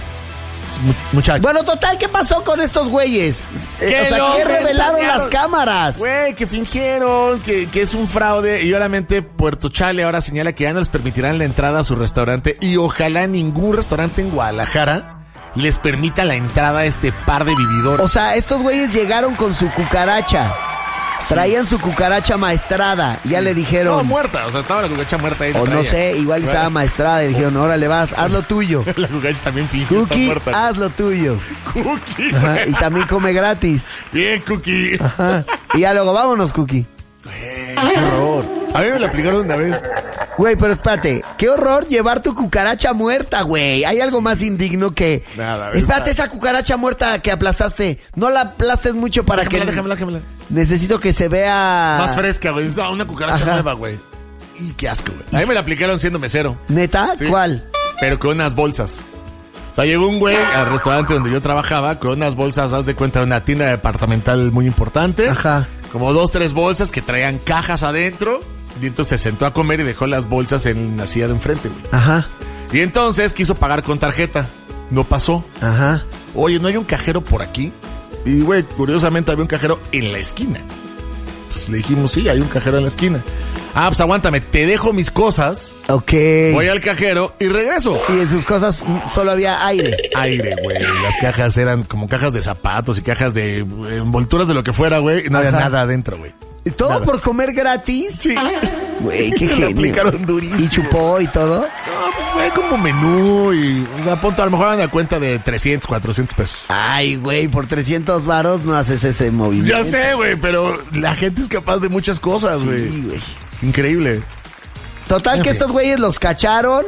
Speaker 2: Es mu- mucha...
Speaker 3: Bueno, total, ¿qué pasó con estos güeyes? Eh,
Speaker 2: Que
Speaker 3: o sea,
Speaker 2: lo
Speaker 3: ¿qué revelaron
Speaker 2: ventanearon.
Speaker 3: las cámaras?
Speaker 2: Güey, que fingieron, que, que es un fraude. Y obviamente Puerto Chale ahora señala que ya no les permitirán la entrada a su restaurante. Y ojalá ningún restaurante en Guadalajara les permita la entrada a este par de vividores.
Speaker 3: O sea, estos güeyes llegaron con su cucaracha. Traían su cucaracha maestrada. Ya le
Speaker 2: No,
Speaker 3: dijeron.
Speaker 2: muerta, o sea, estaba la cucaracha muerta ahí. la
Speaker 3: O no
Speaker 2: traía.
Speaker 3: sé, igual estaba maestrada. Y dijeron, órale, vas, haz lo tuyo.
Speaker 2: La cucaracha también finge que está
Speaker 3: Cookie,
Speaker 2: muerta.
Speaker 3: haz lo tuyo.
Speaker 2: Cookie,
Speaker 3: Ajá,
Speaker 2: güey.
Speaker 3: y también come gratis.
Speaker 2: Bien, Cookie.
Speaker 3: Ajá. Y ya luego, vámonos, Cookie.
Speaker 2: Güey, qué horror. A mí me lo aplicaron una vez.
Speaker 3: Güey, pero espérate, qué horror llevar tu cucaracha muerta, güey. Hay algo más indigno que...
Speaker 2: Nada,
Speaker 3: Espérate,
Speaker 2: está-
Speaker 3: esa cucaracha muerta que aplastaste. No la aplastes mucho para
Speaker 2: Déjamela,
Speaker 3: que...
Speaker 2: déjamela, déjamela.
Speaker 3: Necesito que se vea...
Speaker 2: Más fresca, güey. No, una cucaracha
Speaker 3: Ajá.
Speaker 2: nueva, güey. Y qué asco, güey. A mí me la aplicaron siendo mesero.
Speaker 3: ¿Neta?
Speaker 2: Sí.
Speaker 3: ¿Cuál?
Speaker 2: Pero con unas bolsas. O sea, llegó un güey al restaurante donde yo trabajaba con unas bolsas, haz de cuenta, de una tienda departamental muy importante.
Speaker 3: Ajá.
Speaker 2: Como dos, tres bolsas que traían cajas adentro. Y entonces se sentó a comer y dejó las bolsas en la silla de enfrente, güey.
Speaker 3: Ajá,
Speaker 2: Y entonces quiso pagar con tarjeta. No pasó.
Speaker 3: ajá.
Speaker 2: Oye, ¿no hay un cajero por aquí? Y, güey, curiosamente había un cajero en la esquina. Pues le dijimos, sí, hay un cajero en la esquina. Ah, pues aguántame, te dejo mis cosas,
Speaker 3: Ok.
Speaker 2: voy al cajero y regreso.
Speaker 3: Y en sus cosas mm, solo había aire.
Speaker 2: Aire, güey. Las cajas eran como cajas de zapatos y cajas de eh, envolturas de lo que fuera, güey. Y no había
Speaker 3: Ajá.
Speaker 2: nada adentro, güey.
Speaker 3: ¿Y todo
Speaker 2: Nada.
Speaker 3: por comer gratis?
Speaker 2: Sí.
Speaker 3: Güey, qué
Speaker 2: Me
Speaker 3: genio.
Speaker 2: aplicaron durísimo.
Speaker 3: ¿Y chupó y todo?
Speaker 2: No, pues fue como menú y... O sea, punto, a lo mejor a una cuenta de trescientos, cuatrocientos pesos.
Speaker 3: Ay, güey, por trescientos varos no haces ese movimiento.
Speaker 2: Ya sé, güey, pero la gente es capaz de muchas cosas, güey.
Speaker 3: Sí, güey.
Speaker 2: Increíble.
Speaker 3: Total
Speaker 2: En
Speaker 3: que
Speaker 2: fin.
Speaker 3: estos güeyes los cacharon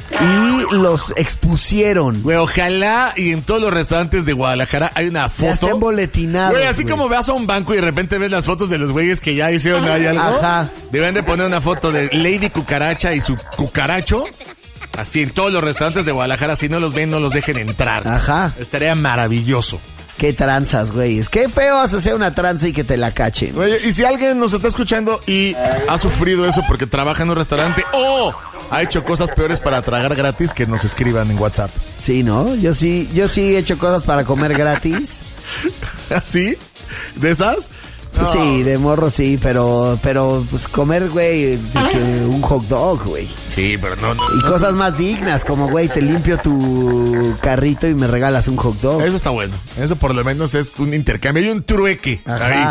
Speaker 3: y los expusieron.
Speaker 2: Güey, ojalá y en todos los restaurantes de Guadalajara hay una
Speaker 3: Ya
Speaker 2: foto.
Speaker 3: estén boletinados.
Speaker 2: Güey, así
Speaker 3: güey.
Speaker 2: como vas a un banco y de repente ves las fotos de los güeyes que ya hicieron ahí algo.
Speaker 3: Ajá.
Speaker 2: Deben de poner una foto de Lady Cucaracha y su cucaracho. Así en todos los restaurantes de Guadalajara. Si no los ven, no los dejen entrar.
Speaker 3: Ajá.
Speaker 2: Estaría maravilloso.
Speaker 3: Qué tranzas, güeyes. Qué feo hacer una tranza y que te la cachen.
Speaker 2: Oye, y si alguien nos está escuchando y ha sufrido eso porque trabaja en un restaurante o ha hecho cosas peores para tragar gratis, que nos escriban en WhatsApp.
Speaker 3: Sí, ¿no? Yo sí, yo sí he hecho cosas para comer gratis.
Speaker 2: ¿Así? ¿De esas?
Speaker 3: Pues sí, de morro sí, pero, pero pues comer, güey, de que un hot dog, güey.
Speaker 2: Sí, pero no, no.
Speaker 3: Y cosas más dignas, como, güey, te limpio tu carrito y me regalas un hot dog.
Speaker 2: Eso está bueno. Eso por lo menos es un intercambio y un trueque.
Speaker 3: Ajá.
Speaker 2: Ahí.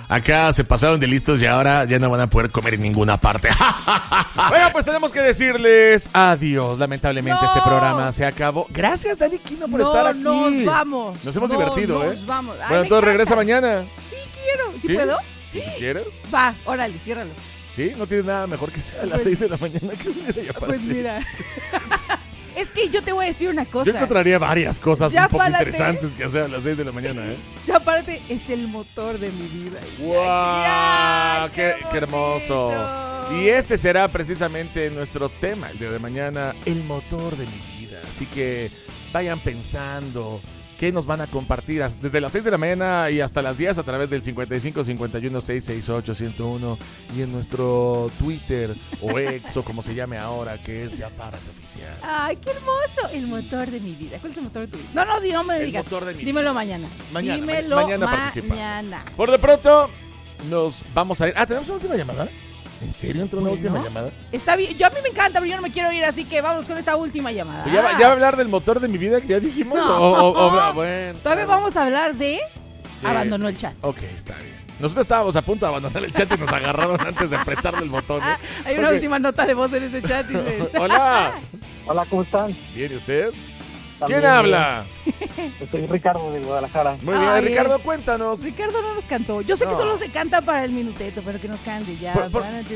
Speaker 2: acá se pasaron de listos y ahora ya no van a poder comer en ninguna parte. Bueno, pues tenemos que decirles adiós. Lamentablemente
Speaker 6: No.
Speaker 2: este programa se acabó. Gracias, Dani Quino, por
Speaker 6: No,
Speaker 2: estar aquí.
Speaker 6: nos vamos.
Speaker 2: Nos hemos
Speaker 6: No,
Speaker 2: divertido,
Speaker 6: nos
Speaker 2: ¿eh?
Speaker 6: vamos. Ay,
Speaker 2: Bueno,
Speaker 6: me
Speaker 2: entonces regresa
Speaker 6: encanta.
Speaker 2: mañana.
Speaker 6: Sí quiero. ¿Sí,
Speaker 2: ¿Sí?
Speaker 6: puedo?
Speaker 2: ¿Y si quieres?
Speaker 6: Va, órale, ciérralo.
Speaker 2: ¿Sí? ¿No tienes nada mejor que sea a las
Speaker 6: Pues-
Speaker 2: seis de la mañana que viniera ya para
Speaker 6: Pues
Speaker 2: ti?
Speaker 6: mira. Es que yo te voy a decir una cosa.
Speaker 2: Yo encontraría varias cosas
Speaker 6: Ya
Speaker 2: un poco
Speaker 6: párate.
Speaker 2: interesantes que hacer a las seis de la mañana, ¿eh?
Speaker 6: Ya aparte, es el motor de mi vida.
Speaker 2: ¡Wow! ¡Qué, qué hermoso! Y este será precisamente nuestro tema el día de mañana, el motor de mi vida. Así que vayan pensando qué nos van a compartir as- desde las seis de la mañana y hasta las diez a través del cincuenta y cinco cincuenta y uno seiscientos sesenta y ocho ciento uno y en nuestro Twitter o X o como se llame ahora, que es Ya Párate Oficial.
Speaker 6: Ay, qué hermoso. El motor de mi vida. ¿Cuál es el motor de tu vida? No, no, di- no me
Speaker 2: El
Speaker 6: digas.
Speaker 2: motor de mi
Speaker 6: Dímelo mañana.
Speaker 2: Mañana, ma-
Speaker 6: Dímelo
Speaker 2: mañana participa.
Speaker 6: mañana.
Speaker 2: Por de pronto, nos vamos a ir. Ah, ¿tenemos una última llamada? ¿En serio entró una
Speaker 6: Bueno.
Speaker 2: última llamada?
Speaker 6: Está bien. Yo a mí me encanta, pero yo no me quiero ir, así que vamos con esta última llamada.
Speaker 2: Pues ¿Ya, va, ¿Ya va a hablar del motor de mi vida que ya dijimos?
Speaker 6: No.
Speaker 2: O, o- o- bueno.
Speaker 6: Todavía vamos a hablar de...
Speaker 2: De-
Speaker 6: Abandonó el chat.
Speaker 2: Ok, está bien. Nosotros estábamos a punto de abandonar el chat y nos agarraron antes de apretarle el botón. ¿eh?
Speaker 6: Hay una
Speaker 2: Ok.
Speaker 6: última nota de voz en ese chat. Dice.
Speaker 2: Hola.
Speaker 8: Hola, ¿cómo están?
Speaker 2: Bien, ¿y usted?
Speaker 8: También,
Speaker 2: ¿Quién habla?
Speaker 8: Soy Ricardo de Guadalajara.
Speaker 2: Muy bien,
Speaker 6: Ay,
Speaker 2: Ricardo, cuéntanos.
Speaker 6: Ricardo no nos cantó. Yo sé que
Speaker 2: No.
Speaker 6: solo se canta para el minuteto, pero que nos cante ya.
Speaker 2: Por- por-
Speaker 6: Para-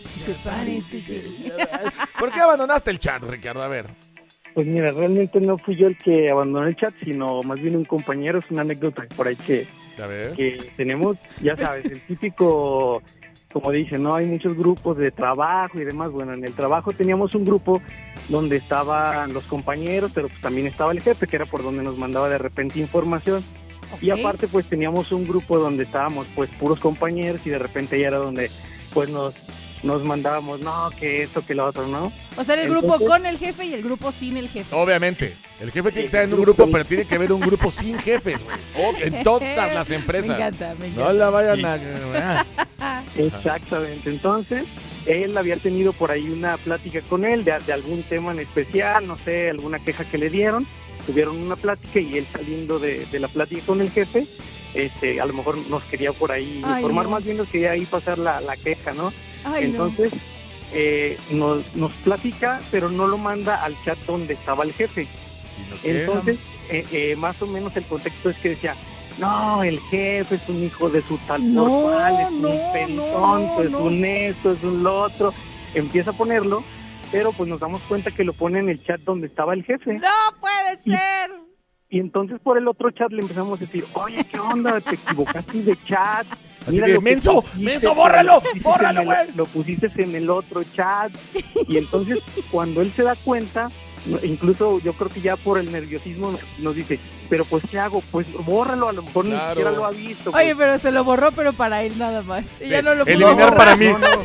Speaker 2: ¿Por qué abandonaste el chat, Ricardo? A ver.
Speaker 8: Pues mira, realmente no fui yo el que abandonó el chat, sino más bien un compañero. Es una anécdota por ahí que,
Speaker 2: A ver.
Speaker 8: que tenemos, ya sabes, el típico, como dicen, ¿no? Hay muchos grupos de trabajo y demás. Bueno, en el trabajo teníamos un grupo donde estaban los compañeros, pero pues también estaba el jefe, que era por donde nos mandaba de repente información. Y
Speaker 6: Ok.
Speaker 8: aparte, pues teníamos un grupo donde estábamos pues puros compañeros y de repente ya era donde pues nos, nos mandábamos, no, que esto, que lo otro, ¿no?
Speaker 6: O sea, el grupo
Speaker 8: Entonces-
Speaker 6: con el jefe y el grupo sin el jefe.
Speaker 2: Obviamente. El jefe tiene que estar en un grupo, pero tiene que haber un grupo sin jefes, güey. Oh, en todas las empresas.
Speaker 6: Me encanta, me encanta.
Speaker 2: No la vayan a... ah.
Speaker 8: Exactamente. Entonces, él había tenido por ahí una plática con él de, de algún tema en especial, no sé, alguna queja que le dieron. Tuvieron una plática y él saliendo de, de la plática con el jefe, este, a lo mejor nos quería por ahí
Speaker 6: Ay,
Speaker 8: informar,
Speaker 6: no.
Speaker 8: más bien nos quería ahí pasar la, la queja, ¿no?
Speaker 6: Ay,
Speaker 8: Entonces, eh, nos, nos platica, pero no lo manda al chat donde estaba el jefe.
Speaker 2: ¿Qué?
Speaker 8: Entonces, eh, eh, más o menos el contexto es que decía, no, el jefe es un hijo de su tal
Speaker 6: No,
Speaker 8: por cual, es un
Speaker 6: no,
Speaker 8: pentonto,
Speaker 6: no,
Speaker 8: es
Speaker 6: no.
Speaker 8: un esto, es un lo otro. Empieza a ponerlo, pero pues nos damos cuenta que lo pone en el chat donde estaba el jefe.
Speaker 6: ¡No puede ser!
Speaker 8: Y entonces por el otro chat le empezamos a decir, oye, ¿qué onda? Te equivocaste de chat.
Speaker 2: Así
Speaker 8: Mira
Speaker 2: que,
Speaker 8: lo que
Speaker 2: menso,
Speaker 8: pusiste,
Speaker 2: menso, bórralo,
Speaker 8: lo pusiste
Speaker 2: bórralo,
Speaker 8: en el-
Speaker 2: güey.
Speaker 8: Lo pusiste en el otro chat. Y entonces cuando él se da cuenta, no- incluso yo creo que ya por el nerviosismo nos dice, pero pues ¿qué hago? Pues bórralo, a lo mejor ni
Speaker 2: Claro.
Speaker 8: siquiera lo ha visto.
Speaker 6: Oye,
Speaker 8: pues.
Speaker 6: pero se lo borró, pero para él nada más. Y ya no lo pudo
Speaker 2: Eliminar
Speaker 6: borrar.
Speaker 2: para mí.
Speaker 8: No, no.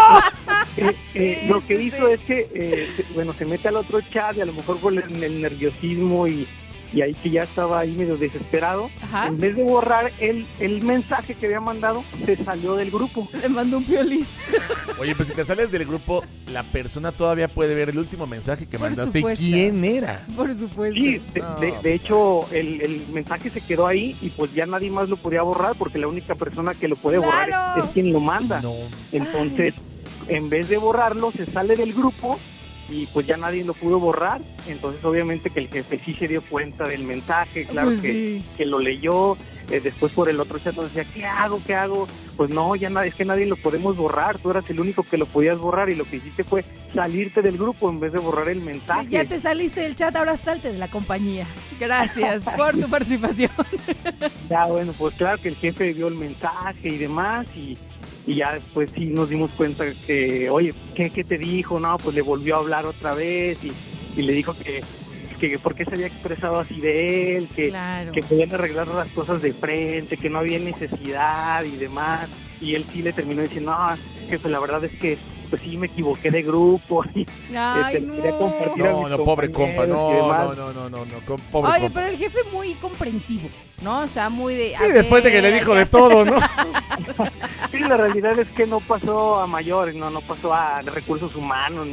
Speaker 8: Eh, eh,
Speaker 6: Sí,
Speaker 8: lo que
Speaker 6: sí,
Speaker 8: hizo
Speaker 6: sí.
Speaker 8: es que, eh, se- bueno, se mete al otro chat y a lo mejor por el, el nerviosismo y, y ahí que ya estaba ahí medio desesperado,
Speaker 6: Ajá.
Speaker 8: en vez de borrar el, el mensaje que había mandado, se salió del grupo.
Speaker 6: Le mandó un violín.
Speaker 2: Oye, pues si te sales del grupo, la persona todavía puede ver el último mensaje que
Speaker 6: Por
Speaker 2: mandaste.
Speaker 6: supuesto.
Speaker 2: ¿Quién era?
Speaker 6: Por supuesto.
Speaker 8: Sí, de,
Speaker 2: No.
Speaker 8: de- de hecho el, el mensaje se quedó ahí y pues ya nadie más lo podía borrar porque la única persona que lo puede borrar
Speaker 6: ¡Claro!
Speaker 8: es, es quien lo manda.
Speaker 2: No.
Speaker 8: Entonces, en vez de borrarlo, se sale del grupo y pues ya nadie lo pudo borrar. Entonces, obviamente que el jefe sí se dio cuenta del mensaje, claro
Speaker 6: Pues
Speaker 8: que,
Speaker 6: sí.
Speaker 8: que lo leyó. Eh, después por el otro chat nos decía, ¿qué hago? ¿Qué hago? Pues no, ya nadie, es que nadie lo podemos borrar. Tú eras el único que lo podías borrar y lo que hiciste fue salirte del grupo en vez de borrar el mensaje.
Speaker 6: Ya te saliste del chat, ahora salte de la compañía. Gracias por tu participación.
Speaker 8: Ya, bueno, pues claro que el jefe vio el mensaje y demás y, y ya después sí nos dimos cuenta que, oye, ¿qué, qué te dijo? No, pues le volvió a hablar otra vez y, y le dijo que, que por qué se había expresado así de él, que,
Speaker 6: Claro.
Speaker 8: que podían arreglar las cosas de frente, que no había necesidad y demás. Y él sí le terminó diciendo, no, jefe, la verdad es que pues sí me equivoqué de grupo y
Speaker 6: Ay,
Speaker 8: este, quería
Speaker 6: no.
Speaker 8: compartir a
Speaker 2: No,
Speaker 8: mis
Speaker 2: no, pobre compa,
Speaker 8: compañeros y
Speaker 2: no,
Speaker 8: demás.
Speaker 2: no, no, no, no, no, com- pobre
Speaker 6: Oye,
Speaker 2: compa.
Speaker 6: pero el jefe muy comprensivo, ¿no? O sea, muy de...
Speaker 2: Sí, después de que le dijo de todo, ¿no?
Speaker 8: Sí, la realidad es que no pasó a mayores, no, no pasó a recursos humanos ni,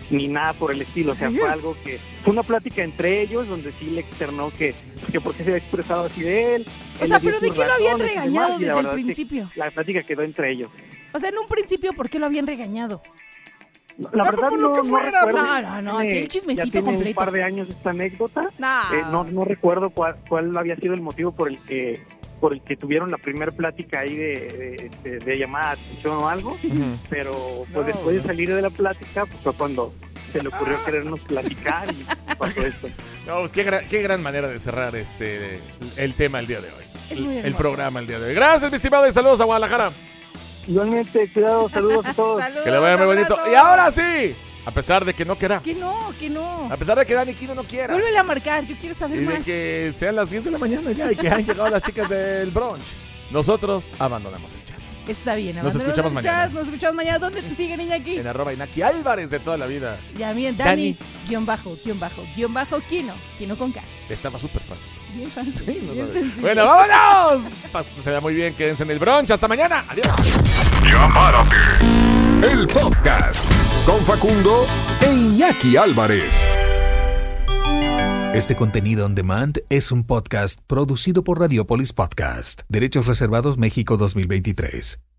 Speaker 14: ni nada por el estilo. O sea, fue algo que fue una plática entre ellos donde sí le externó que, que por qué se había expresado así de él.
Speaker 6: O sea, pero ¿de qué lo habían regañado desde el principio?
Speaker 14: La plática quedó entre ellos.
Speaker 6: O sea, en un principio, ¿por qué lo habían regañado?
Speaker 14: La verdad no, no,
Speaker 6: no recuerdo.
Speaker 14: No,
Speaker 6: no, no, aquí el chismecito
Speaker 14: ya tiene
Speaker 6: completo.
Speaker 14: un par de años esta anécdota.
Speaker 6: No,
Speaker 14: eh, no, no recuerdo cuál, cuál había sido el motivo por el que por el que tuvieron la primera plática ahí de, de, de, de llamada de atención o algo, uh-huh. pero pues no, después de salir de la plática, pues fue cuando se le ocurrió querernos platicar y pasó esto.
Speaker 2: No, pues qué gran, qué gran manera de cerrar este el tema el día de hoy. El, el programa el día de hoy. Gracias, mi estimado, y saludos a Guadalajara.
Speaker 14: Igualmente, cuidado, saludos a todos.
Speaker 2: Saludos, que le vaya muy bonito. Y ahora sí, a pesar de que no quiera.
Speaker 6: Que no, que no.
Speaker 2: A pesar de que Dani Quino no quiera.
Speaker 6: Vuélvele a marcar, yo quiero saber
Speaker 2: y
Speaker 6: más.
Speaker 2: Y de que sean las diez de la mañana ya y que han llegado las chicas del brunch. Nosotros abandonamos el chat.
Speaker 6: Está bien,
Speaker 2: nos escuchamos
Speaker 6: el
Speaker 2: mañana.
Speaker 6: Chat, nos escuchamos mañana. ¿Dónde te siguen, Iñaki?
Speaker 2: En arroba Inaki Álvarez de toda la vida.
Speaker 6: Ya bien, Dani, Dani, guión bajo, guión bajo, guión bajo, Quino, Quino con K.
Speaker 2: Estaba súper fácil.
Speaker 6: Bien fácil.
Speaker 2: Sí,
Speaker 6: bien
Speaker 2: sencillo. Bueno, vámonos. Pásenla muy bien, quédense en el brunch. Hasta mañana. Adiós.
Speaker 1: Ya párate. El podcast con Facundo e Iñaki Álvarez.
Speaker 12: Este contenido on demand es un podcast producido por Radiopolis Podcast. Derechos reservados México dos mil veintitrés.